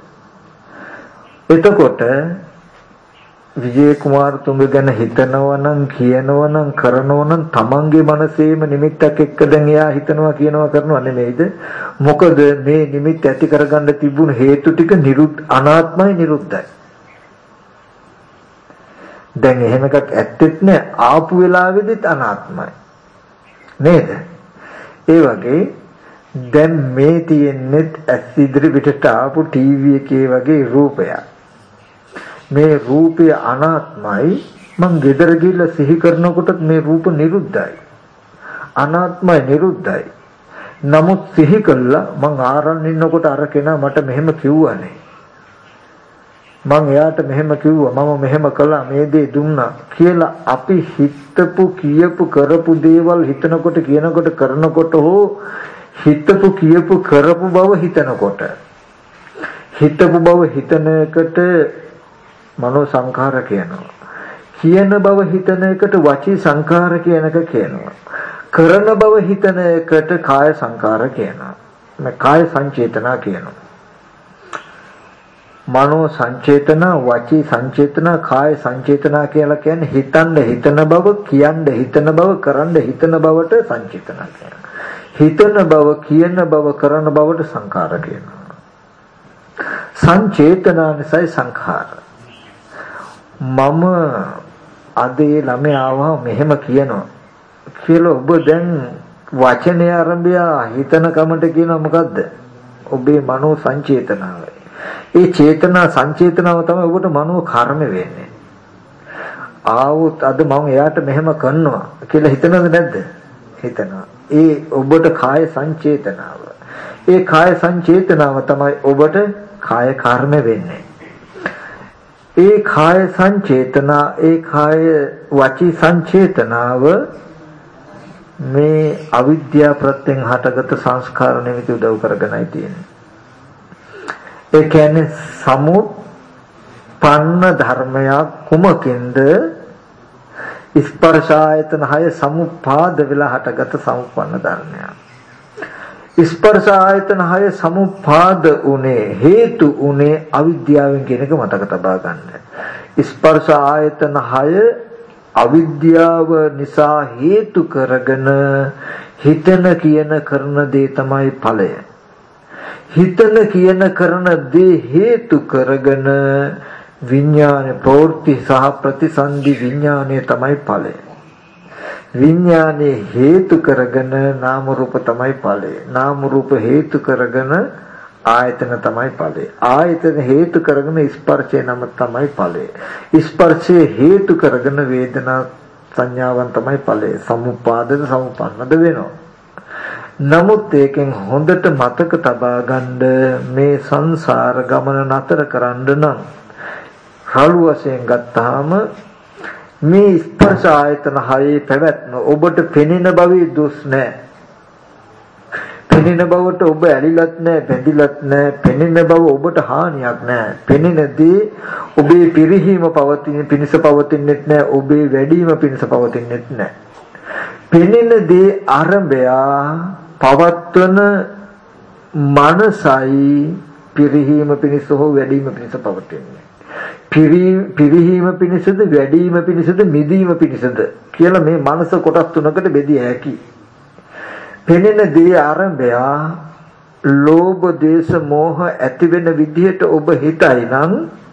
එතකොට විජේ කුමාරතුංග ගැන හිතනවා නම් කියනවා නම් කරනවා නම් තමන්ගේ මනසේම නිමිත්තක් එක්ක දැන් එයා හිතනවා කියනවා කරනවා නෙමෙයිද? මොකද මේ නිමිත්ත ඇති කරගන්න තිබුණු හේතු ටික නිරුද්ධ අනාත්මයි නිරුද්ධයි. දැන් එහෙම එකක් ඇත්තෙත් නෑ. ආපු වෙලාවෙදිත් අනාත්මයි. නේද? ඒ වගේ දැන් මේ තියෙන්නේ ඇස් ඉදිරි පිටට ආපු ටීවී එකේ වගේ රූපයක්. මේ රූපය අනාත්මයි. මං ගෙදර ගිහිල්ලා සිහි කරනකොට මේ රූප නිරුද්ධයි. අනාත්මයි නිරුද්ධයි. නමුත් සිහි කළා මං ආරන් ඉන්නකොට අර කෙනා මට මෙහෙම කිව්වනේ. මං එයාට මෙහෙම කිව්වා මම මෙහෙම කළා මේ දේ දුන්නා කියලා අපි හිතපු කියපු කරපු දේවල් හිතනකොට කියනකොට කරනකොට හෝ හිතපු කියපු කරපු බව හිතනකොට හිතපු බව හිතන එකට මනෝ සංඛාර කියනවා. කියන බව හිතන එකට වචී සංඛාර කියන එක කියනවා. කරන බව හිතන එකට කාය සංඛාර කියනවා. මේ කාය සංචේතනා කියනවා. මනෝ සංචේතන, වචී සංචේතන, කාය සංචේතන කියලා කියන්නේ හිතන්න හිතන බව, කියන්න හිතන බව, කරන්න හිතන බවට සංචේතන කියනවා. හිතන බව, කියන බව, කරන බවට සංඛාර කියනවා. සංචේතනානිසයි සංඛාර. මම අද ඒ ළමයා ආවම මෙහෙම කියනවා කියලා ඔබ දැන් වචනේ ආරම්භය හිතන කමට කියනවා මොකද්ද? ඔබේ මනෝ සංචේතනාව. ඒ චේතනා සංචේතනාව තමයි ඔබට මනෝ කර්ම වෙන්නේ. ආවොත් අද මම එයාට මෙහෙම කරනවා කියලා හිතනවද නැද්ද? හිතනවා. ඒ ඔබට කාය සංචේතනාව. ඒ කාය සංචේතනාව තමයි ඔබට කාය කර්ම වෙන්නේ. ඒ කාය සංචේතනා ඒ කාය වචී සංචේතනාව මේ අවිද්‍යාව ප්‍රත්‍යයෙන් හටගත් සංස්කාර නිමිති උදව් කරගෙනයි තියෙන්නේ. ඒ කියන්නේ සමුප්පන්න ධර්මයක් කුමකින්ද? ස්පර්ශ ආයතන හය සමුපාද වෙලා හටගත් සමුප්පන්න ධර්මයක්. ස්පර්ශ ආයතන හය සමුපාද උනේ හේතු උනේ අවිද්‍යාවෙන් කියන එක මතක තබා ගන්න. ස්පර්ශ ආයතන හය අවිද්‍යාව නිසා හේතු කරගෙන හිතන කියන කරන දේ තමයි ඵලය. හිතන කියන කරන දේ හේතු කරගෙන විඥාන ප්‍රවෘත්ති සහ ප්‍රතිසන්දි විඥානය තමයි ඵලය. විඥානේ හේතු කරගෙන නාම රූප තමයි ඵලය. නාම රූප හේතු කරගෙන ආයතන තමයි ඵලය. ආයතන හේතු කරගෙන ස්පර්ශය නම තමයි ඵලය. ස්පර්ශය හේතු කරගෙන වේදනා සංඥාවන් තමයි ඵලය. සමුපාදද සමුපන්නද වෙනවා. නමුත් ඒකෙන් හොඳට මතක තබා ගන්න මේ සංසාර ගමන නතර කරන්න නම් හලු වශයෙන් ගත්තාම මේ ස්පර්ශ ආයතන හයේ පැවැත්ම ඔබට පෙනෙන බවේ දුස් නැහැ. පෙනෙන බවට ඔබ ඇලිලත් නැහැ, බැඳිලත් නැහැ. පෙනෙන බව ඔබට හානියක් නැහැ. පෙනෙන දේ ඔබේ පිරිහීම පවතින පිණිස පවතින්නෙත් නැහැ, ඔබේ වැඩිම පිණිස පවතින්නෙත් නැහැ. පෙනෙන දේ ආරම්භය පවත්වන මනසයි පිරිහීම පිණිස හෝ වැඩිම පිණිස පවතින්නේ. පිරිහීම පිණිසද වැඩිම පිණිසද මිදීම පිණිසද කියලා මේ මනස කොටස් තුනකට බෙදිය හැකි. පෙනෙන දේ ආරම්භය ලෝභ දේශ මොහ ඇති වෙන විදිහට ඔබ හිතයි නම්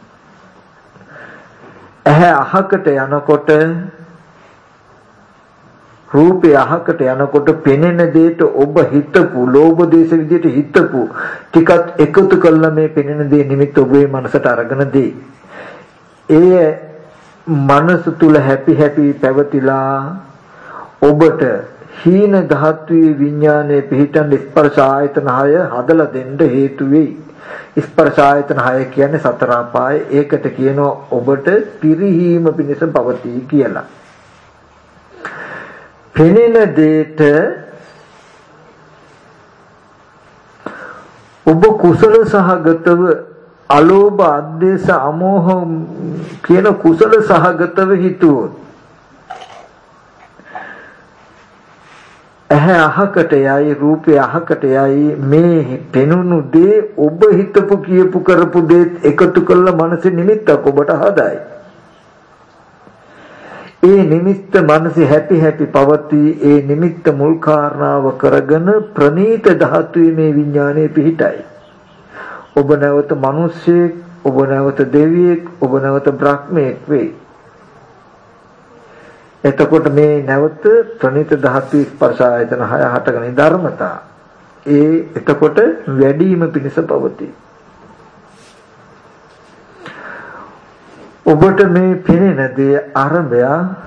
ඇහැ අහකට යනකොට රූපය අහකට යනකොට පෙනෙන දේට ඔබ හිතපු ලෝභ දේශ විදිහට හිතපු ටිකත් එකතු කළා මේ පෙනෙන දේ නිමිත්ත ඔබේ මනසට අරගෙන දෙයි. ඒ මනස තුල හැපි හැපි පැවතිලා ඔබට හීන ධාතුවේ විඥානයේ පිහිටන් ස්පර්ශ ආයතන හය හදලා දෙන්න හේතු වෙයි. ස්පර්ශ ආයතන හය කියන්නේ සතර අපාය. ඒකට කියනවා ඔබට පිරිහීම පිණිස පවතී කියලා. පෙනෙන දෙයට ඔබ කුසල සහගතව අලෝභ අද්වේෂ අමෝහ කියන කුසල සහගතව හිතුවොත් ඇහැ අහකට යයි රූපය අහකට යයි මේ පෙනුණු දේ ඔබ හිතපු කියපු කරපු දේ එකතු කළ මනසේ නිමිත්තක් ඔබට හදායි. ඒ නිමිත්ත මනසේ හැපි හැපි පවතී. ඒ නිමිත්ත මුල් කාරණාව කරගෙන ප්‍රනීත ධාතුවේ මේ විඥානයේ පිහිටයි. ඔබ නැවත මිනිස්සෙක්, ඔබ නැවත දෙවියෙක්, ඔබ නැවත බ්‍රහ්මයෙක් වෙයි. එතකොට මේ නැවත ප්‍රණීත ධාතු ස්පර්ශ ආයතන හය හටගෙන ධර්මතා ඒ එතකොට වැඩිම පිණිස පවතී. ඔබට මේ පෙනෙන දේ ආරම්භය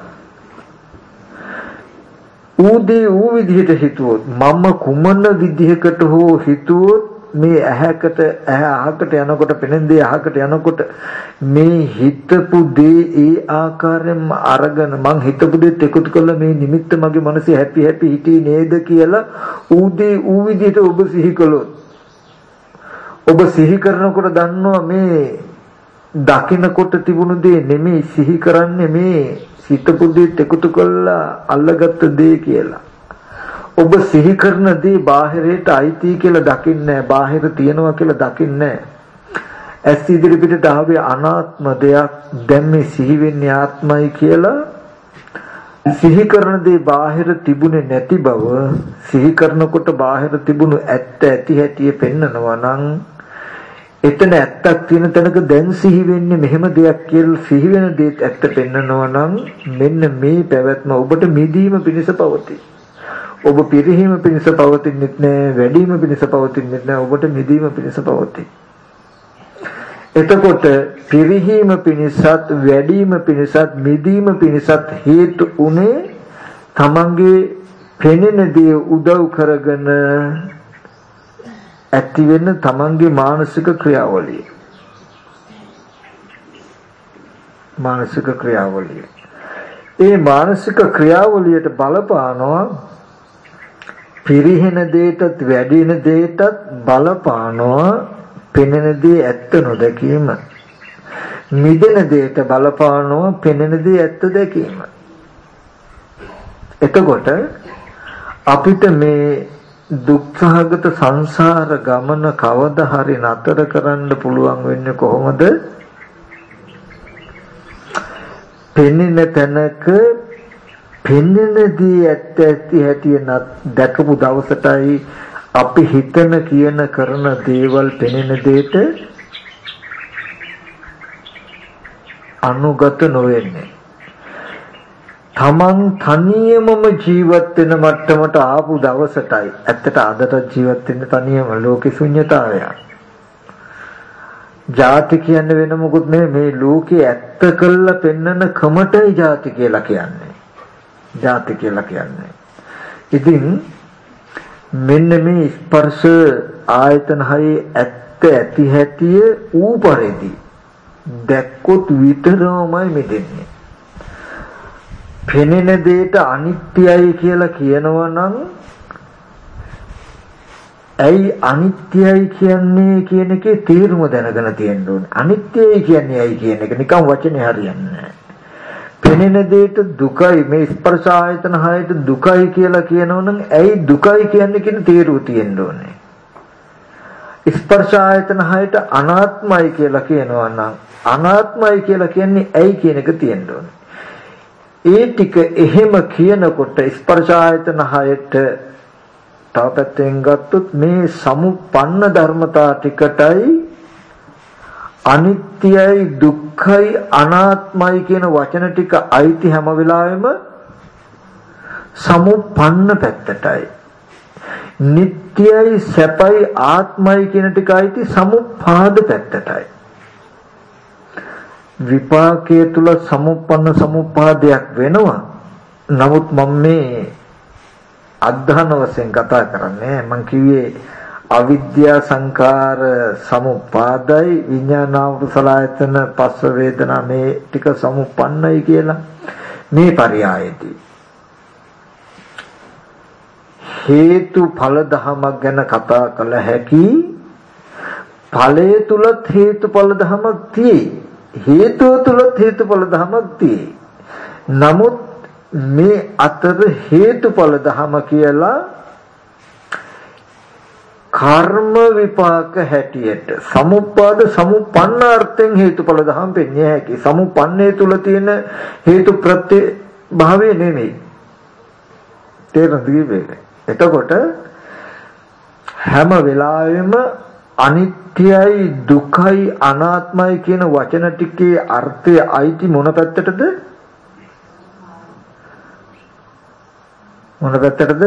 ඌදී ඌ විදිහට හිතුවොත් මම කුමන විදිහකට හෝ හිතුවොත් මේ ඇහැකට ඇහැ අහකට යනකොට පෙනෙන දේ අහකට යනකොට මේ හිතපු දේ ඒ ආකාරයෙන්ම අරගෙන මං හිතපු දේත් එකතු කළා මේ නිමිත්ත මගේ මනසේ හැපි හැපි හිටියේ නේද කියලා ඌදී ඌ විදිහට ඔබ සිහි කළොත් ඔබ සිහි කරනකොට දන්නවා මේ දකින්නකොට තිබුණු දේ නෙමෙයි සිහි කරන්නේ මේ හිතපු දේත් එකතු කළා අල්ලගත්ත දේ කියලා. ඔබ සිහි කරන දේ බාහිරයට අයිති කියලා දකින්නේ නැහැ. බාහිර තියනවා කියලා දකින්නේ නැහැ. ඇස් ඉදිරි පිටට ආවේ අනාත්ම දෙයක්. දැන් මේ සිහි වෙන්නේ ආත්මයි කියලා සිහි කරන දේ බාහිර තිබුණේ නැති බව සිහි කරනකොට බාහිර තිබුණු ඇත්ත ඇති හැටි පෙන්නනවා නම් එතන ඇත්තක් තියෙන තැනක දැන් සිහි වෙන්නේ මෙහෙම දෙයක් කියලා සිහි වෙන දේත් ඇත්ත පෙන්නනවා නම් මෙන්න මේ පැවැත්ම ඔබට මිදීම පිණිස පවතී. ඔබ පිරිහීම පිණිස පවතින්නෙත් නෑ, වැඩිම පිණිස පවතින්නෙත් නෑ, ඔබට මිදීම පිණිස පවතී. එතකොට පිරිහීම පිණිසත් වැඩිම පිණිසත් මිදීම පිණිසත් හේතු උනේ තමන්ගේ පෙනෙන දේ උදව් කරගෙන ඇති වෙන තමන්ගේ මානසික ක්‍රියාවලිය. මානසික ක්‍රියාවලිය. ඒ මානසික ක්‍රියාවලියට බලපානවා පිරිහෙන දේටත් වැඩින දේටත් බලපානවා පෙනෙන දේ ඇත්ත නොදැකීම. මිදෙන දේට බලපානවා පෙනෙන දේ ඇත්ත දැකීම. එතකොට අපිට මේ දුක්ඛගත සංසාර ගමන කවදා හරි නතර කරන්න පුළුවන් වෙන්නේ කොහොමද? පෙනෙන තැනක පෙනෙන දී ඇත්ත ඇති හැටි දැකපු දවසටයි අපි හිතන කියන කරන දේවල් පෙනෙන දෙයට අනුගත නොවෙන්නේ. තමන් තනියමම ජීවත් වෙන මට්ටමට ආපු දවසටයි ඇත්තට අදට ජීවත් වෙන්න තනියම ලෝකේ ශුන්‍යතාවය. ජාති කියන්නේ වෙන මොකුත් නෙමෙයි, මේ ලෝකේ ඇත්ත කළා පෙන්නන කමටයි ජාති කියලා කියන්නේ. ජාති කියලා කියන්නේ. ඉතින් මෙන්න මේ ස්පර්ශ ආයතන හයේ ඇත්ත ඇති හැටිය ඌ පරිදි දැක්කොත් විතරමයි මෙදෙන්නේ. පෙනෙන දෙයට අනිත්‍යයි කියලා කියනවා නම් ඇයි අනිත්‍යයි කියන්නේ කියන එකේ තේරුම දැනගෙන තියෙන්න ඕනේ. අනිත්‍යයි කියන්නේ ඇයි කියන එක නිකන් වචනේ හරියන්නේ නැහැ. පෙනෙන දෙයට දුකයි, මේ ස්පර්ශ ආයතන හයට දුකයි කියලා කියනවා නම් ඇයි දුකයි කියන්නේ කියන තේරුම තියෙන්න ඕනේ. ස්පර්ශ ආයතන හයට අනාත්මයි කියලා කියනවා නම් අනාත්මයි කියලා කියන්නේ ඇයි කියන එක තියෙන්න ඕනේ. ඒ ටික එහෙම කියනකොට ස්පර්ශ ආයතන හයට තව පැත්තෙන් ගත්තොත් මේ සමුප්පන්න ධර්මතා ටිකටයි අනිත්‍යයි දුක්ඛයි අනාත්මයි කියන වචන ටික අයිති හැම වෙලාවෙම සමුප්පන්න පැත්තටයි. නිට්ටයයි සැපයි ආත්මයි කියන ටික අයිති සමුප්පාද පැත්තටයි. විපාකයේ තුල සමුප්පන්න සමුප්පාදයක් වෙනවා. නමුත් මම මේ අධ්‍යාන වශයෙන් කතා කරන්නේ මම කිව්වේ අවිද්‍යා සංකාර සමුප්පාදයි විඥානාවසලායතන පස්ස වේදනා මේ ටික සමුප්පන්නයි කියලා. මේ පරයයේදී හේතු ඵල ධමයක් ගැන කතා කළ හැකි. ඵලයේ තුලත් හේතුඵල ධමයක් තියෙයි. හේතුව තුලත් හේතුඵල ධමයක් තියෙයි. නමුත් මේ අතර හේතුඵල ධම කියලා කර්ම විපාක හැටියට සමුප්පාද සමුප්පන්නාර්ථයෙන් හේතුඵල ධම පෙන්වන්නේ හැකි. සමුප්පන්නේ තුල තියෙන හේතු ප්‍රත්‍ය භාවය නෙමෙයි. තේරුණාද? එතකොට හැම වෙලාවෙම අනිත්‍යයි දුකයි අනාත්මයි කියන වචන ටිකේ අර්ථය අයිති මොන පැත්තටද? මොන පැත්තටද?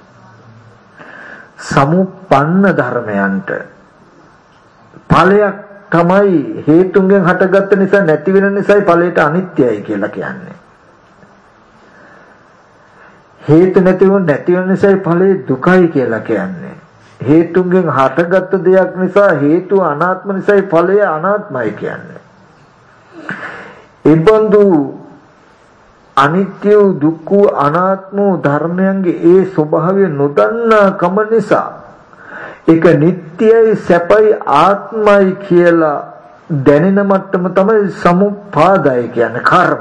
සමුප්පන්න ධර්මයන්ට. ඵලයක් තමයි හේතුන්ගෙන් හටගත්ත නිසා නැති වෙන නිසායි ඵලයට අනිත්‍යයි කියලා කියන්නේ. හේතු නැතිව නැති වෙන නිසායි ඵලයේ දුකයි කියලා කියන්නේ. හේතුන්ගෙන් හටගත්ත දෙයක් නිසා හේතු අනාත්ම නිසායි ඵලය අනාත්මයි කියන්නේ. ඒබඳු අනිත්‍ය දුක්ඛ අනාත්ම ධර්මයන්ගේ ඒ ස්වභාවය නොදන්නා කම නිසා ඒක නිට්ටයයි සැපයි ආත්මයි කියලා දැනෙන මට්ටම තමයි සමුප්පාදයි කියන්නේ කර්ම.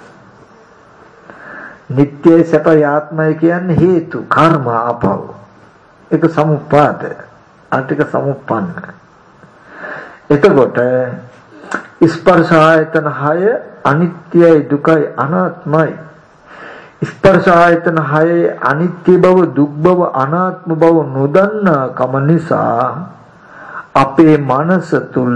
නිට්ටයයි සැපයි ආත්මයි කියන්නේ හේතු කර්ම අපව. ඒක සමුප්පාද. අන්තික සමුප්පන්න. එතකොට ස්පර්ශ ආයතන හය අනිත්‍යයි දුකයි අනාත්මයි. ස්පර්ශ ආයතන හය අනිත්‍ය බව දුක් බව අනාත්ම බව නොදන්නා කම නිසා අපේ මනස තුල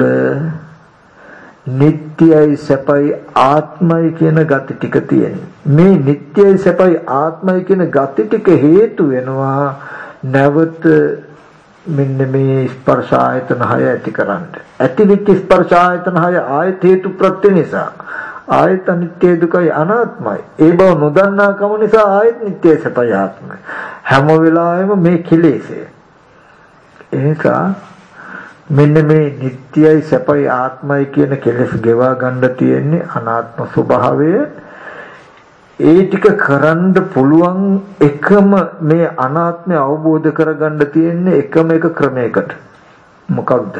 නිට්ටයයි සැපයි ආත්මයි කියන ගති ටික තියෙනවා. මේ නිට්ටයයි සැපයි ආත්මයි කියන ගති ටික හේතු වෙනවා නැවත මෙන්න මේ ස්පර්ශ ආයතන හය ඇති කරන්න. ඇතිවිච්ච ස්පර්ශ ආයතන හය ආයත හේතු ප්‍රත්‍ය නිසා ආයත නිට්ටය දුකයි අනාත්මයි. ඒ බව නොදන්නා කම නිසා ආයත නිට්ටය සැපයි ආත්මයි. හැම වෙලාවෙම මේ කෙලෙසේ. ඒක මෙන්න මේ නිට්ටයයි සැපයි ආත්මයි කියන කෙලෙස් ගෙවා ගන්න තියෙන්නේ අනාත්ම ස්වභාවය. ඒ ටික කරන්න පුළුවන් එකම මේ අනාත්මය අවබෝධ කරගන්න තියෙන්නේ එකම එක ක්‍රමයකට. මොකක්ද?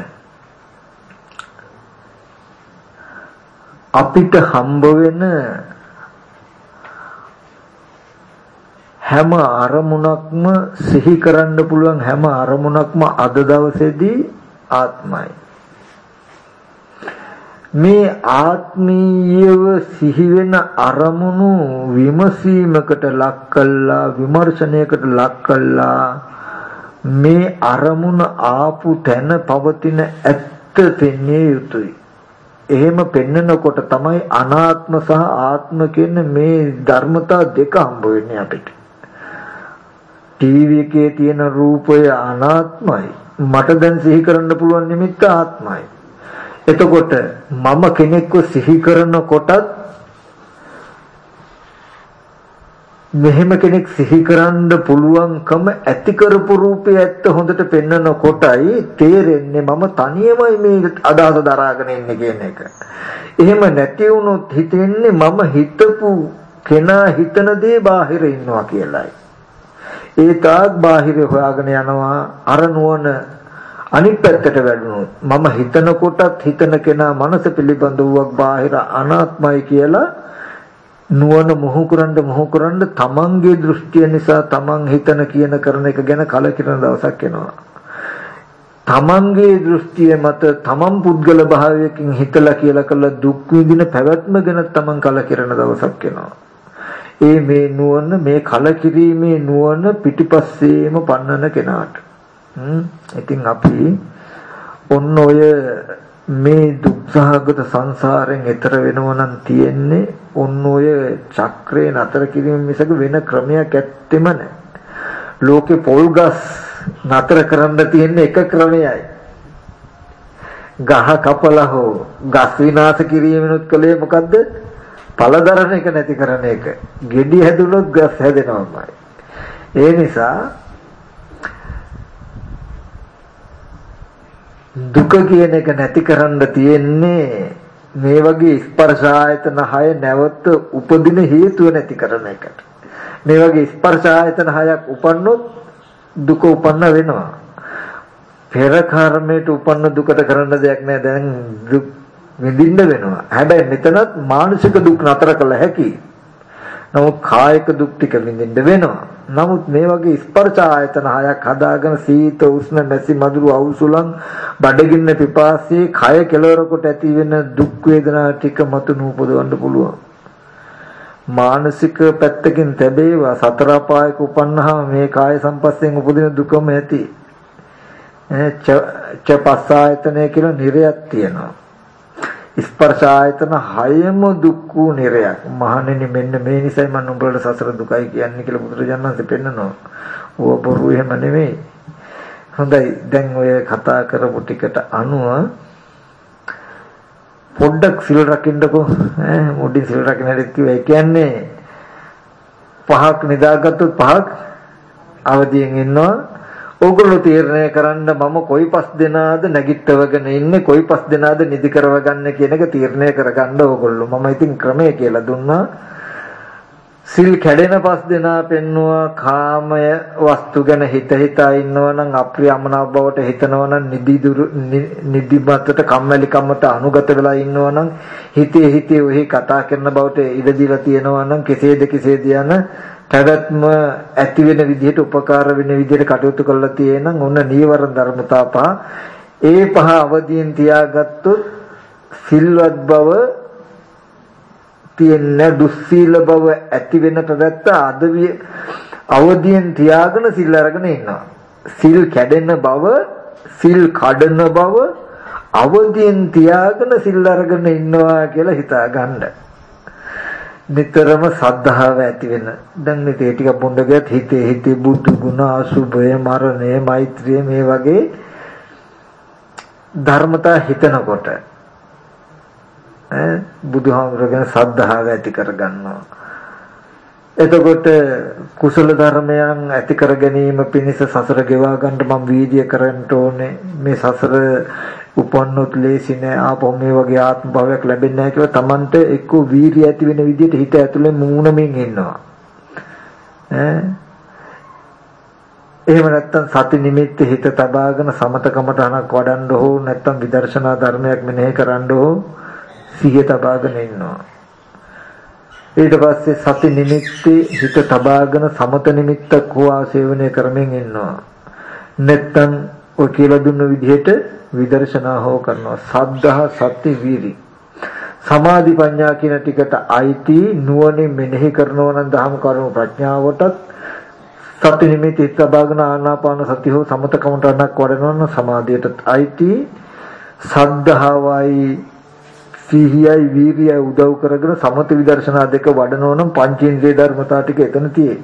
අපිට හම්බ වෙන හැම අරමුණක්ම සිහි කරන්න පුළුවන් හැම අරමුණක්ම අද දවසේදී ආත්මයි. මේ ආත්මීයව සිහි වෙන අරමුණු විමසීමකට ලක් කළා විමර්ශනයකට ලක් කළා මේ අරමුණ ආපු තැන පවතින ඇත්ත පෙන්විය යුතුයි. එහෙම පෙන්නකොට තමයි අනාත්ම සහ ආත්ම කියන මේ ධර්මතා දෙක හම්බ වෙන්නේ අපිට. ටීවී එකේ තියෙන රූපය අනාත්මයි. මට දැන් සිහි කරන්න පුළුවන් නිමිත්ත ආත්මයි. එතකොට මම කෙනෙක්ව සිහි කරනකොටත් මෙහෙම කෙනෙක් සිහි කරන්න පුළුවන්කම ඇති කරපු රූපය ඇත්ත හොඳට පෙන්වන කොටයි තේරෙන්නේ මම තනියමයි මේ අදහස දරාගෙන ඉන්නේ කියන එක. එහෙම නැති වුණොත් හිතෙන්නේ මම හිතපු කෙනා හිතන දේ බාහිර ඉන්නවා කියලායි. ඒ තාක් බාහිර හොයාගෙන යනවා අර නුවණ අනිත් පැත්තට වැඩුණොත් මම හිතන කොටත් හිතන කෙනා මනස පිළිබඳවක් බාහිර අනාත්මයි කියලා නුවණ මොහු කරන්න මොහු කරන්න තමන්ගේ දෘෂ්ටිය නිසා තමන් හිතන කියන කරන එක ගැන කලකිරෙන දවසක් එනවා. තමන්ගේ දෘෂ්ටිය මත තමන් පුද්ගල භාවයකින් හිතලා කියලා කළ දුක් විඳින පැවැත්ම ගැන තමන් කලකිරෙන දවසක් එනවා. ඒ මේ නුවණ මේ කලකිරීමේ නුවණ පිටිපස්සේම පන්නන කෙනාට. හ්ම් ඉතින් අපි ඔන්න ඔය මේ දුක්සහගත සංසාරයෙන් එතර වෙනව නම් තියෙන්නේ ඔන්න ඔය චක්‍රේ නතර කිරීම මිසක වෙන ක්‍රමයක් ඇත්තෙම නැහැ. ලෝකේ පොල්ගස් නතර කරන්න තියෙන එක ක්‍රමයයි. ගහ කපලා හෝ ගස් විනාශ කිරීමනොත් කලේ මොකද්ද? පළදරන එක නැති කරන එක. ගෙඩි හැදුනොත් ගස් හැදෙනවාමයි. ඒ නිසා දුක කියන එක නැති කරන්න තියෙන්නේ මේ වගේ ස්පර්ශ ආයතන හය නැවත උපදින හේතුව නැති කරන එකට. මේ වගේ ස්පර්ශ ආයතන හයක් උපන්නොත් දුක උපන්න වෙනවා. පෙර කර්මයට උපන්න දුකට කරන්න දෙයක් නෑ. දැන් දුක් විඳින්න වෙනවා. හැබැයි මෙතනත් මානසික දුක් නතර කළ හැකියි. නමුත් කායික දුක් ටික විඳින්න වෙනවා. නමුත් මේ වගේ ස්පර්ශ ආයතන හයක් හදාගෙන සීත උෂ්ණ මැසි මధుර අවුසුලන් බඩගින්න පිපාසයේ කය කෙලවර කොට ඇති වෙන දුක් වේදනා ටික මතු නූපදවන්න පුළුවන්. මානසික පැත්තකින් තැබේවා සතර අපායක උපන්නාම මේ කාය සම්පස්යෙන් උපදින දුකම ඇති. ච පස්ස ආයතනය කියලා නිරයක් තියෙනවා. ස්පර්ශ ආයතන හයම දුක් වූ නිරයක්. මහණෙනි මෙන්න මේ නිසයි මම උඹලට සසර දුකයි කියන්නේ කියලා බුදුරජාණන් වහන්සේ පෙන්නනවා. ඕව බොරු එහෙම නෙමෙයි. හොඳයි දැන් ඔය කතා කරපු ටිකට අනුව පොඩ්ඩක් සිල් රකින්නකෝ. ඈ මොඩි සිල් රකින්න හැටි කිව්වා. ඒ කියන්නේ පහක් නිදාගත්තොත් පහක් අවදියෙන් ඉන්නවා. ඕගොල්ලෝ තීරණය කරන්න මම කොයි පස් දෙනාද නැගිටවගෙන ඉන්නේ කොයි පස් දෙනාද නිදි කරව ගන්න කියන එක තීරණය කරගන්න ඕගොල්ලෝ. මම ඉතින් ක්‍රමය කියලා දුන්නා. සිල් කැඩෙන පස් දෙනා පෙන්නවා කාමය වස්තු ගැන හිත හිතා ඉන්නවා නම් අප්‍රියමනාප බවට හිතනවා නම් නිදි දුරු නිදි මතට කම්මැලි කම්මත අනුගත වෙලා ඉන්නවා නම් හිතේ හිතේ ඔහි කතා කරන බවට ඉඩ දීලා තියෙනවා නම් කෙසේද කෙසේද යන පැවැත්ම ඇති වෙන විදිහට උපකාර වෙන විදිහට කටයුතු කරලා තියෙනනම් ඔන්න නීවරණ ධර්මතා පහ. ඒ පහ අවදීන් තියාගත්තොත් සිල්වත් බව තියෙන දුස්සීල බව ඇති වෙන පැවැත්ත අද අවදීන් තියාගෙන සිල් අරගෙන ඉන්නවා. සිල් කැඩෙන බව සිල් කඩන බව අවදියෙන් තියාගෙන සිල් අරගෙන ඉන්නවා කියලා හිතා ගන්න. නිතරම සද්ධාව ඇති වෙන. දැන් මේ ටික බොඳ ගියත් හිතේ හිතේ බුදු ගුණ, අසුභය, මරණය, මෛත්‍රිය මේ වගේ ධර්මතා හිතනකොට ඈ බුදුහාමුදුරගෙන සද්ධාව ඇති කරගන්නවා. එතකොට කුසල ධර්මයන් ඇති කර ගැනීම පිණිස සසර ගෙවා ගන්න මම වීර්ය කරන්න ඕනේ. මේ සසර උපන්නොත් ලේසි නෑ. ආපහු මේ වගේ ආත්ම භාවයක් ලැබෙන්නේ නැහැ කියලා Tamanට එක්ක වීර්ය ඇති වෙන විදිහට හිත ඇතුලේ මූණමින් ඉන්නවා. ඈ එහෙම නැත්නම් සති නිමිත්ත හිත තබාගෙන සමතකමටහනක් වඩන්න හෝ නැත්නම් විදර්ශනා ධර්මයක් මෙනෙහි කරන්න හෝ සිහිය තබාගෙන ඉන්නවා. ඊට පස්සේ සති නිමිත්තේ හිත තබාගෙන සමත නිමිත්තක් හෝ ආසේවනය කරමින් ඉන්නවා. නැත්නම් ඔය කියලා දුන්න විදිහට විදර්ශනා හෝ කරනවා. සද්ධා, සති, වීරි, සමාධි, ප්‍රඥා කියන ටිකට අයිති නුවණින් මෙනෙහි කරනවා නම් ධම්ම කරුණු ප්‍රඥාවටත් සති නිමිති තබාගෙන ආනාපාන සති හෝ සමතකමටක් වඩනවා නම් සමාධියටත් අයිති. සද්ධාවයි සිහියයි වීර්යයයි උදව් කරගෙන සමත විදර්ශනා දෙක වඩනවා නම් පංචේන්ද්‍රිය ධර්මතා ටික එතන තියෙයි.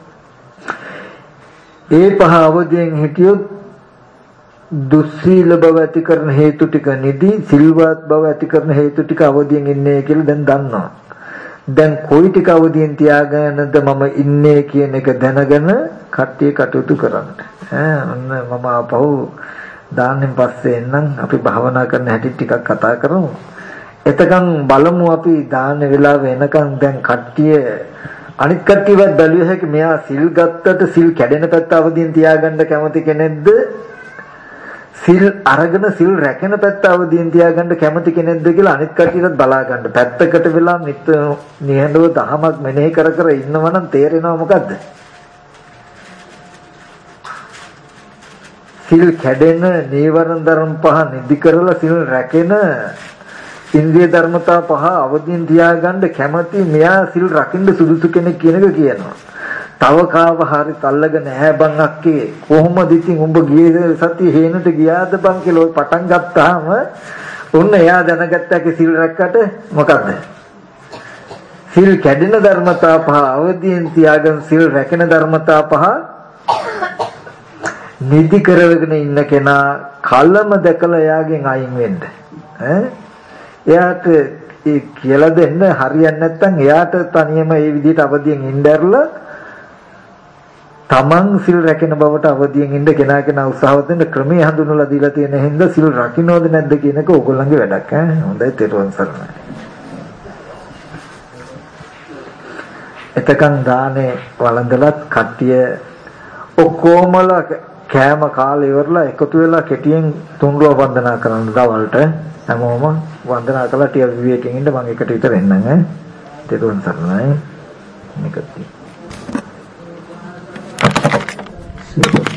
ඒ පහ අවදීන් හිටියොත් දුස්සීල බව ඇති කරන හේතු ටික නිදි, සිල්වත් බව ඇති කරන හේතු ටික අවදීන් ඉන්නේ කියලා දැන් දන්නවා. දැන් කොයි ටික අවදීන් තියාගෙනද මම ඉන්නේ කියන එක දැනගෙන කට්ටිය කටයුතු කරන්න. ඈ ඔන්න මම ආපහු දාන්නෙන් පස්සේ එන්නම් අපි භාවනා කරන හැටි ටිකක් කතා කරමු. එතකන් බලමු අපි දාන වෙලාව එනකන් දැන් කට්ටිය අනිත් කට්ටියවත් බැලුවේ හැකි මෙයා සිල් ගත්තට සිල් කැඩෙන පැත්ත අවදීන් තියාගන්න කැමති කෙනෙක්ද? සිල් අරගෙන සිල් රැකෙන පැත්ත අවදීන් තියාගන්න කැමති කෙනෙක්ද කියලා අනිත් කට්ටියත් බලා ගන්න. පැත්තකට වෙලා නිත් නිහඬව දහමක් මෙනෙහි කර කර ඉන්නවනම් තේරෙනව මොකද්ද? සිල් කැඩෙන නීවරණ ධර්ම පහ නිදි කරලා සිල් රැකෙන ඉන්ද්‍රිය ධර්මතා පහ අවදීන් තියාගන්න කැමති මෙයා සිල් රකින්න සුදුසු කෙනෙක් කියන එක කියනවා. තව කාව හරි තල්ලගෙන නැහැ බං අක්කේ කොහොමද ඉතින් උඹ ගියේ සතිය හේනට ගියාද බං කියලා පටන් ගත්තාම ඔන්න එයා දැනගත්තා සිල් රැක්කට මොකද්ද? සිල් කැඩෙන ධර්මතා පහ අවදීන් තියාගෙන සිල් රැකෙන ධර්මතා පහ නිදි කරගෙන ඉන්න කෙනා කලම දැකලා එයාගෙන් අයින් වෙන්න. ඈ එයාට ඒ කියලා දෙන්න හරියන්නේ නැත්නම් එයාට තනියම මේ විදිහට අවදියෙන් ඉඳර්ලා තමන් සිල් රැකෙන බවට අවදියෙන් ඉන්න කෙනා කෙනා උත්සාහවත් වෙන ක්‍රමයේ හඳුන්වලා දීලා තියෙන හින්දා සිල් රකින්නවද නැද්ද කියන එක ඕගොල්ලන්ගේ වැඩක් ඈ. හොඳයි තේරුම් ගන්න. එතකන් දානේ වළඳලත් කට්ටිය ඔක්කොමලා කෑම කාලේ ඉවරලා එකතු වෙලා කෙටියෙන් තුන්රුව වන්දනා කරන්න දවල්ට හැමෝම වන්දනා කළා ටික විවේකයෙන් ඉන්න මම එකට විතර එන්නම් ඈ. තේරුම් ගන්නයි මේකත්.